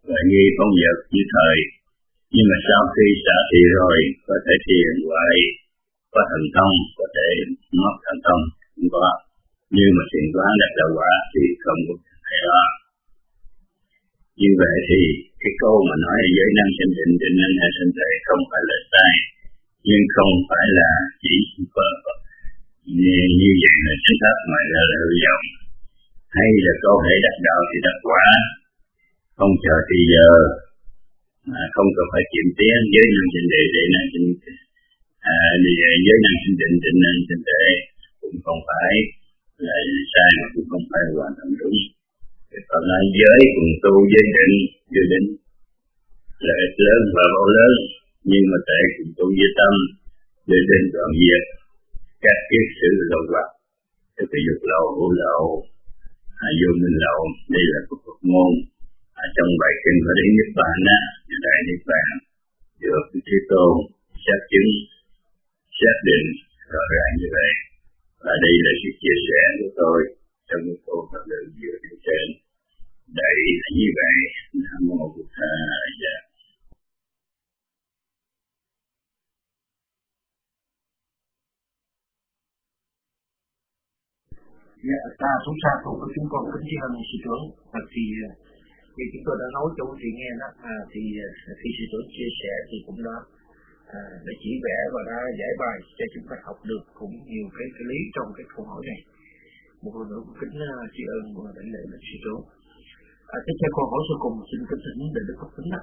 và như con vật như thời, nhưng mà sau khi xả thị rồi có thể thiền hoài, có thành công, có thể mất thành công, không có. Nhưng mà thiền quán đạt đạo quả thì không có thể đó. Như vậy thì cái câu mà nói giới năng sinh định, định năng hay sinh tuệ không phải là sai, nhưng không phải là chỉ super như, như vậy là chính xác mà là hư vọng. Hay là có thể đạt đạo thì đạt quả, không chờ thì giờ, mà không cần phải kiểm tiến giới năng sinh định, định năng sinh à, giới năng sinh định, định năng sinh tuệ cũng không phải là sai mà cũng không phải hoàn toàn đúng. Còn nói giới cùng tu giới định, giới định lợi ích lớn và bảo lớn, nhưng mà tại cùng tu với tâm, giới định đoạn diệt các kiết sử lậu hoặc, tức là dục lậu, hữu lậu, à, vô minh lậu. Đây là một Phật môn à, trong bài kinh có đến Niết Bàn á, đại Niết Bàn được Thế Tôn xác chứng, xác định rõ ràng như vậy. Và đây là sự chia sẻ của tôi trong cái câu pháp luận vừa đi trên. Đây là như vậy. Nam mô Bụt Tha. Dạ. Dạ, ta xuống xa của chúng con kính tri ân sư trưởng. Và thì thì chúng tôi đã nói cho quý vị nghe đó, à, thì khi sư trưởng chia sẻ thì cũng đã à, đã chỉ vẽ và đã giải bài cho chúng ta học được cũng nhiều cái, cái lý trong cái câu hỏi này. Một lần nữa kính tri ân và đảnh lễ là sư trưởng. À, tiếp theo câu hỏi sau cùng xin kính thỉnh để được cấp tính đó.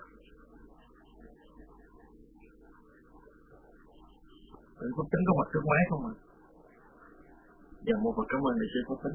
Để cấp tính có mặt trước máy không ạ? Dạ, một phần cảm ơn đại sư cấp tính.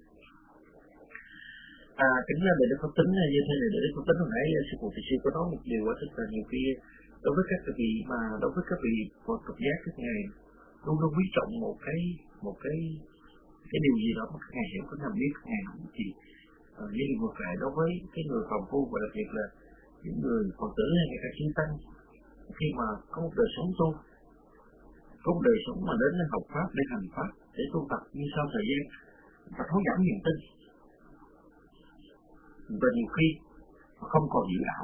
À, kính là để được cấp tính như thế này, để được cấp tính hồi nãy sư phụ thì sư có nói một điều, tức là nhiều khi đối với các vị mà đối với các vị Phật Phật giác các ngài luôn luôn quý trọng một cái một cái cái điều gì đó mà các ngài hiểu, các ngài biết các ngài không gì. À, như ngược lại đối với cái người phàm phu và đặc biệt là những người Phật tử hay các chư tăng, khi mà có một đời sống tu, có một đời sống mà đến học pháp để hành pháp để tu tập, nhưng sau thời gian và thấu giảm niềm tin và nhiều khi không còn dự đạo.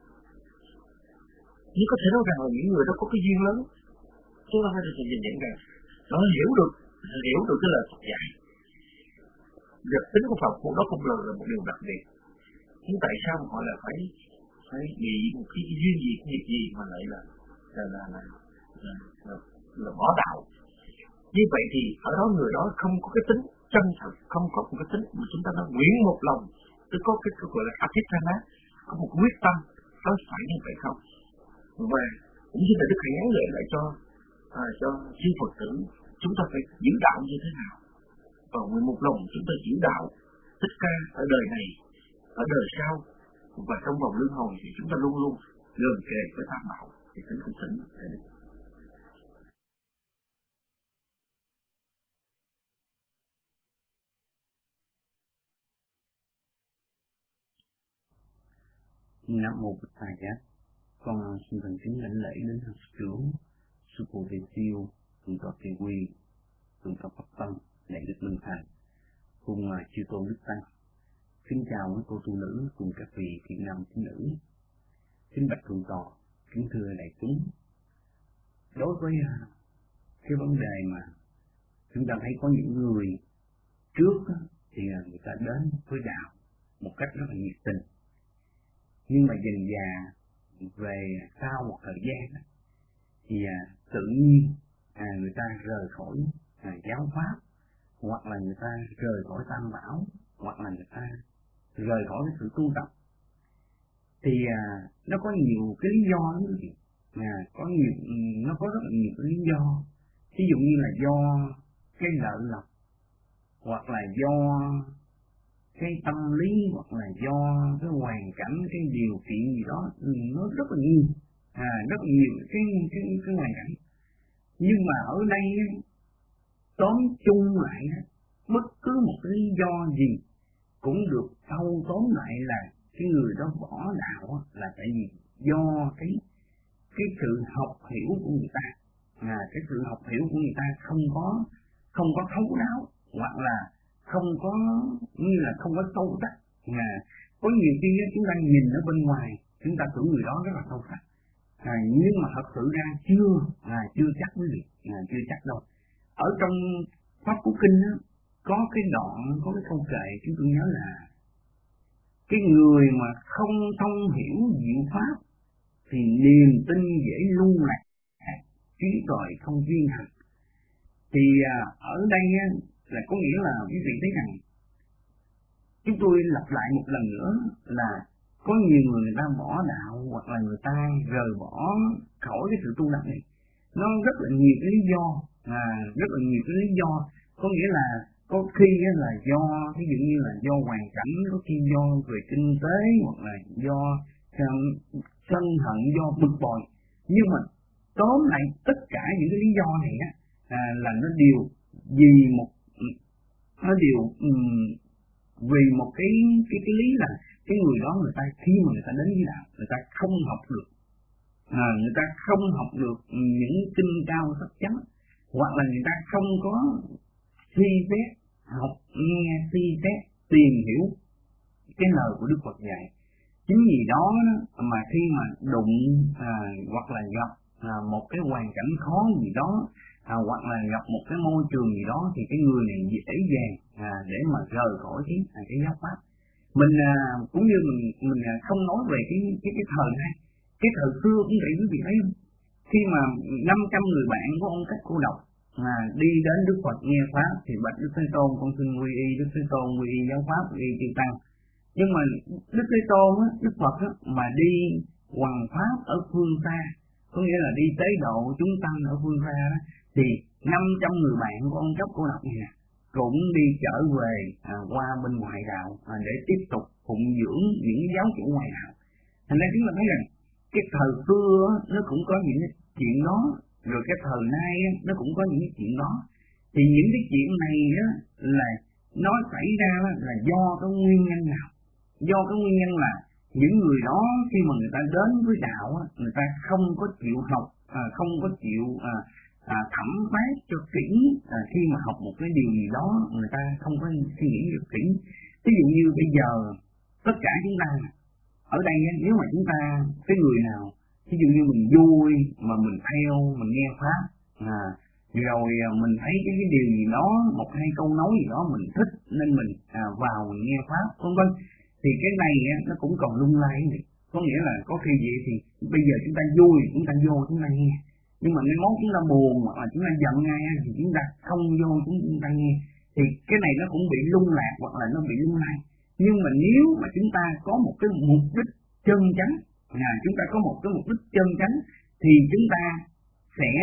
Nhưng có thể nói rằng là những người đó có cái duyên lớn, chúng ta phải được nhìn nhận rằng nó hiểu được hiểu được cái lời Phật dạy. Việc tính của Phật cũng đó cũng là, là một điều đặc biệt. Nhưng tại sao họ lại phải phải bị một cái duyên gì nghiệp gì mà lại là là là là, là, là, là bỏ đạo? Như vậy thì ở đó người đó không có cái tính chân thật, không có một cái tính mà chúng ta nói nguyện một lòng, tức có cái, cái gọi là Adhitthana, có một quyết tâm đó phải như vậy không? Và cũng như là Đức Thầy nhắn lại lại cho à, cho chư Phật tử chúng ta phải giữ đạo như thế nào, và nguyện một lòng chúng ta giữ đạo Thích Ca ở đời này, ở đời sau và trong vòng luân hồi thì chúng ta luôn luôn gần kề với Tam Bảo thì tính cũng tính. Nam mô Bụt Tha Giác. Con xin thành kính lãnh lễ đến học trưởng sư phụ Việt Siêu, thượng tọa Thiện Quy, thượng tọa Pháp Tân, đại đức Minh Thành, cùng chư tôn đức tăng. Kính chào mấy cô tu nữ cùng các vị thiện nam tín nữ. Kính bạch thượng tọa, kính thưa đại chúng. Đối với cái vấn đề mà chúng ta thấy có những người trước thì người ta đến với đạo một cách rất là nhiệt tình, nhưng mà dần dà về sau một thời gian thì à, tự nhiên à, người ta rời khỏi à, giáo pháp, hoặc là người ta rời khỏi Tam Bảo, hoặc là người ta rời khỏi cái sự tu tập. Thì à, nó có nhiều cái lý do lắm, à, có nhiều nó có rất là nhiều cái lý do. Ví dụ như là do cái lợi lộc, hoặc là do cái tâm lý, hoặc là do cái hoàn cảnh, cái điều kiện gì đó, nó rất là nhiều, à, rất là nhiều cái cái cái hoàn cảnh. Nhưng mà ở đây tóm chung lại, bất cứ một cái lý do gì cũng được thâu tóm lại là cái người đó bỏ đạo là tại vì do cái cái sự học hiểu của người ta, à, cái sự học hiểu của người ta không có không có thấu đáo, hoặc là không có như là không có sâu sắc, à, Có nhiều khi chúng ta nhìn ở bên ngoài, chúng ta tưởng người đó rất là sâu sắc, à, nhưng mà thật sự ra chưa, à, chưa chắc quý vị, à, chưa chắc đâu. Ở trong Pháp Cú Kinh á, có cái đoạn, có cái câu kệ chúng tôi nhớ là cái người mà không thông hiểu diệu pháp thì niềm tin dễ lu lạc, trí tuệ không viên hành. Thì à, ở đây á, là có nghĩa là quý vị thấy rằng chúng tôi lặp lại một lần nữa là có nhiều người người ta bỏ đạo hoặc là người ta rời bỏ khỏi cái sự tu đạo này. Nó rất là nhiều cái lý do, à, rất là nhiều cái lý do. Có nghĩa là có khi là do, ví dụ như là do hoàn cảnh, có khi do về kinh tế hoặc là do um, sân hận, do bực bội. Nhưng mà tóm lại tất cả những cái lý do này á, à, là nó đều vì một nó đều um, vì một cái cái cái lý là cái người đó người ta khi mà người ta đến với đạo, người ta không học được, à, người ta không học được những kinh cao sắc chánh, hoặc là người ta không có suy xét học nghe suy xét tìm hiểu cái lời của Đức Phật dạy. Chính vì đó mà khi mà đụng à, hoặc là gặp à, một cái hoàn cảnh khó gì đó, à, hoặc là gặp một cái môi trường gì đó, thì cái người này dễ dàng à, để mà rời khỏi cái à, cái giáo pháp. Mình à, cũng như mình mình à, không nói về cái cái cái thời này, cái thời xưa cũng vậy quý vị thấy không? Khi mà năm trăm người bạn của ông Cách Cô Độc mà đi đến Đức Phật nghe pháp thì bạch Đức Thế Tôn, con xin quy y Đức Thế Tôn, quy y giáo pháp, quy y chư tăng. Nhưng mà Đức Thế Tôn á, Đức Phật á, mà đi hoằng pháp ở phương xa, có nghĩa là đi tế độ chúng tăng ở phương xa đó, thì năm trăm người bạn của ông Cách Cô Độc này cũng đi trở về à, qua bên ngoài đạo à, để tiếp tục phụng dưỡng những giáo chủ ngoài đạo. Thành ra chúng ta thấy rằng cái thời xưa nó cũng có những cái chuyện đó, rồi cái thời nay nó cũng có những cái chuyện đó. Thì những cái chuyện này á, là nó xảy ra là do cái nguyên nhân nào? Do cái nguyên nhân là những người đó khi mà người ta đến với đạo, người ta không có chịu học, à, không có chịu à, à, thẩm phán cho kỹ. À, khi mà học một cái điều gì đó, người ta không có suy nghĩ được kỹ. Ví dụ như bây giờ tất cả chúng ta ở đây, nếu mà chúng ta cái người nào ví dụ như mình vui mà mình theo, mình nghe pháp, à, rồi mình thấy cái, cái điều gì đó, một hai câu nói gì đó mình thích nên mình à, vào mình nghe pháp, vân vân, thì cái này á, nó cũng còn lung lay vậy. Có nghĩa là có khi vậy thì bây giờ chúng ta vui, chúng ta vô chúng ta nghe, nhưng mà nếu mốt chúng ta buồn hoặc là chúng ta giận ngay thì chúng ta không vô chúng, chúng ta nghe, thì cái này nó cũng bị lung lạc hoặc là nó bị lung lay. Nhưng mà nếu mà chúng ta có một cái mục đích chân chánh, à, chúng ta có một cái mục đích chân chánh thì chúng ta sẽ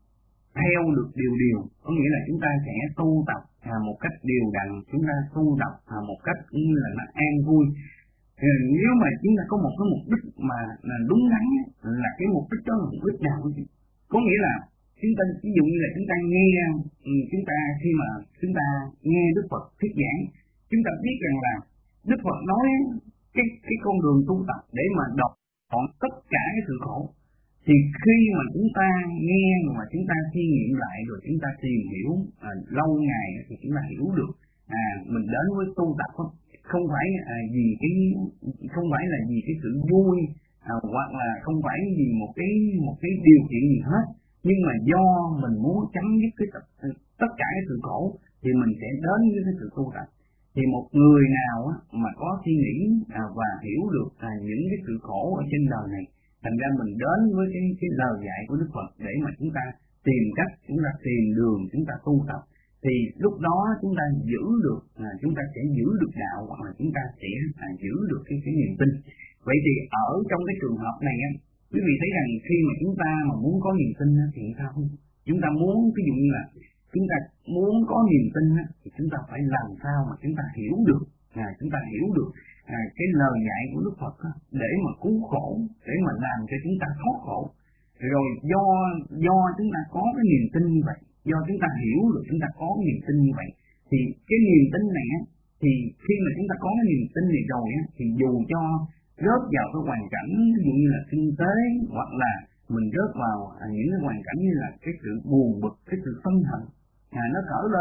theo được điều điều, có nghĩa là chúng ta sẽ tu tập à, một cách đều đặn, chúng ta tu tập à, một cách như là nó an vui. À, nếu mà chúng ta có một cái mục đích mà là đúng đắn là cái mục đích đó là mục đích nào? Có nghĩa là chúng ta ví dụ như là chúng ta nghe, chúng ta khi mà chúng ta nghe Đức Phật thuyết giảng, chúng ta biết rằng là Đức Phật nói cái cái con đường tu tập để mà đọc gọn tất cả cái sự khổ. Thì khi mà chúng ta nghe mà chúng ta suy nghiệm lại rồi chúng ta tìm hiểu à, lâu ngày thì chúng ta hiểu được à mình đến với tu tập không, không phải à, vì cái không phải là vì cái sự vui à, hoặc là không phải vì một cái một cái điều kiện gì hết, nhưng mà do mình muốn chấm dứt cái tập, tất cả cái sự khổ thì mình sẽ đến với cái sự tu tập. Thì một người nào á, mà có suy nghĩ à, và hiểu được à, những cái sự khổ ở trên đời này, thành ra mình đến với cái, cái lời dạy của Đức Phật để mà chúng ta tìm cách, chúng ta tìm đường, chúng ta tu tập, thì lúc đó chúng ta giữ được, à, chúng ta sẽ giữ được đạo, hoặc là chúng ta sẽ à, giữ được cái, cái niềm tin. Vậy thì ở trong cái trường hợp này á, quý vị thấy rằng khi mà chúng ta mà muốn có niềm tin á, thì sao? Chúng ta muốn, ví dụ như là chúng ta muốn có niềm tin á, thì chúng ta phải làm sao mà chúng ta hiểu được, à, chúng ta hiểu được à, cái lời dạy của Đức Phật á, để mà cứu khổ, để mà làm cho chúng ta thoát khổ. Rồi do do chúng ta có cái niềm tin như vậy, do chúng ta hiểu được chúng ta có niềm tin như vậy, thì cái niềm tin này á, thì khi mà chúng ta có cái niềm tin này rồi á, thì dù cho rớt vào cái hoàn cảnh ví dụ như là kinh tế, hoặc là mình rớt vào à, những cái hoàn cảnh như là cái sự buồn bực, cái sự sân hận à, nó khởi lên,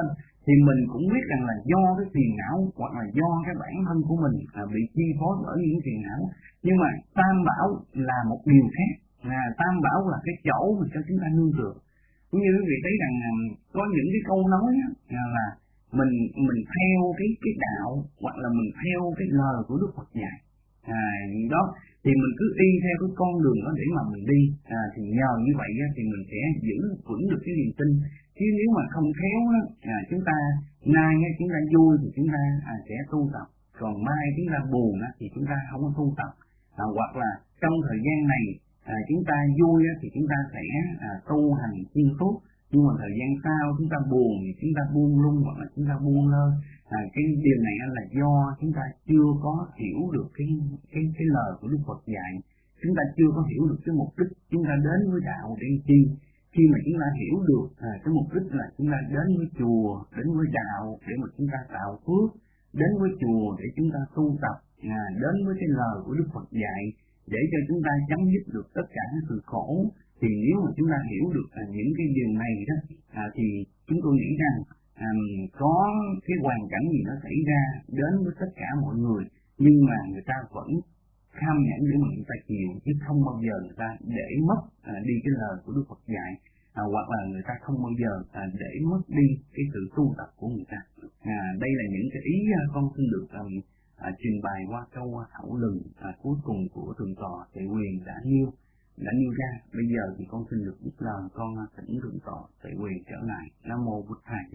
thì mình cũng biết rằng là do cái phiền não hoặc là do cái bản thân của mình à, bị chi phối bởi những phiền não. Nhưng mà tam bảo là một điều khác, là tam bảo là cái chỗ mà cho chúng ta nương tựa. Cũng như quý vị thấy rằng có những cái câu nói á, là mình mình theo cái cái đạo hoặc là mình theo cái lời của Đức Phật dạy, à, đó thì mình cứ đi theo cái con đường đó để mà mình đi, à, thì nhờ như vậy á, thì mình sẽ giữ vững được cái niềm tin. Chứ nếu mà không khéo á, à, chúng ta nay á, chúng ta vui thì chúng ta à, sẽ tu tập, còn mai chúng ta buồn á, thì chúng ta không có tu tập, à, hoặc là trong thời gian này à, chúng ta vui á, thì chúng ta sẽ à, tu hành chuyên suốt, nhưng mà thời gian sau chúng ta buồn thì chúng ta buông lung hoặc là chúng ta buông lơ. À, cái điều này là do chúng ta chưa có hiểu được cái cái cái lời của Đức Phật dạy, chúng ta chưa có hiểu được cái mục đích chúng ta đến với đạo để chi. Khi mà chúng ta hiểu được à, cái mục đích là chúng ta đến với chùa, đến với đạo để mà chúng ta tạo phước, đến với chùa để chúng ta tu tập, à, đến với cái lời của Đức Phật dạy để cho chúng ta chấm dứt được tất cả những sự khổ. Thì nếu mà chúng ta hiểu được à, những cái điều này đó, à, thì chúng tôi nghĩ rằng à, có cái hoàn cảnh gì nó xảy ra đến với tất cả mọi người, nhưng mà người ta vẫn kham nhẫn để mà người ta chịu, chứ không bao giờ người ta để mất à, đi cái lời của Đức Phật dạy, à, hoặc là người ta không bao giờ à, để mất đi cái sự tu tập của người ta. À, đây là những cái ý à, con xin được à, à, trình bày qua câu thảo luận à, cuối cùng của thượng tọa Tuệ Quyền đã nêu đã nêu ra. Bây giờ thì con xin được biết lời con thỉnh thượng tọa Tuệ Quyền trở lại. Nam mô Bụt Thầy.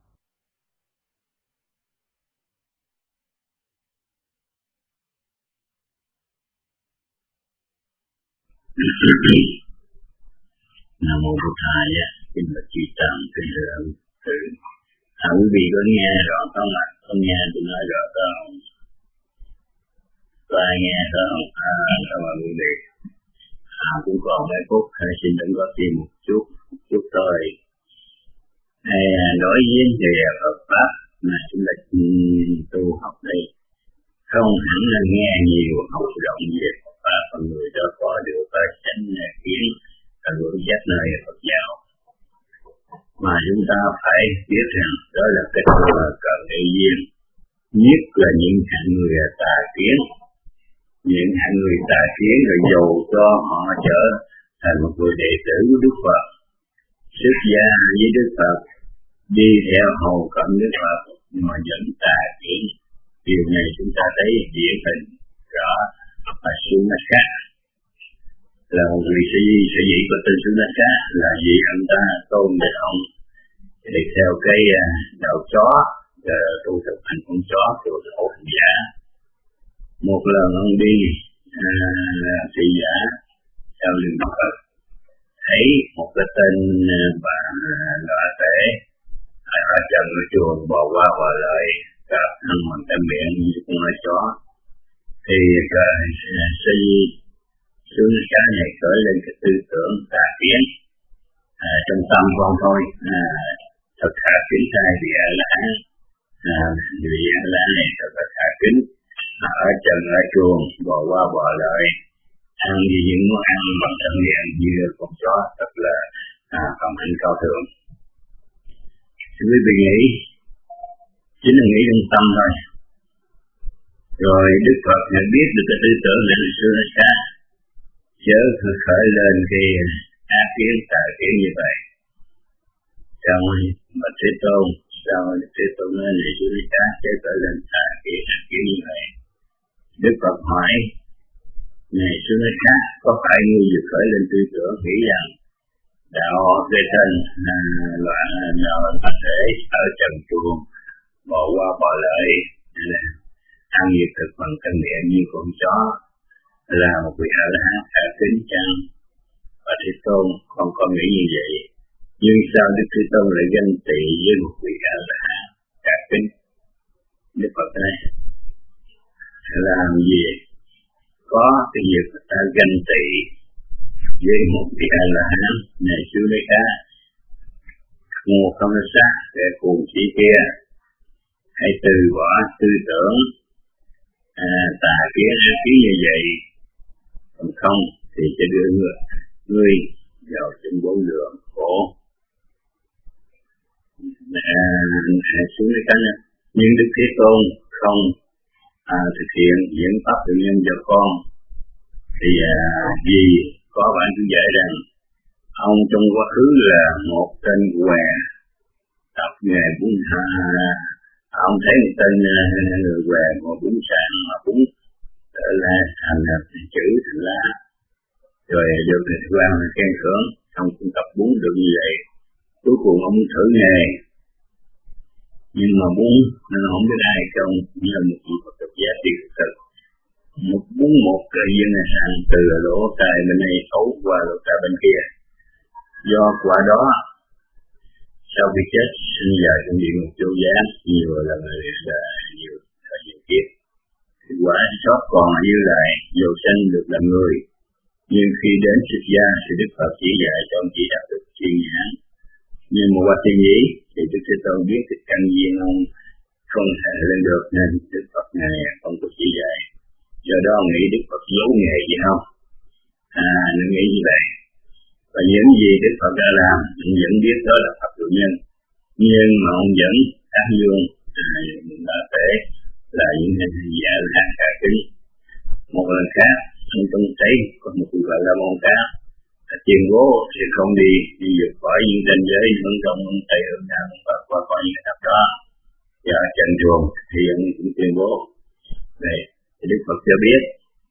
Nam mô Bụt Thầy. Xin bạch chư tăng kính thưa thử. À, quý vị có nghe rõ không ạ? Không nghe tôi nói rõ không? Có ai nghe không? À, cảm ơn quý vị. À, cũng còn mấy phút, xin đừng có thêm một chút, một chút thôi. À, đối với về Phật pháp mà chúng ta tu học đây, không hẳn là nghe nhiều, học rộng về Phật pháp, và người đó có được cái chánh kiến và hướng giác nơi Phật giáo. Mà chúng ta phải biết rằng đó là cái mà cần để duyên, nhất là những hạng người tà kiến. Những hạng người tà kiến rồi dù cho họ trở thành một người đệ tử của Đức Phật, xuất gia với Đức Phật, đi theo hầu cận Đức Phật, mà vẫn tà kiến. Điều này chúng ta thấy điển hình rõ và xuống đất khác. Là một vị sĩ sĩ dĩ có tên xuống đất khác là vì ông ta tôn để ông đi theo cái đạo chó, tu thực hành con chó của tổ hành giả. Một lần ông đi à, thị giả theo đường Đức Phật, thấy một cái tên bà lõa tể ở trần ở chùa bò qua bò lại gặp ăn bằng cái miệng như con nói chó, thì cái sư xuống cái này khởi lên cái tư tưởng tà kiến à, trong tâm con thôi, à, thật khả kính sai vì A La Hán, à, vì A La Hán này thật là khả kính, à, ở trần ở chuồng bò qua bò lại ăn gì những món ăn bằng thân miệng như con chó, thật là à, phẩm hạnh cao thượng. Quý vị nghĩ chính là nghĩ trong tâm thôi. Rồi Đức Phật nhận biết được cái tư tưởng này là xưa nó xa, chớ khởi lên cái ác kiến tà kiến như vậy. Xong mà Thế Tôn, sau Thế Tôn nói này xưa nó xa, chớ khởi lên tà kiến ác kiến như vậy. Đức Phật hỏi, này xưa nó xa, có phải ngươi vừa khởi lên tư tưởng nghĩ rằng đạo Tây Thân à, loạn đạo tập thể ở trần chuồng bò qua bò lại là ăn nhiệt thực bằng thân miệng như con chó là một vị A La Hán khả kính chăng? Và Thế Tôn con con nghĩ như vậy, nhưng sao Đức Thế Tôn lại ganh tị với một vị A La Hán khả kính? Đức Phật này làm gì có cái việc người ta ganh tị với một vị A La Hán này xưa đây cả ngô không nó sát để cùng chỉ kia, hãy từ bỏ tư tưởng à, tà kiến ác kiến như vậy, còn không thì sẽ đưa người ngươi vào trong bốn đường khổ. À, à, xuống cái cánh nhưng Đức Thế Tôn không à, thực hiện diễn pháp tự nhân cho con thì à, vì có bạn chú giải rằng ông trong quá khứ là một tên què tập nghề bún à, ông thấy một tên người què ngồi bún sạn mà bún là thành chữ thành lá rồi được người quan khen thưởng ông cũng tập bún được như vậy. Cuối cùng ông thử nghề nhưng mà bún nên không biết ai trong như là một vị Phật tập giá trị thực một bún một cái viên là sẵn từ lỗ tai bên này thấu qua lỗ tai bên kia. Do quả đó sau khi chết sinh dài trong địa ngục châu gián nhiều lần là nhiều thời nhiều kiếp, quả sót còn như lại dù sinh được làm người, nhưng khi đến xuất gia thì Đức Phật chỉ dạy cho ông chỉ đạt được chuyên nhãn. Nhưng mà qua suy nghĩ thì Đức Thế Tôn biết cái căn duyên ông không thể lên được nên Đức Phật này không có chỉ dạy. Do đó ông nghĩ Đức Phật giấu nghề gì không? À, nó nghĩ như vậy. Và những gì Đức Phật đã làm, ông vẫn biết đó là Phật tự nhân. Nhưng mà ông vẫn ác dương, à, đã thể là những hành giả là cả kính. Một lần khác, ông trông thấy có một người gọi là môn cá. Tiền bố thì không đi, đi vượt khỏi những ranh giới vẫn trong Tây Hương Nam và qua khỏi những tập đó. Và trận chuồng thì ông cũng tuyên bố. Này, thì Đức Phật cho biết,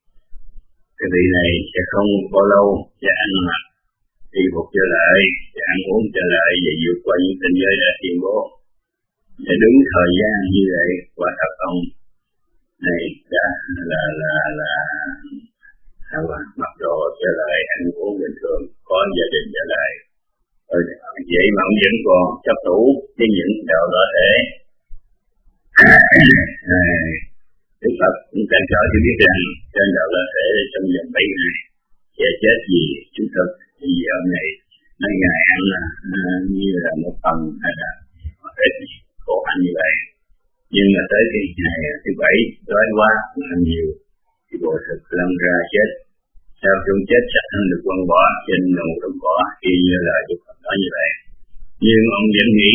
cái vị này sẽ không bao lâu sẽ ăn mặc, đi phục trở lại, sẽ ăn uống trở lại và vượt qua những ranh giới đã tuyên bố. Để đúng thời gian như vậy, quả thật ông này đã là là là là mặc đồ trở lại, ăn uống bình thường, có gia đình trở lại. Rồi vậy mà ông vẫn còn chấp thủ với những đạo đó thể. Đức Phật cũng cảnh trở cho biết rằng trên đạo đó thể trong vòng bảy ngày sẽ chết vì chúng thực. Vì ông này mấy ngày ăn là như là một phần hay là một ít khổ hạnh như vậy. Nhưng mà tới cái ngày thứ bảy đói quá ăn nhiều thì bộ thực lâm ra chết. Sau khi chết chắc ăn được quăng bỏ trên nụ đồng cỏ khi như là Đức Phật nói như vậy. Nhưng ông vẫn nghĩ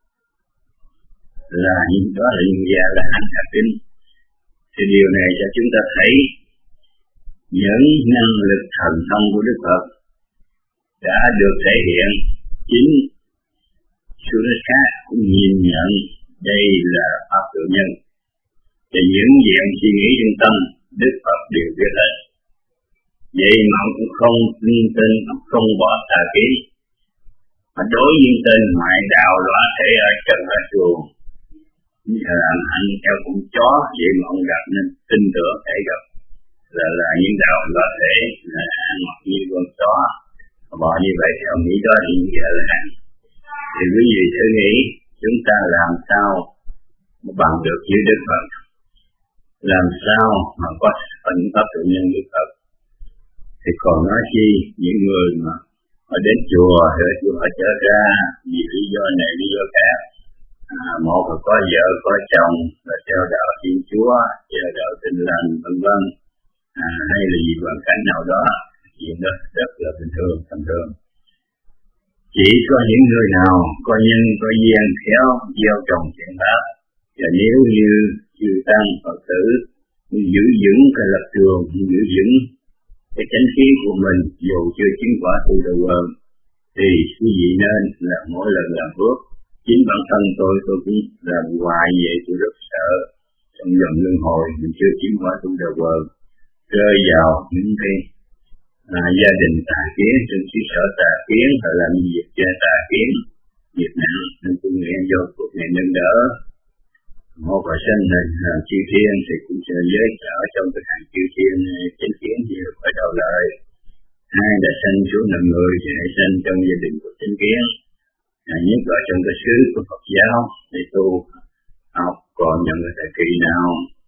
là những đó là những gia là ăn thật tính. Thì điều này cho chúng ta thấy những năng lực thần thông của Đức Phật đã được thể hiện. Chính Suraka cũng nhìn nhận đây là pháp tự nhân. Và những gì ông suy nghĩ trong tâm, Đức Phật đều biết hết. Vậy mà ông cũng không tin tin, ông không bỏ tà ký. Mà đối với tên ngoại đạo lõa thể ở chân ở chuồng, làm hạnh theo con chó, vậy mà ông gặp nên tin tưởng thể gặp là là những đạo lõa thể là ăn mặc như con chó. Bỏ như vậy thì ông nghĩ đó là những gì là hạnh. Thì quý vị thử nghĩ chúng ta làm sao mà bằng được với Đức Phật, làm sao mà có phần pháp tự nhân Đức Phật. Thì còn nói chi những người mà họ đến chùa, ở chùa họ trở ra vì lý do này lý do khác, à, một là có vợ có chồng, là theo đạo Thiên Chúa, theo đạo Tin Lành vân vân, à, hay là vì hoàn cảnh nào đó, chuyện đó rất là bình thường, bình thường. Chỉ có những người nào có nhân có duyên khéo gieo trồng thiện pháp, và nếu như chư tăng Phật tử giữ vững cái lập trường, giữ vững cái chánh khí của mình dù chưa chứng quả tu đầu quần, thì quý vị nên là mỗi lần làm phước. Chính bản thân tôi tôi cũng làm hoài vậy, tôi rất sợ trong dòng luân hồi mình chưa chứng quả tu đầu quần, rơi vào những cái à, gia đình tà kiến, trên xứ sở tà kiến, phải làm việc cho tà kiến, việc nặng nên tôi nghĩ vô cuộc này nâng đỡ. Một là sinh hình hàng chư thiên thì cũng sẽ giới trở trong cái hàng chư thiên chánh kiến nhiều phải đạo lợi. Hai là sinh xuống làm người thì hãy sinh trong gia đình của chánh kiến. À, nhất là trong cái xứ của Phật giáo để tu học. Còn những cái thời kỳ nào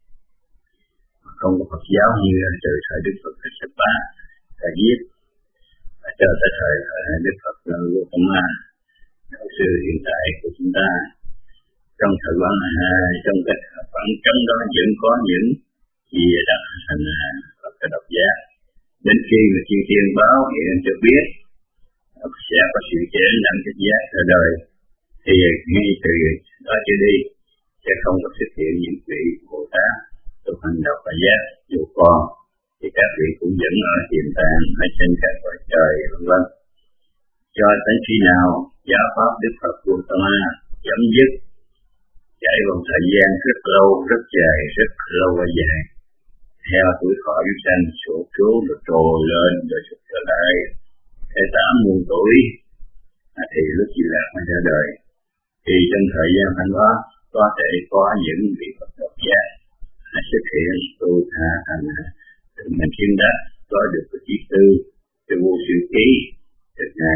không có Phật giáo như từ thời Đức Phật Kassapa đã viết cho tới thời Đức Phật Gautama, đạo sư hiện tại của chúng ta. Trong thời quan à, trong cái khoảng trống đó vẫn có những gì đã thành Phật cái độc giác. Đến khi mà chư thiên báo hiện cho biết sẽ có sự chế lãnh cái giác ở đời, thì ngay từ đó chưa đi sẽ không có xuất hiện những vị Bồ Tát tu hành độc và giác dù con thì các vị cũng vẫn ở tiềm tàng ở trên các cõi trời vân vân. Cho tới khi nào giáo pháp Đức Phật Gautama chấm dứt trải một thời gian rất lâu, rất dài, rất lâu và dài, theo tuổi thọ chúng sanh số cứu rồi trồi lên rồi sụp trở lại tới tám muôn tuổi à, thì lúc Di Lạc mới ra đời. Thì trong thời gian thanh đó có thể có những vị Phật độc giác xuất hiện tu hạ thành mình chuyên đắc có được cái chi tư từ vô sự ký được ngài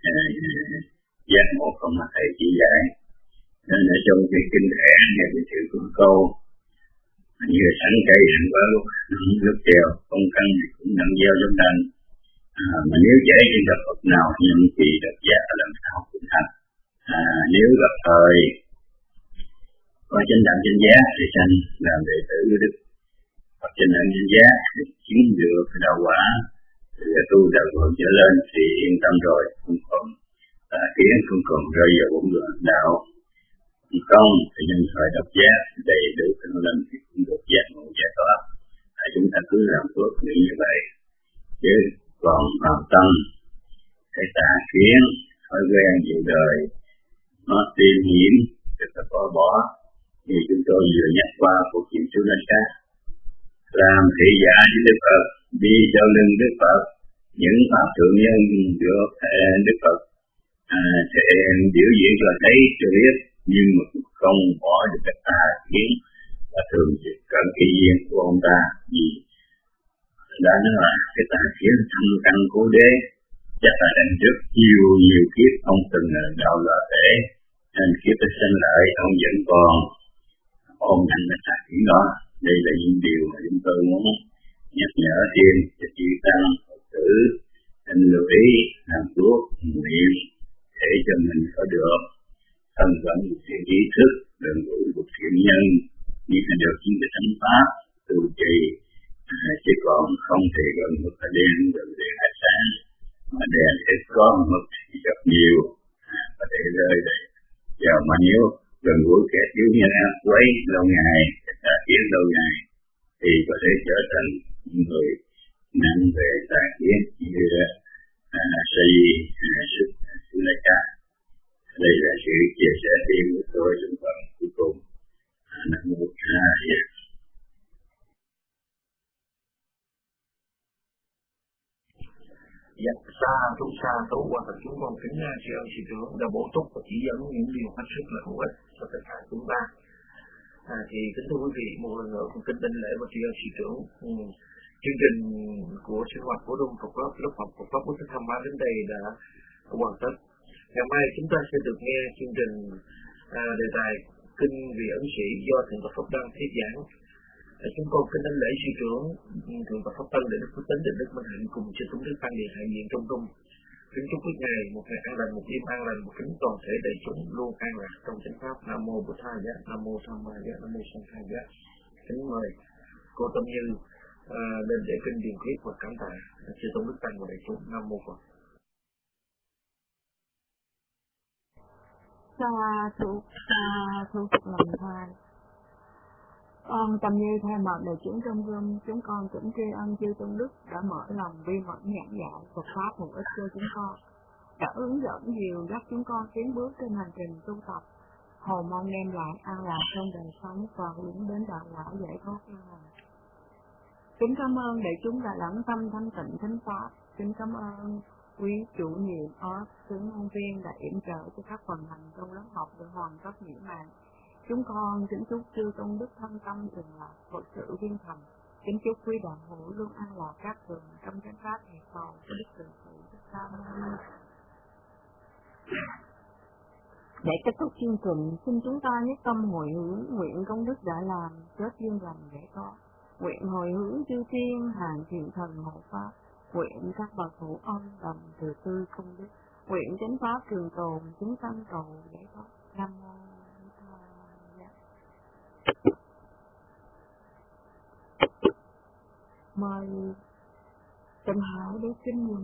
giác ngộ không mà thầy chỉ dạy. Nên ở trong cái kinh thẻ này cái chữ của câu như sẵn cây hẳn quá lúc lúc trèo không căn thì cũng nặng gieo giống đành à, mà nếu dễ trên gặp Phật nào nhưng thì độc giác là làm sao cũng thành à, nếu gặp thời có chánh đẳng chánh giác thì sanh làm đệ tử của Đức Phật chánh đẳng chánh giác thì chứng được đạo quả để tu đạo hưởng trở lên thì yên tâm rồi, không còn à, kiến không còn rơi vào bổn đường đạo. Không thì nhân thời độc giác đầy đủ cái lên thì cũng được giác ngộ giải thoát. À, chúng ta cứ làm phước nghĩ như vậy, chứ còn vào tâm cái tà kiến thói quen nhiều đời nó tiêm nhiễm tức là bỏ bỏ thì chúng tôi vừa nhắc qua cuộc chuyện chú Lan Cá làm thị giả với Đức Phật đi cho lưng Đức Phật những pháp thượng nhân được Đức Phật à, sẽ biểu diễn cho thấy cho biết nhưng mà không bỏ được cái tà kiến và thường cận kỳ duyên của ông ta vì đã nói là cái tà kiến thâm căn cố đế chắc là đằng trước nhiều nhiều kiếp ông từng đạo lợi thể nên kiếp tới sinh lợi ông vẫn còn ôm nặng cái tà kiến đó. Đây là những điều mà chúng tôi muốn nhắc nhở thêm cho chư tăng Phật tử nên lưu ý làm thuốc nguyện để cho mình có được thân phận một thiện ý thức gần gũi một thiện nhân như là được những cái thánh pháp tu trì à, chứ còn không thể gần một là đen gần đèn ánh sáng mà đèn ít có một thì gặp nhiều à, có thể rơi đây giờ mà nếu gần gũi kẻ thiếu nhân ác quấy lâu ngày tà kiến lâu ngày thì có thể trở thành người nặng về tà kiến như à, say à, sức sư Lai Ca. Đây là sự chia sẻ thêm của tôi trong phần cuối cùng. Nam mô A Di Đà. Dạ, xa tú xa tú qua thật chúng con kính tri ân sư trưởng đã bổ túc và chỉ dẫn những điều hết sức là hữu ích cho tất cả chúng ta. À, thì kính thưa quý vị, một lần nữa con kính đảnh lễ và tri ân sư trưởng. Ừ, chương trình của sinh hoạt của Đông Phật Pháp lớp học Phật Pháp Bố Thí Tham Ba đến đây đã hoàn tất. Ngày mai chúng ta sẽ được nghe chương trình à, đề tài kinh vị ẩn sĩ do Thượng tọa Pháp Đăng thuyết giảng. À, chúng con kính đảnh lễ sư trưởng Thượng tọa Pháp Tân để Đức Phước Tính để Đức Minh Hạnh cùng chư chúng Đức Tăng Điện Hạ Diện trong cung. Kính chúc quý ngài một ngày an lành, một đêm an lành, một kính toàn thể đại chúng luôn an lạc trong chánh pháp. Nam mô Bổn Thầy Giá, Nam mô Tham Ma Giá, Nam mô Sanh Khai Giá. Kính mời cô Tâm Như à, lên để kinh điển thuyết và cảm tạ chư tôn Đức Tăng và đại chúng. Nam mô Phật. Sa thu sa thu Phật lòng thai. Con Tâm Như thay mặt đại chúng trong room, chúng con cũng tri ân chư tôn đức đã mở lòng vi mẫn giảng dạy Phật pháp hữu ích cho chúng con, đã hướng dẫn dìu dắt chúng con tiến bước trên hành trình tu tập, hầu mong đem lại an lạc trong đời sống và hướng đến đạo quả giải thoát an lành. Kính cảm ơn đại chúng đã lắng tâm thanh tịnh thính pháp. Kính cảm ơn quý chủ nhiệm ớt tướng môn viên đã yểm trợ cho các phần hành trong lớp học được hoàn tất mỹ mãn. Chúng con kính chúc chư tôn đức thân tâm thường lạc, Phật sự viên thành. Kính chúc quý đạo hữu luôn an lạc các thường trong chánh pháp hệ cầu của Đức Từ Phụ Đức Sa Môn Ni. Để kết thúc chương trình, xin chúng ta nhất tâm hồi hướng nguyện công đức đã làm, chết duyên lành để có. Nguyện hồi hướng chư thiên hàng thiện thần hộ pháp. Nguyện các bậc phụ ông đồng từ tư công đức. Nguyện chánh pháp trường tồn, chúng sanh cầu giải thoát. Nam mô. Mời Tâm Hải để kính mừng.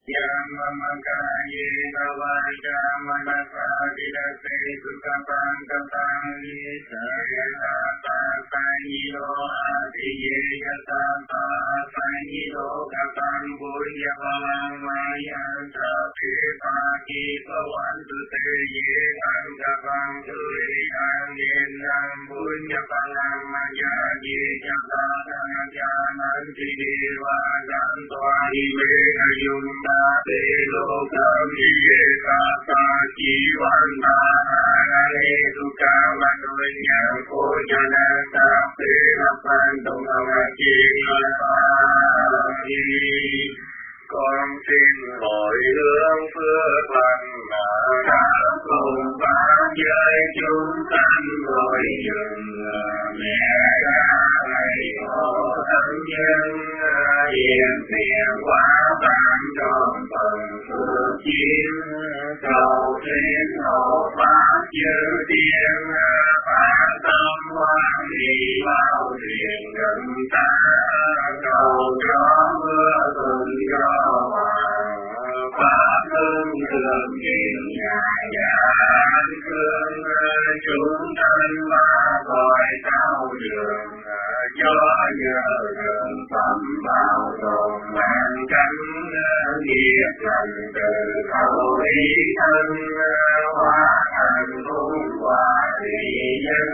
Yamamakaye Navaja Manasadira Se Sukapang Kapang Nisaya Sanyido Adiye Yatapa Sanyido Kapang Bunya Palang Maya Sapi Paki Pawan Sute Ye Ang Kapang Turi Ang Yenang Bunya Palang Maya Ye Jata Janan Sidiwa Dan Tuai Me Ayung Te Lo Kam Ye Kata Jiwan Tanare Duka Manunya Ko Jana Sape Lapan Tungawaki Nalai Con xin hội hương phước lành mà đã cùng bám với chúng sanh rồi dừng mẹ ra ngày hộ thân nhân hiền tiền quá ban tròn phần phước chiên cầu thiên hộ pháp chư tiên phát tâm hoan hỷ bao thuyền gần ta cầu gió mưa thuận gió pháp hương thường hiện nhà nhãn thương chúng thân ba cõi cao đường cho nhờ đường phẩm bao tròn mang cánh nghiệp lành từ khẩu ý thân hóa thành hung hòa thị nhân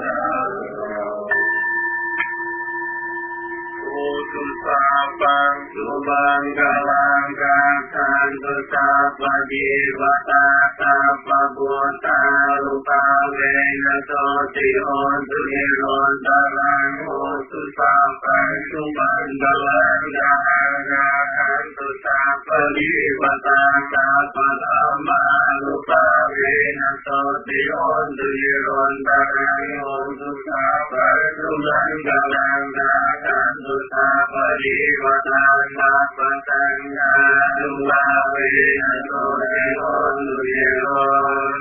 Utu sapang subang galang gasan sapa divata sapa gota rupa vena soti ontu niron dalang utu sapang subang galang gasan sapa divata sapa dhamma rupa vena soti ontu niron dalang utu sapang subang galang gasan Sapa Divata Sanga Dua Vena Soti Ontu Niron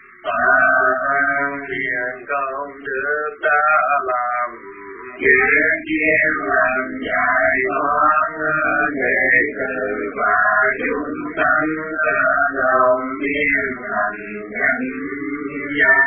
Tăng Thiện Công Đức đã làm Kiên Kiên làm giải thoát Đệ tử và chúng sanh đồng biên thành nhân dân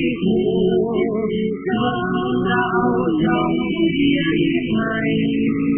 đạo trong thiên này